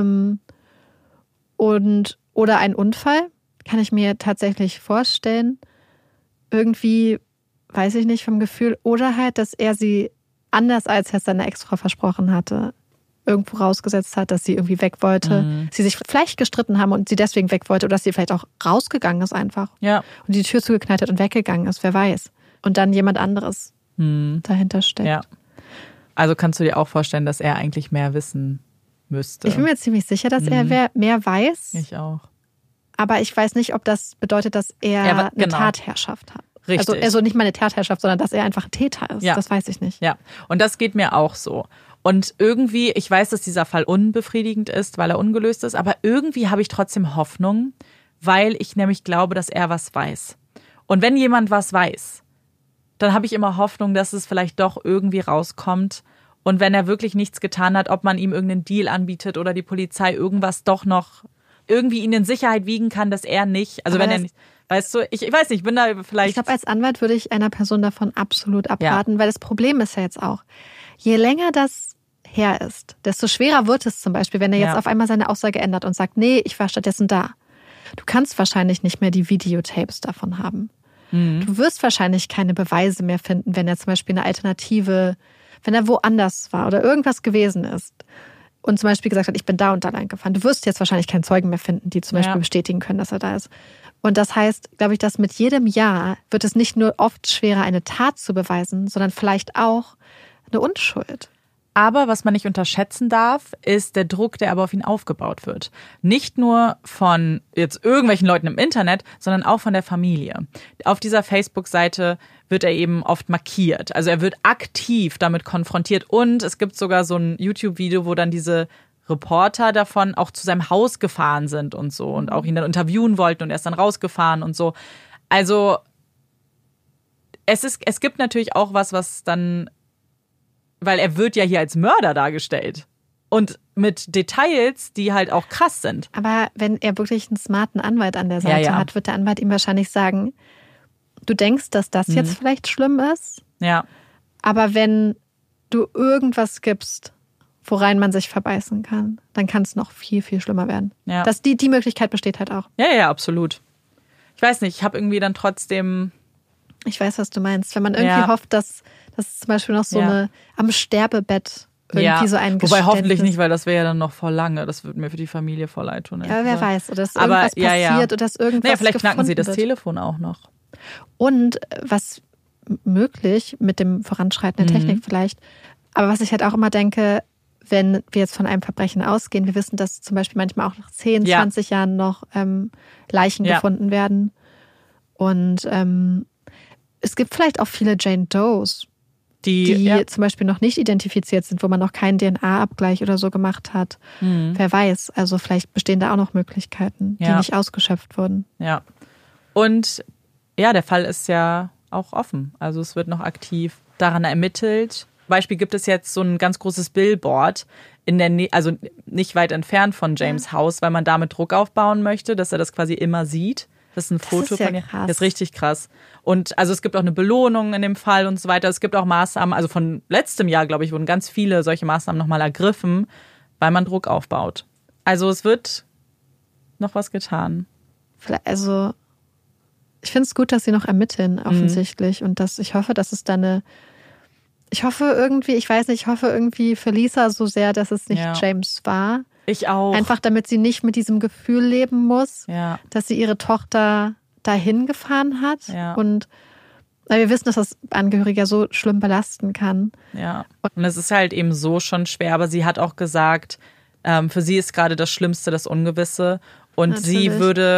Oder ein Unfall, kann ich mir tatsächlich vorstellen. Irgendwie, weiß ich nicht, vom Gefühl. Oder halt, dass er sie anders als er seine Ex-Frau versprochen hatte, irgendwo rausgesetzt hat, dass sie irgendwie weg wollte. Sie sich vielleicht gestritten haben und sie deswegen weg wollte oder dass sie vielleicht auch rausgegangen ist einfach. Ja. Und die Tür zugeknallt hat und weggegangen ist, wer weiß. Und dann jemand anderes dahinter steckt. Ja. Also kannst du dir auch vorstellen, dass er eigentlich mehr wissen müsste? Ich bin mir ziemlich sicher, dass er mehr weiß. Ich auch. Aber ich weiß nicht, ob das bedeutet, dass er eine Tatherrschaft hat. Richtig. Also nicht mal eine Tatherrschaft, sondern dass er einfach ein Täter ist. Ja. Das weiß ich nicht. Ja, und das geht mir auch so. Und irgendwie, ich weiß, dass dieser Fall unbefriedigend ist, weil er ungelöst ist, aber irgendwie habe ich trotzdem Hoffnung, weil ich nämlich glaube, dass er was weiß. Und wenn jemand was weiß, dann habe ich immer Hoffnung, dass es vielleicht doch irgendwie rauskommt. Und wenn er wirklich nichts getan hat, ob man ihm irgendeinen Deal anbietet oder die Polizei irgendwas doch noch irgendwie ihn in Sicherheit wiegen kann, dass er nicht, also wenn er nicht, weißt du, ich weiß nicht, ich bin da vielleicht... Ich glaube, als Anwalt würde ich einer Person davon absolut abraten, weil das Problem ist ja jetzt auch, je länger das her ist, desto schwerer wird es zum Beispiel, wenn er jetzt auf einmal seine Aussage ändert und sagt, nee, ich war stattdessen da. Du kannst wahrscheinlich nicht mehr die Videotapes davon haben. Du wirst wahrscheinlich keine Beweise mehr finden, wenn er zum Beispiel eine Alternative, wenn er woanders war oder irgendwas gewesen ist. Und zum Beispiel gesagt hat, ich bin da und da lang gefahren. Du wirst jetzt wahrscheinlich keinen Zeugen mehr finden, die zum Beispiel bestätigen können, dass er da ist. Und das heißt, glaube ich, dass mit jedem Jahr wird es nicht nur oft schwerer, eine Tat zu beweisen, sondern vielleicht auch eine Unschuld. Aber was man nicht unterschätzen darf, ist der Druck, der aber auf ihn aufgebaut wird. Nicht nur von jetzt irgendwelchen Leuten im Internet, sondern auch von der Familie. Auf dieser Facebook-Seite wird er eben oft markiert. Also er wird aktiv damit konfrontiert. Und es gibt sogar so ein YouTube-Video, wo dann diese Reporter davon auch zu seinem Haus gefahren sind und so und auch ihn dann interviewen wollten und er ist dann rausgefahren und so. Also es gibt natürlich auch was dann, weil er wird ja hier als Mörder dargestellt und mit Details, die halt auch krass sind. Aber wenn er wirklich einen smarten Anwalt an der Seite hat, wird der Anwalt ihm wahrscheinlich sagen, du denkst, dass das jetzt vielleicht schlimm ist, aber wenn du irgendwas gibst, worein man sich verbeißen kann, dann kann es noch viel, viel schlimmer werden. Ja. Die Möglichkeit besteht halt auch. Ja, absolut. Ich weiß nicht, ich habe irgendwie dann trotzdem... Ich weiß, was du meinst. Wenn man irgendwie hofft, dass zum Beispiel noch so eine am Sterbebett irgendwie so ein Geständnis... Wobei hoffentlich nicht, weil das wäre ja dann noch voll lange. Das würde mir für die Familie voll leid tun. Ja, wer weiß. Oder dass irgendwas passiert oder dass irgendwas vielleicht knacken sie das wird. Telefon auch noch. Und was möglich mit dem Voranschreiten der Technik vielleicht, aber was ich halt auch immer denke, wenn wir jetzt von einem Verbrechen ausgehen, wir wissen, dass zum Beispiel manchmal auch nach 10, 20 Jahren noch Leichen gefunden werden. Und es gibt vielleicht auch viele Jane Does, die zum Beispiel noch nicht identifiziert sind, wo man noch keinen DNA-Abgleich oder so gemacht hat. Wer weiß, also vielleicht bestehen da auch noch Möglichkeiten, die nicht ausgeschöpft wurden. Ja. Und der Fall ist ja auch offen. Also es wird noch aktiv daran ermittelt. Beispiel gibt es jetzt so ein ganz großes Billboard in der also nicht weit entfernt von James' Haus, weil man damit Druck aufbauen möchte, dass er das quasi immer sieht. Das ist ein Foto von ihr. Das ist richtig krass. Und also es gibt auch eine Belohnung in dem Fall und so weiter. Es gibt auch Maßnahmen, also von letztem Jahr, glaube ich, wurden ganz viele solche Maßnahmen nochmal ergriffen, weil man Druck aufbaut. Also es wird noch was getan. Also ich finde es gut, dass sie noch ermitteln, offensichtlich. Und ich hoffe, dass es dann ich hoffe irgendwie für Lisa so sehr, dass es nicht James war. Ich auch. Einfach damit sie nicht mit diesem Gefühl leben muss, dass sie ihre Tochter dahin gefahren hat. Ja. Und weil wir wissen, dass das Angehörige so schlimm belasten kann. Ja. Und es ist halt eben so schon schwer, aber sie hat auch gesagt, für sie ist gerade das Schlimmste das Ungewisse. Und natürlich.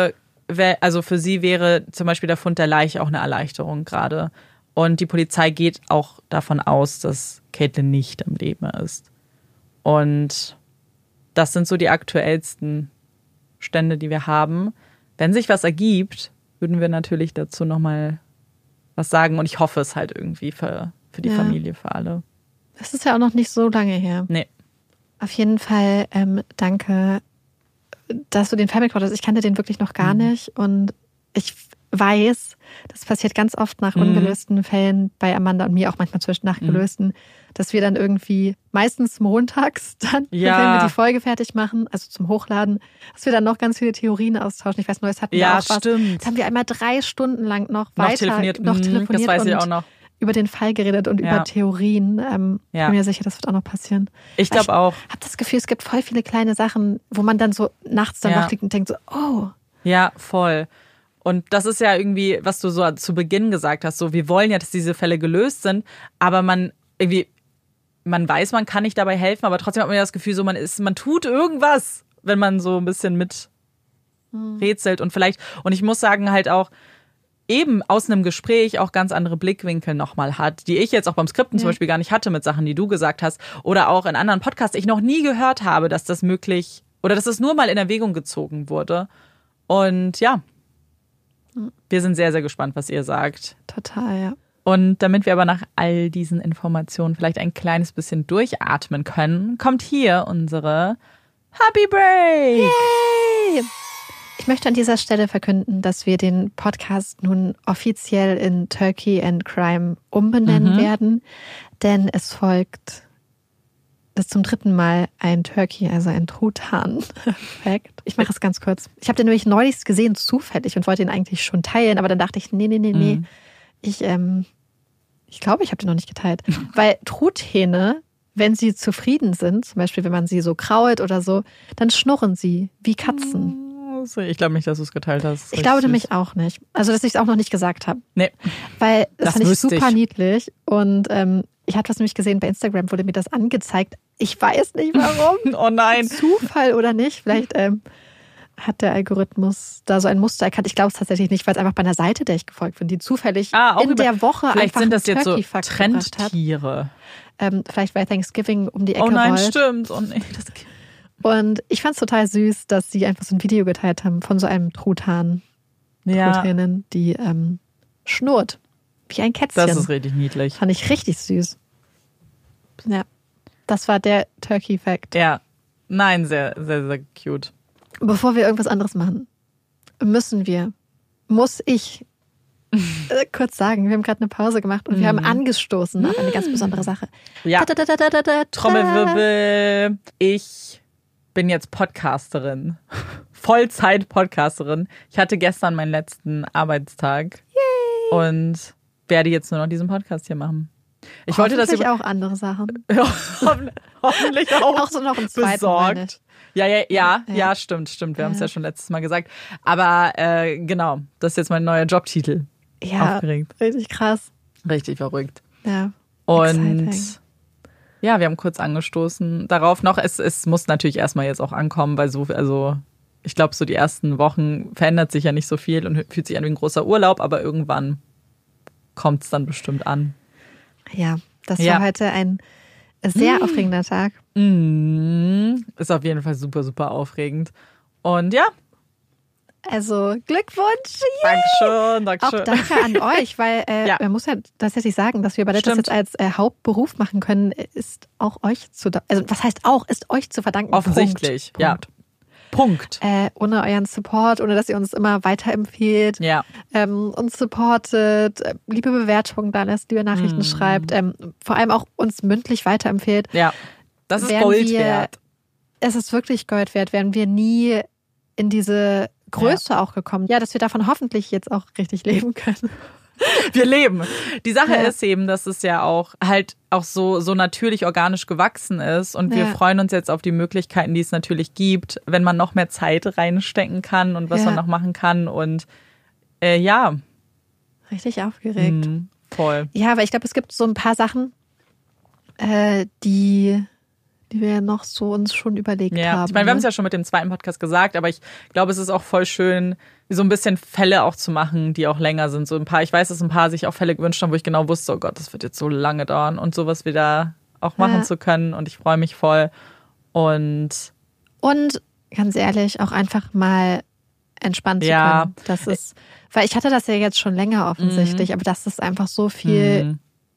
Für sie wäre zum Beispiel der Fund der Leiche auch eine Erleichterung gerade. Und die Polizei geht auch davon aus, dass Caitlin nicht am Leben ist. Und das sind so die aktuellsten Stände, die wir haben. Wenn sich was ergibt, würden wir natürlich dazu nochmal was sagen. Und ich hoffe es halt irgendwie für die Familie, für alle. Das ist ja auch noch nicht so lange her. Nee. Auf jeden Fall danke, dass du den Fall mitgebracht hast. Ich kannte den wirklich noch gar nicht. Und ich weiß, das passiert ganz oft nach ungelösten Fällen, bei Amanda und mir auch manchmal zwischen nachgelösten, dass wir dann irgendwie meistens montags dann, wenn wir die Folge fertig machen, also zum Hochladen, dass wir dann noch ganz viele Theorien austauschen. Ich weiß, Neues hatten wir auch was. Stimmt. Da haben wir einmal 3 Stunden lang noch telefoniert das weiß ich auch noch. Über den Fall geredet und über Theorien. Ich bin mir sicher, das wird auch noch passieren. Ich glaube auch. Ich habe das Gefühl, es gibt voll viele kleine Sachen, wo man dann so nachts dann noch liegt und denkt so, oh. Ja, voll. Und das ist ja irgendwie, was du so zu Beginn gesagt hast, so wir wollen ja, dass diese Fälle gelöst sind, aber man weiß, man kann nicht dabei helfen, aber trotzdem hat man ja das Gefühl, so man tut irgendwas, wenn man so ein bisschen mit rätselt und ich muss sagen halt auch, eben aus einem Gespräch auch ganz andere Blickwinkel nochmal hat, die ich jetzt auch beim Skripten zum Beispiel gar nicht hatte mit Sachen, die du gesagt hast oder auch in anderen Podcasts ich noch nie gehört habe, dass das möglich oder dass es nur mal in Erwägung gezogen wurde. Und wir sind sehr, sehr gespannt, was ihr sagt. Total, ja. Und damit wir aber nach all diesen Informationen vielleicht ein kleines bisschen durchatmen können, kommt hier unsere Happy Break! Yay! Ich möchte an dieser Stelle verkünden, dass wir den Podcast nun offiziell in Turkey and Crime umbenennen werden, denn es folgt das zum 3. Mal ein Turkey, also ein Truthahn-Fact. Ich mache es ganz kurz. Ich habe den nämlich neulich gesehen, zufällig, und wollte ihn eigentlich schon teilen, aber dann dachte ich, nee. Ich glaube, ich habe den noch nicht geteilt. Weil Truthähne, wenn sie zufrieden sind, zum Beispiel wenn man sie so krault oder so, dann schnurren sie wie Katzen. Ich glaube nicht, dass du es geteilt hast. Ich glaube nämlich auch nicht. Also, dass ich es auch noch nicht gesagt habe. Nee. Weil das fand ich super niedlich. Und ich hatte was nämlich gesehen, bei Instagram wurde mir das angezeigt. Ich weiß nicht warum. Oh nein. Zufall oder nicht. Vielleicht hat der Algorithmus da so ein Muster erkannt. Ich glaube es tatsächlich nicht, weil es einfach bei einer Seite, der ich gefolgt bin, die zufällig in der Woche vielleicht einfach sind das jetzt so Trendtiere. Vielleicht bei Thanksgiving um die Ecke rollt. Oh nein, rollt. stimmt. Oh nee, Und ich fand es total süß, dass sie einfach so ein Video geteilt haben von so einem Truthahn. Truthanin, die schnurrt. Wie ein Kätzchen. Das ist richtig niedlich. Fand ich richtig süß. Ja, das war der Turkey-Fact. Ja, nein, sehr, sehr, sehr cute. Bevor wir irgendwas anderes machen, muss ich kurz sagen, wir haben gerade eine Pause gemacht und wir haben angestoßen auf eine ganz besondere Sache. Ja. Trommelwirbel. Ich bin jetzt Podcasterin. Vollzeit-Podcasterin. Ich hatte gestern meinen letzten Arbeitstag. Yay. Und werde jetzt nur noch diesen Podcast hier machen. Ich wollte das auch andere Sachen. Hoffentlich auch. Auch so noch einen zweiten. Besorgt. Ja, stimmt. Wir haben es ja schon letztes Mal gesagt. Aber genau, das ist jetzt mein neuer Jobtitel. Ja, aufgeregt. Richtig krass. Richtig verrückt. Ja. Und exciting. Ja, wir haben kurz angestoßen darauf noch. Es muss natürlich erstmal jetzt auch ankommen, weil ich glaube, so die ersten Wochen verändert sich ja nicht so viel und fühlt sich an wie ein großer Urlaub, aber irgendwann kommt es dann bestimmt an. Ja, das war heute ein sehr aufregender Tag. Ist auf jeden Fall super, super aufregend. Und ja. Also Glückwunsch. Dankeschön. Auch danke an euch, weil man muss ja tatsächlich sagen, dass wir bei das jetzt als Hauptberuf machen können, ist auch euch zu ist euch zu verdanken. Offensichtlich, Punkt. Ohne euren Support, ohne dass ihr uns immer weiterempfehlt, uns supportet, liebe Bewertungen da lässt, liebe Nachrichten schreibt, vor allem auch uns mündlich weiterempfehlt. Ja, das ist Gold wert. Es ist wirklich Gold wert, wären wir nie in diese Größe auch gekommen. Ja, dass wir davon hoffentlich jetzt auch richtig leben können. Wir leben. Die Sache ist eben, dass es ja auch halt auch so natürlich organisch gewachsen ist und wir freuen uns jetzt auf die Möglichkeiten, die es natürlich gibt, wenn man noch mehr Zeit reinstecken kann und was man noch machen kann und Richtig aufgeregt. Voll. Ja, aber ich glaube, es gibt so ein paar Sachen, die wir noch so uns schon überlegt haben. Ich meine, wir haben es ja schon mit dem zweiten Podcast gesagt, aber ich glaube, es ist auch voll schön, so ein bisschen Fälle auch zu machen, die auch länger sind. So ein paar, ich weiß, dass ein paar sich auch Fälle gewünscht haben, wo ich genau wusste, oh Gott, das wird jetzt so lange dauern und sowas wieder auch machen zu können. Und ich freue mich voll. Und ganz ehrlich, auch einfach mal entspannt zu können. Das ist, weil ich hatte das ja jetzt schon länger offensichtlich, aber das ist einfach so viel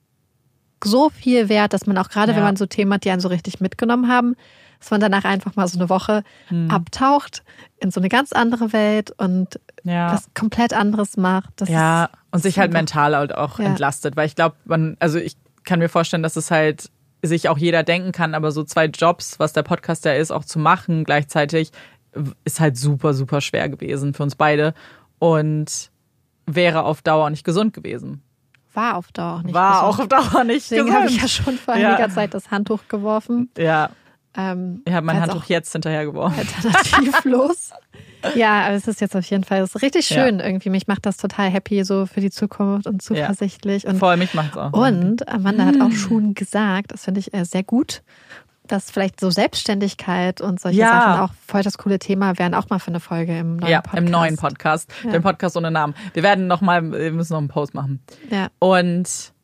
wert, dass man auch gerade, wenn man so Themen hat, die einen so richtig mitgenommen haben, dass man danach einfach mal so eine Woche abtaucht in so eine ganz andere Welt und was komplett anderes macht. Und sich halt mental halt auch entlastet, weil ich glaube, ich kann mir vorstellen, dass es halt sich auch jeder denken kann, aber so 2 Jobs, was der Podcast ja ist, auch zu machen gleichzeitig, ist halt super, super schwer gewesen für uns beide und wäre auf Dauer nicht gesund gewesen. War auf Dauer auch nicht Auch auf Dauer nicht gesund. Deswegen habe ich ja schon vor einiger Zeit das Handtuch geworfen. Ja. Ich habe mein Handtuch jetzt hinterher geworfen. Alternativlos. Ja, aber es ist jetzt auf jeden Fall richtig schön irgendwie. Mich macht das total happy so für die Zukunft und zuversichtlich. Und voll, mich macht's auch. Und Amanda hat auch schon gesagt, das finde ich sehr gut, dass vielleicht so Selbstständigkeit und solche Sachen auch voll das coole Thema wären, auch mal für eine Folge im neuen Podcast. Im neuen Podcast. Den Podcast ohne Namen. Wir müssen noch einen Post machen. Ja. Und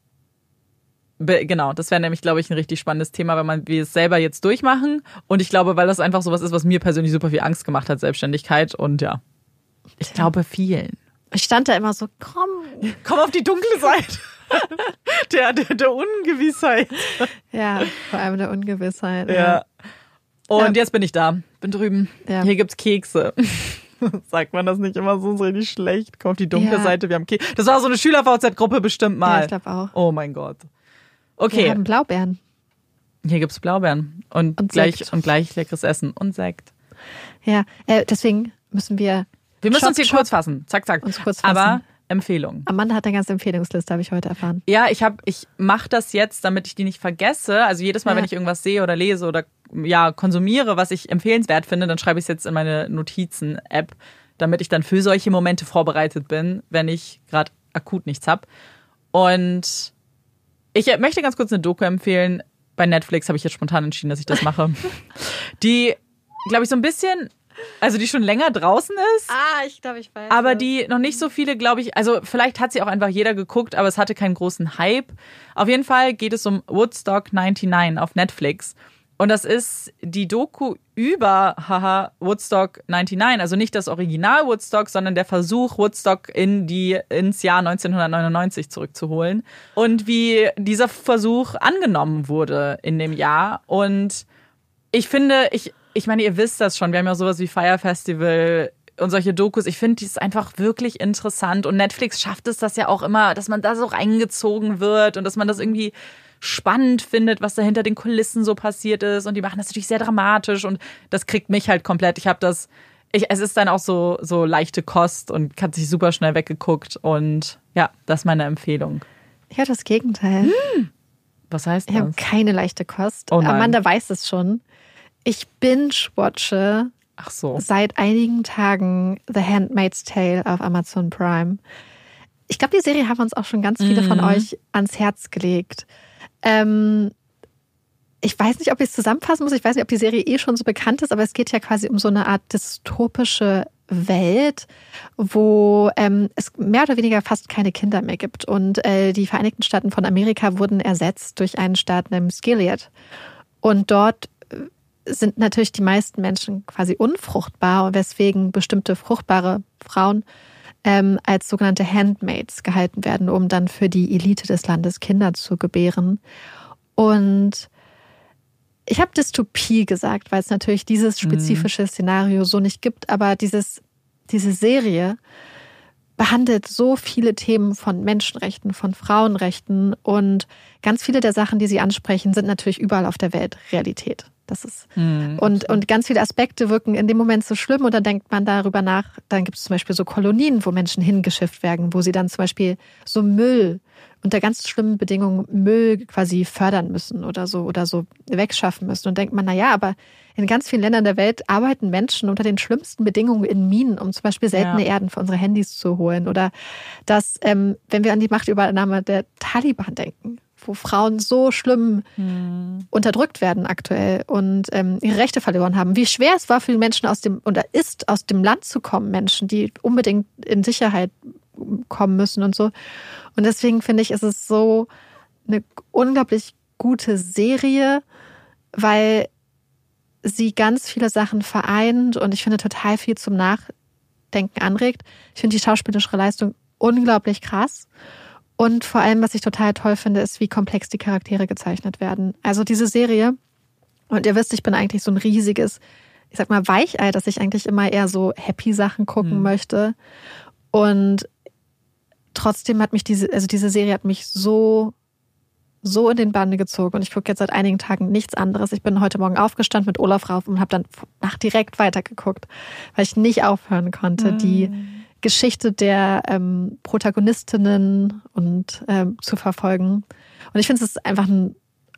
genau, das wäre nämlich, glaube ich, ein richtig spannendes Thema, wenn wir es selber jetzt durchmachen. Und ich glaube, weil das einfach sowas ist, was mir persönlich super viel Angst gemacht hat, Selbstständigkeit. Und ich glaube vielen. Ich stand da immer so, komm auf die dunkle Seite. der Ungewissheit. Ja, vor allem der Ungewissheit. Ja. Und jetzt bin ich da. Bin drüben. Ja. Hier gibt's Kekse. Sagt man das nicht immer so richtig schlecht? Komm auf die dunkle Seite, wir haben Kekse. Das war so eine Schüler-VZ-Gruppe bestimmt mal. Ja, ich glaube auch. Oh mein Gott. Okay. Wir haben Blaubeeren. Hier gibt's Blaubeeren. Und gleich leckeres Essen. Und Sekt. Ja, deswegen müssen wir... Wir müssen uns hier kurz fassen. Zack, zack. Uns kurz fassen. Aber Empfehlung. Amanda hat eine ganze Empfehlungsliste, habe ich heute erfahren. Ja, ich mache das jetzt, damit ich die nicht vergesse. Also jedes Mal, wenn ich irgendwas sehe oder lese oder konsumiere, was ich empfehlenswert finde, dann schreibe ich es jetzt in meine Notizen-App, damit ich dann für solche Momente vorbereitet bin, wenn ich gerade akut nichts habe. Und ich möchte ganz kurz eine Doku empfehlen. Bei Netflix habe ich jetzt spontan entschieden, dass ich das mache. Die, glaube ich, so ein bisschen... Also die schon länger draußen ist. Ich glaube, ich weiß. Aber die noch nicht so viele, glaube ich, also vielleicht hat sie auch einfach jeder geguckt, aber es hatte keinen großen Hype. Auf jeden Fall geht es um Woodstock 99 auf Netflix. Und das ist die Doku über Woodstock 99. Also nicht das Original Woodstock, sondern der Versuch, Woodstock ins Jahr 1999 zurückzuholen. Und wie dieser Versuch angenommen wurde in dem Jahr. Und ich finde, ich meine, ihr wisst das schon, wir haben ja sowas wie Fire Festival und solche Dokus. Ich finde, die ist einfach wirklich interessant. Und Netflix schafft es das ja auch immer, dass man da so reingezogen wird und dass man das irgendwie spannend findet, was da hinter den Kulissen so passiert ist. Und die machen das natürlich sehr dramatisch und das kriegt mich halt komplett. Es ist dann auch so leichte Kost und hat sich super schnell weggeguckt. Und ja, das ist meine Empfehlung. Ich habe das Gegenteil. Was heißt das? Ich habe keine leichte Kost. Oh nein. Amanda weiß es schon. Ich binge-watche seit einigen Tagen The Handmaid's Tale auf Amazon Prime. Ich glaube, die Serie haben uns auch schon ganz viele von euch ans Herz gelegt. Ich weiß nicht, ob ich es zusammenfassen muss. Ich weiß nicht, ob die Serie schon so bekannt ist, aber es geht ja quasi um so eine Art dystopische Welt, wo es mehr oder weniger fast keine Kinder mehr gibt. Und die Vereinigten Staaten von Amerika wurden ersetzt durch einen Staat namens Gilead. Und dort sind natürlich die meisten Menschen quasi unfruchtbar, weswegen bestimmte fruchtbare Frauen als sogenannte Handmaids gehalten werden, um dann für die Elite des Landes Kinder zu gebären. Und ich habe Dystopie gesagt, weil es natürlich dieses spezifische Szenario so nicht gibt, aber diese Serie behandelt so viele Themen von Menschenrechten, von Frauenrechten und ganz viele der Sachen, die sie ansprechen, sind natürlich überall auf der Welt Realität. Das ist und ganz viele Aspekte wirken in dem Moment so schlimm und dann denkt man darüber nach. Dann gibt es zum Beispiel so Kolonien, wo Menschen hingeschifft werden, wo sie dann zum Beispiel so Müll unter ganz schlimmen Bedingungen Müll quasi fördern müssen oder so wegschaffen müssen. Und denkt man, naja, aber in ganz vielen Ländern der Welt arbeiten Menschen unter den schlimmsten Bedingungen in Minen, um zum Beispiel seltene Erden für unsere Handys zu holen. Oder dass, wenn wir an die Machtübernahme der Taliban denken, wo Frauen so schlimm unterdrückt werden aktuell und ihre Rechte verloren haben. Wie schwer es war für die Menschen aus dem Land zu kommen, Menschen, die unbedingt in Sicherheit kommen müssen und so. Und deswegen finde ich, ist es so eine unglaublich gute Serie, weil sie ganz viele Sachen vereint und ich finde total viel zum Nachdenken anregt. Ich finde die schauspielerische Leistung unglaublich krass. Und vor allem, was ich total toll finde, ist, wie komplex die Charaktere gezeichnet werden. Also diese Serie, und ihr wisst, ich bin eigentlich so ein riesiges, ich sag mal, Weichei, dass ich eigentlich immer eher so Happy-Sachen gucken möchte. Und trotzdem hat mich diese Serie hat mich so in den Bann gezogen. Und ich gucke jetzt seit einigen Tagen nichts anderes. Ich bin heute Morgen aufgestanden mit Olaf rauf und habe dann direkt weitergeguckt, weil ich nicht aufhören konnte, die Geschichte der Protagonistinnen und zu verfolgen. Und ich finde, es ist einfach eine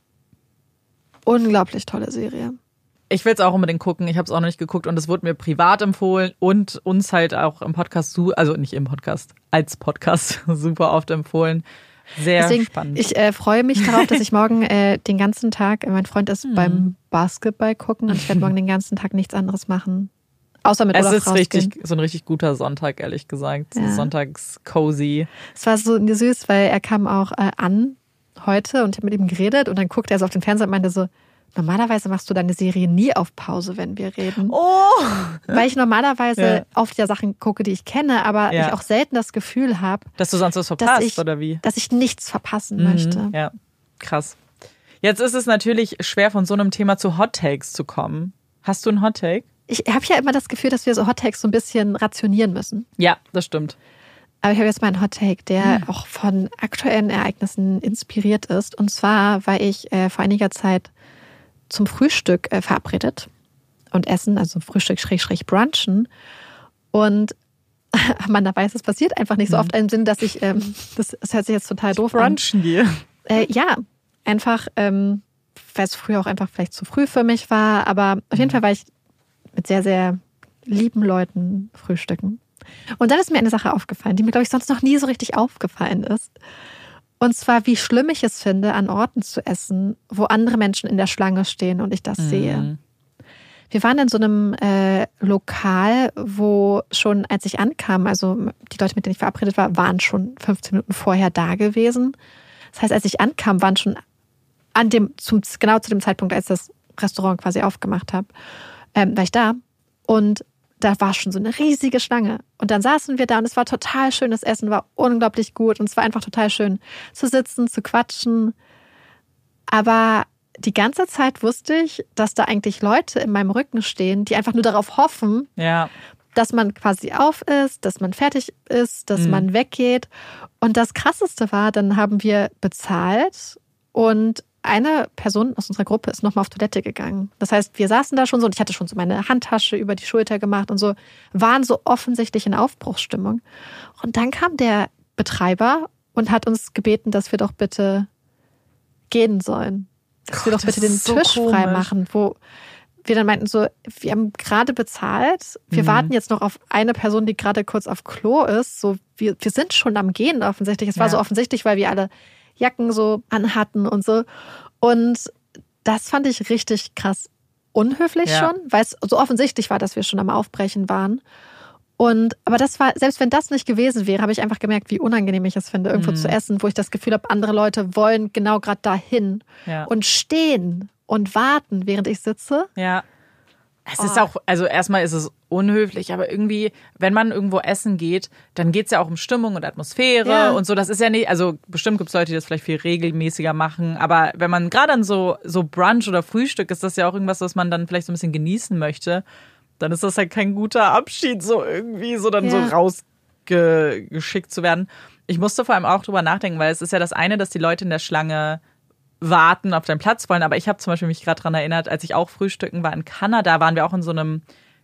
unglaublich tolle Serie. Ich will es auch unbedingt gucken. Ich habe es auch noch nicht geguckt und es wurde mir privat empfohlen und uns halt auch im Podcast, also nicht im Podcast, als Podcast super oft empfohlen. Sehr Deswegen, spannend. Ich freue mich darauf, dass ich morgen den ganzen Tag, mein Freund ist beim Basketball gucken und ich werde morgen den ganzen Tag nichts anderes machen. Außer mit Olaf rausgehen. Es ist so ein richtig guter Sonntag, ehrlich gesagt. Ja. Sonntags-cozy. Es war so süß, weil er kam auch an heute und ich habe mit ihm geredet und dann guckte er so auf den Fernseher und meinte so, normalerweise machst du deine Serie nie auf Pause, wenn wir reden. Oh! Weil ich normalerweise oft ja Sachen gucke, die ich kenne, aber ich auch selten das Gefühl habe, dass du sonst was verpasst, oder wie? Dass ich nichts verpassen möchte. Ja, krass. Jetzt ist es natürlich schwer, von so einem Thema zu Hot Takes zu kommen. Hast du einen Hot Take? Ich habe ja immer das Gefühl, dass wir so Hot Takes so ein bisschen rationieren müssen. Ja, das stimmt. Aber ich habe jetzt mal einen Hot Take, der auch von aktuellen Ereignissen inspiriert ist. Und zwar war ich vor einiger Zeit zum Frühstück verabredet und essen, also Frühstück / brunchen. Und Amanda weiß, es passiert einfach nicht so oft im Sinn, dass ich, das hört sich jetzt total doof an. Brunchen gehe. Ja, einfach, weil es früher auch einfach vielleicht zu früh für mich war. Aber auf jeden Fall war ich mit sehr, sehr lieben Leuten frühstücken. Und dann ist mir eine Sache aufgefallen, die mir, glaube ich, sonst noch nie so richtig aufgefallen ist. Und zwar, wie schlimm ich es finde, an Orten zu essen, wo andere Menschen in der Schlange stehen und ich das sehe. Wir waren in so einem Lokal, wo schon, als ich ankam, also die Leute, mit denen ich verabredet war, waren schon 15 Minuten vorher da gewesen. Das heißt, als ich ankam, waren schon genau zu dem Zeitpunkt, als das Restaurant quasi aufgemacht habe, war ich da. Und da war schon so eine riesige Schlange. Und dann saßen wir da und es war total schön. Das Essen war unglaublich gut und es war einfach total schön zu sitzen, zu quatschen. Aber die ganze Zeit wusste ich, dass da eigentlich Leute in meinem Rücken stehen, die einfach nur darauf hoffen, dass man quasi auf ist, dass man fertig ist, dass man weggeht. Und das Krasseste war, dann haben wir bezahlt und eine Person aus unserer Gruppe ist nochmal auf Toilette gegangen. Das heißt, wir saßen da schon so und ich hatte schon so meine Handtasche über die Schulter gemacht und so, waren so offensichtlich in Aufbruchsstimmung. Und dann kam der Betreiber und hat uns gebeten, dass wir doch bitte gehen sollen. Dass wir doch bitte den Tisch frei machen, wo wir dann meinten so, wir haben gerade bezahlt, wir warten jetzt noch auf eine Person, die gerade kurz auf Klo ist. So, wir sind schon am Gehen offensichtlich. Es war so offensichtlich, weil wir alle Jacken so anhatten und so. Und das fand ich richtig krass unhöflich schon, weil es so offensichtlich war, dass wir schon am Aufbrechen waren. Aber das war, selbst wenn das nicht gewesen wäre, habe ich einfach gemerkt, wie unangenehm ich es finde, irgendwo zu essen, wo ich das Gefühl habe, andere Leute wollen genau gerade dahin und stehen und warten, während ich sitze. Ja. Es ist auch, also erstmal ist es unhöflich, aber irgendwie, wenn man irgendwo essen geht, dann geht es ja auch um Stimmung und Atmosphäre und so. Das ist ja nicht, also bestimmt gibt es Leute, die das vielleicht viel regelmäßiger machen, aber wenn man gerade an so Brunch oder Frühstück, ist das ja auch irgendwas, was man dann vielleicht so ein bisschen genießen möchte, dann ist das halt kein guter Abschied, so irgendwie so dann so rausgeschickt zu werden. Ich musste vor allem auch drüber nachdenken, weil es ist ja das eine, dass die Leute in der Schlange warten, auf deinen Platz wollen. Aber ich habe zum Beispiel mich gerade daran erinnert, als ich auch frühstücken war in Kanada, waren wir auch in so einem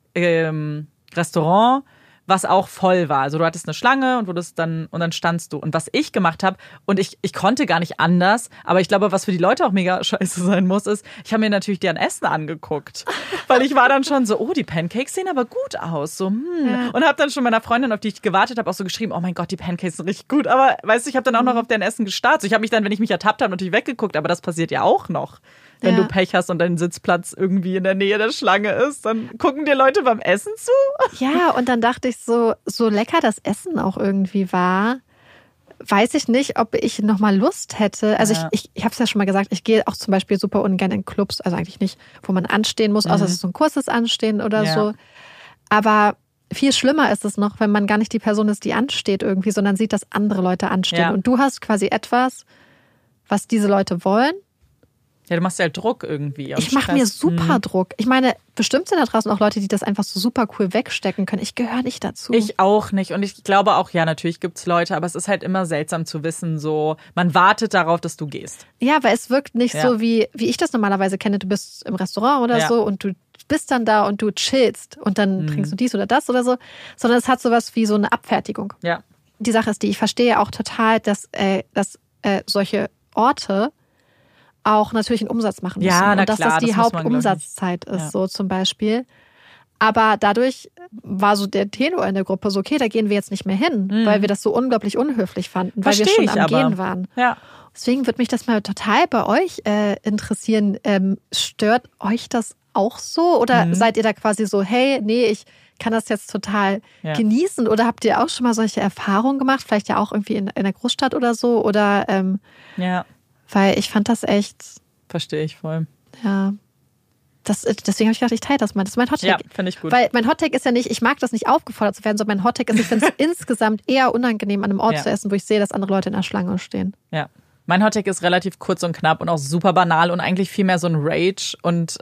Restaurant, was auch voll war. Also du hattest eine Schlange und dann standst du. Und was ich gemacht habe, und ich konnte gar nicht anders, aber ich glaube, was für die Leute auch mega scheiße sein muss, ist, ich habe mir natürlich deren Essen angeguckt. Weil ich war dann schon so, oh, die Pancakes sehen aber gut aus. So, Und habe dann schon meiner Freundin, auf die ich gewartet habe, auch so geschrieben, oh mein Gott, die Pancakes sind richtig gut. Aber weißt du, ich habe dann auch noch auf deren Essen gestarrt. So, ich habe mich dann, wenn ich mich ertappt habe, natürlich weggeguckt, aber das passiert ja auch noch. Wenn du Pech hast und dein Sitzplatz irgendwie in der Nähe der Schlange ist, dann gucken dir Leute beim Essen zu. Ja, und dann dachte ich so lecker das Essen auch irgendwie war, weiß ich nicht, ob ich nochmal Lust hätte. Also ich habe es ja schon mal gesagt, ich gehe auch zum Beispiel super ungern in Clubs, also eigentlich nicht, wo man anstehen muss, außer es ist so ein kurzes Anstehen oder so. Aber viel schlimmer ist es noch, wenn man gar nicht die Person ist, die ansteht irgendwie, sondern sieht, dass andere Leute anstehen. Ja. Und du hast quasi etwas, was diese Leute wollen. Ja, du machst ja halt Druck irgendwie. Ich mache mir super Druck. Ich meine, bestimmt sind da draußen auch Leute, die das einfach so super cool wegstecken können. Ich gehöre nicht dazu. Ich auch nicht. Und ich glaube auch, ja, natürlich gibt's Leute, aber es ist halt immer seltsam zu wissen, so, man wartet darauf, dass du gehst. Ja, weil es wirkt nicht so, wie ich das normalerweise kenne. Du bist im Restaurant oder so und du bist dann da und du chillst und dann trinkst du dies oder das oder so. Sondern es hat sowas wie so eine Abfertigung. Ja. Die Sache ist ich verstehe auch total, dass solche Orte auch natürlich einen Umsatz machen müssen. Ja, und dass klar, das die das muss man, Hauptumsatzzeit ist, so zum Beispiel. Aber dadurch war so der Tenor in der Gruppe so, okay, da gehen wir jetzt nicht mehr hin, weil wir das so unglaublich unhöflich fanden, weil wir schon am Gehen waren. Ja. Deswegen würde mich das mal total bei euch interessieren. Stört euch das auch so? Oder seid ihr da quasi so, hey, nee, ich kann das jetzt total genießen? Oder habt ihr auch schon mal solche Erfahrungen gemacht? Vielleicht ja auch irgendwie in einer Großstadt oder so? Oder weil ich fand das echt... Verstehe ich voll. Ja. Deswegen habe ich gedacht, ich teile das mal. Das ist mein Hottake. Ja, finde ich gut. Weil mein Hottake ist ja nicht, ich mag das nicht aufgefordert zu werden, sondern mein Hottake ist, ich finde es insgesamt eher unangenehm, an einem Ort zu essen, wo ich sehe, dass andere Leute in der Schlange stehen. Ja. Mein Hottake ist relativ kurz und knapp und auch super banal und eigentlich viel mehr so ein Rage und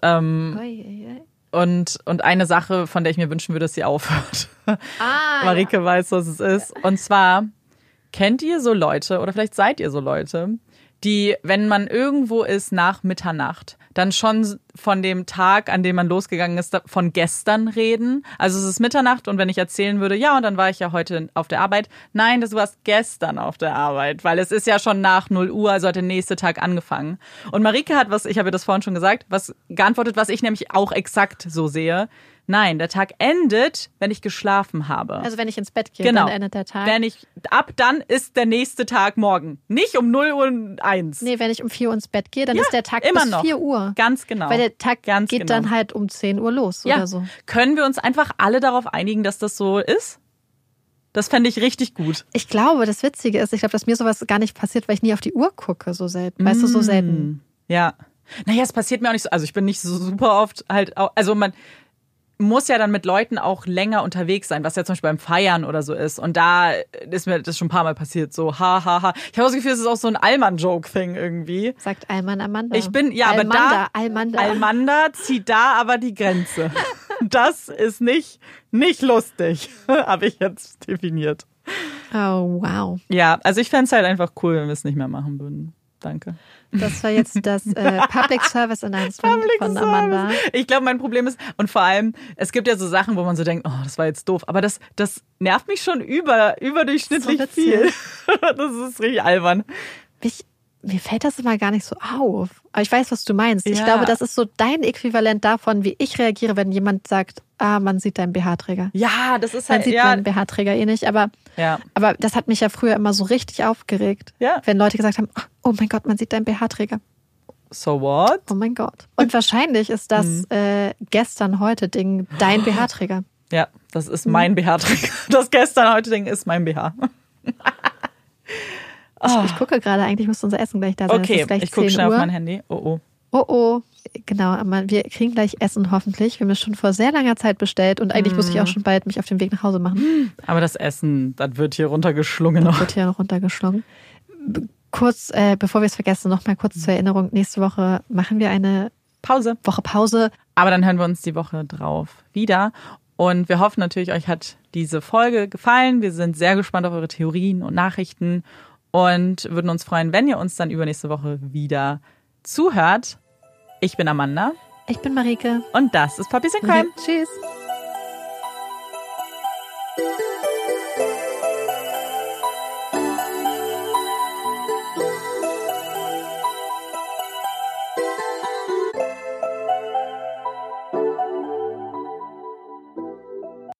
eine Sache, von der ich mir wünschen würde, dass sie aufhört. Marike weiß, was es ist. Und zwar, kennt ihr so Leute oder vielleicht seid ihr so Leute, die, wenn man irgendwo ist nach Mitternacht, dann schon von dem Tag, an dem man losgegangen ist, von gestern reden. Also es ist Mitternacht und wenn ich erzählen würde, ja, und dann war ich ja heute auf der Arbeit. Nein, du warst gestern auf der Arbeit, weil es ist ja schon nach 0 Uhr, also hat der nächste Tag angefangen. Und Marike hat ich habe das vorhin schon gesagt, was geantwortet, was ich nämlich auch exakt so sehe. Nein, der Tag endet, wenn ich geschlafen habe. Also wenn ich ins Bett gehe, dann endet der Tag. Ab dann ist der nächste Tag morgen. Nicht um 0:01. Nee, wenn ich um 4 Uhr ins Bett gehe, dann ist der Tag immer bis noch 4 Uhr. Ganz genau. Weil der Tag geht dann halt um 10 Uhr los oder so. Können wir uns einfach alle darauf einigen, dass das so ist? Das fände ich richtig gut. Ich glaube, das Witzige ist, dass mir sowas gar nicht passiert, weil ich nie auf die Uhr gucke, so selten. Weißt du, so selten. Ja. Naja, es passiert mir auch nicht so. Also ich bin nicht so super oft halt auch, also man muss ja dann mit Leuten auch länger unterwegs sein, was ja zum Beispiel beim Feiern oder so ist. Und da ist mir das schon ein paar Mal passiert, so ha, ha, ha. Ich habe das Gefühl, es ist auch so ein Allmann-Joke-Thing irgendwie. Sagt Allmann Amanda. Ich bin, ja, Almanda, aber da, Almanda zieht da aber die Grenze. Das ist nicht lustig, habe ich jetzt definiert. Oh, wow. Ja, also ich fände es halt einfach cool, wenn wir es nicht mehr machen würden. Danke. Das war jetzt das Public Service Announcement von Amanda. Ich glaube, mein Problem ist, und vor allem, es gibt ja so Sachen, wo man so denkt, oh, das war jetzt doof. Aber das nervt mich schon überdurchschnittlich so viel. Das ist richtig albern. Mir fällt das immer gar nicht so auf. Aber ich weiß, was du meinst. Ja. Ich glaube, das ist so dein Äquivalent davon, wie ich reagiere, wenn jemand sagt, man sieht deinen BH-Träger. Ja, das ist halt... Man sieht meinen BH-Träger eh nicht, aber das hat mich ja früher immer so richtig aufgeregt, wenn Leute gesagt haben, oh mein Gott, man sieht deinen BH-Träger. So what? Oh mein Gott. Und wahrscheinlich ist das Gestern-Heute-Ding dein BH-Träger. Ja, das ist mein BH-Träger. Das Gestern-Heute-Ding ist mein BH. Ich gucke gerade, eigentlich müsste unser Essen gleich da sein. Okay, ich gucke schnell auf mein Handy. Oh. Genau, aber wir kriegen gleich Essen hoffentlich. Wir haben es schon vor sehr langer Zeit bestellt und eigentlich muss ich auch schon bald mich auf den Weg nach Hause machen. Aber das Essen, das wird hier runtergeschlungen. Das wird hier noch runtergeschlungen. Kurz, bevor wir es vergessen, noch mal kurz zur Erinnerung. Nächste Woche machen wir eine Woche Pause. Aber dann hören wir uns die Woche drauf wieder. Und wir hoffen natürlich, euch hat diese Folge gefallen. Wir sind sehr gespannt auf eure Theorien und Nachrichten und würden uns freuen, wenn ihr uns dann übernächste Woche wieder zuhört. Ich bin Amanda. Ich bin Marike. Und das ist Puppies in Crime. Tschüss.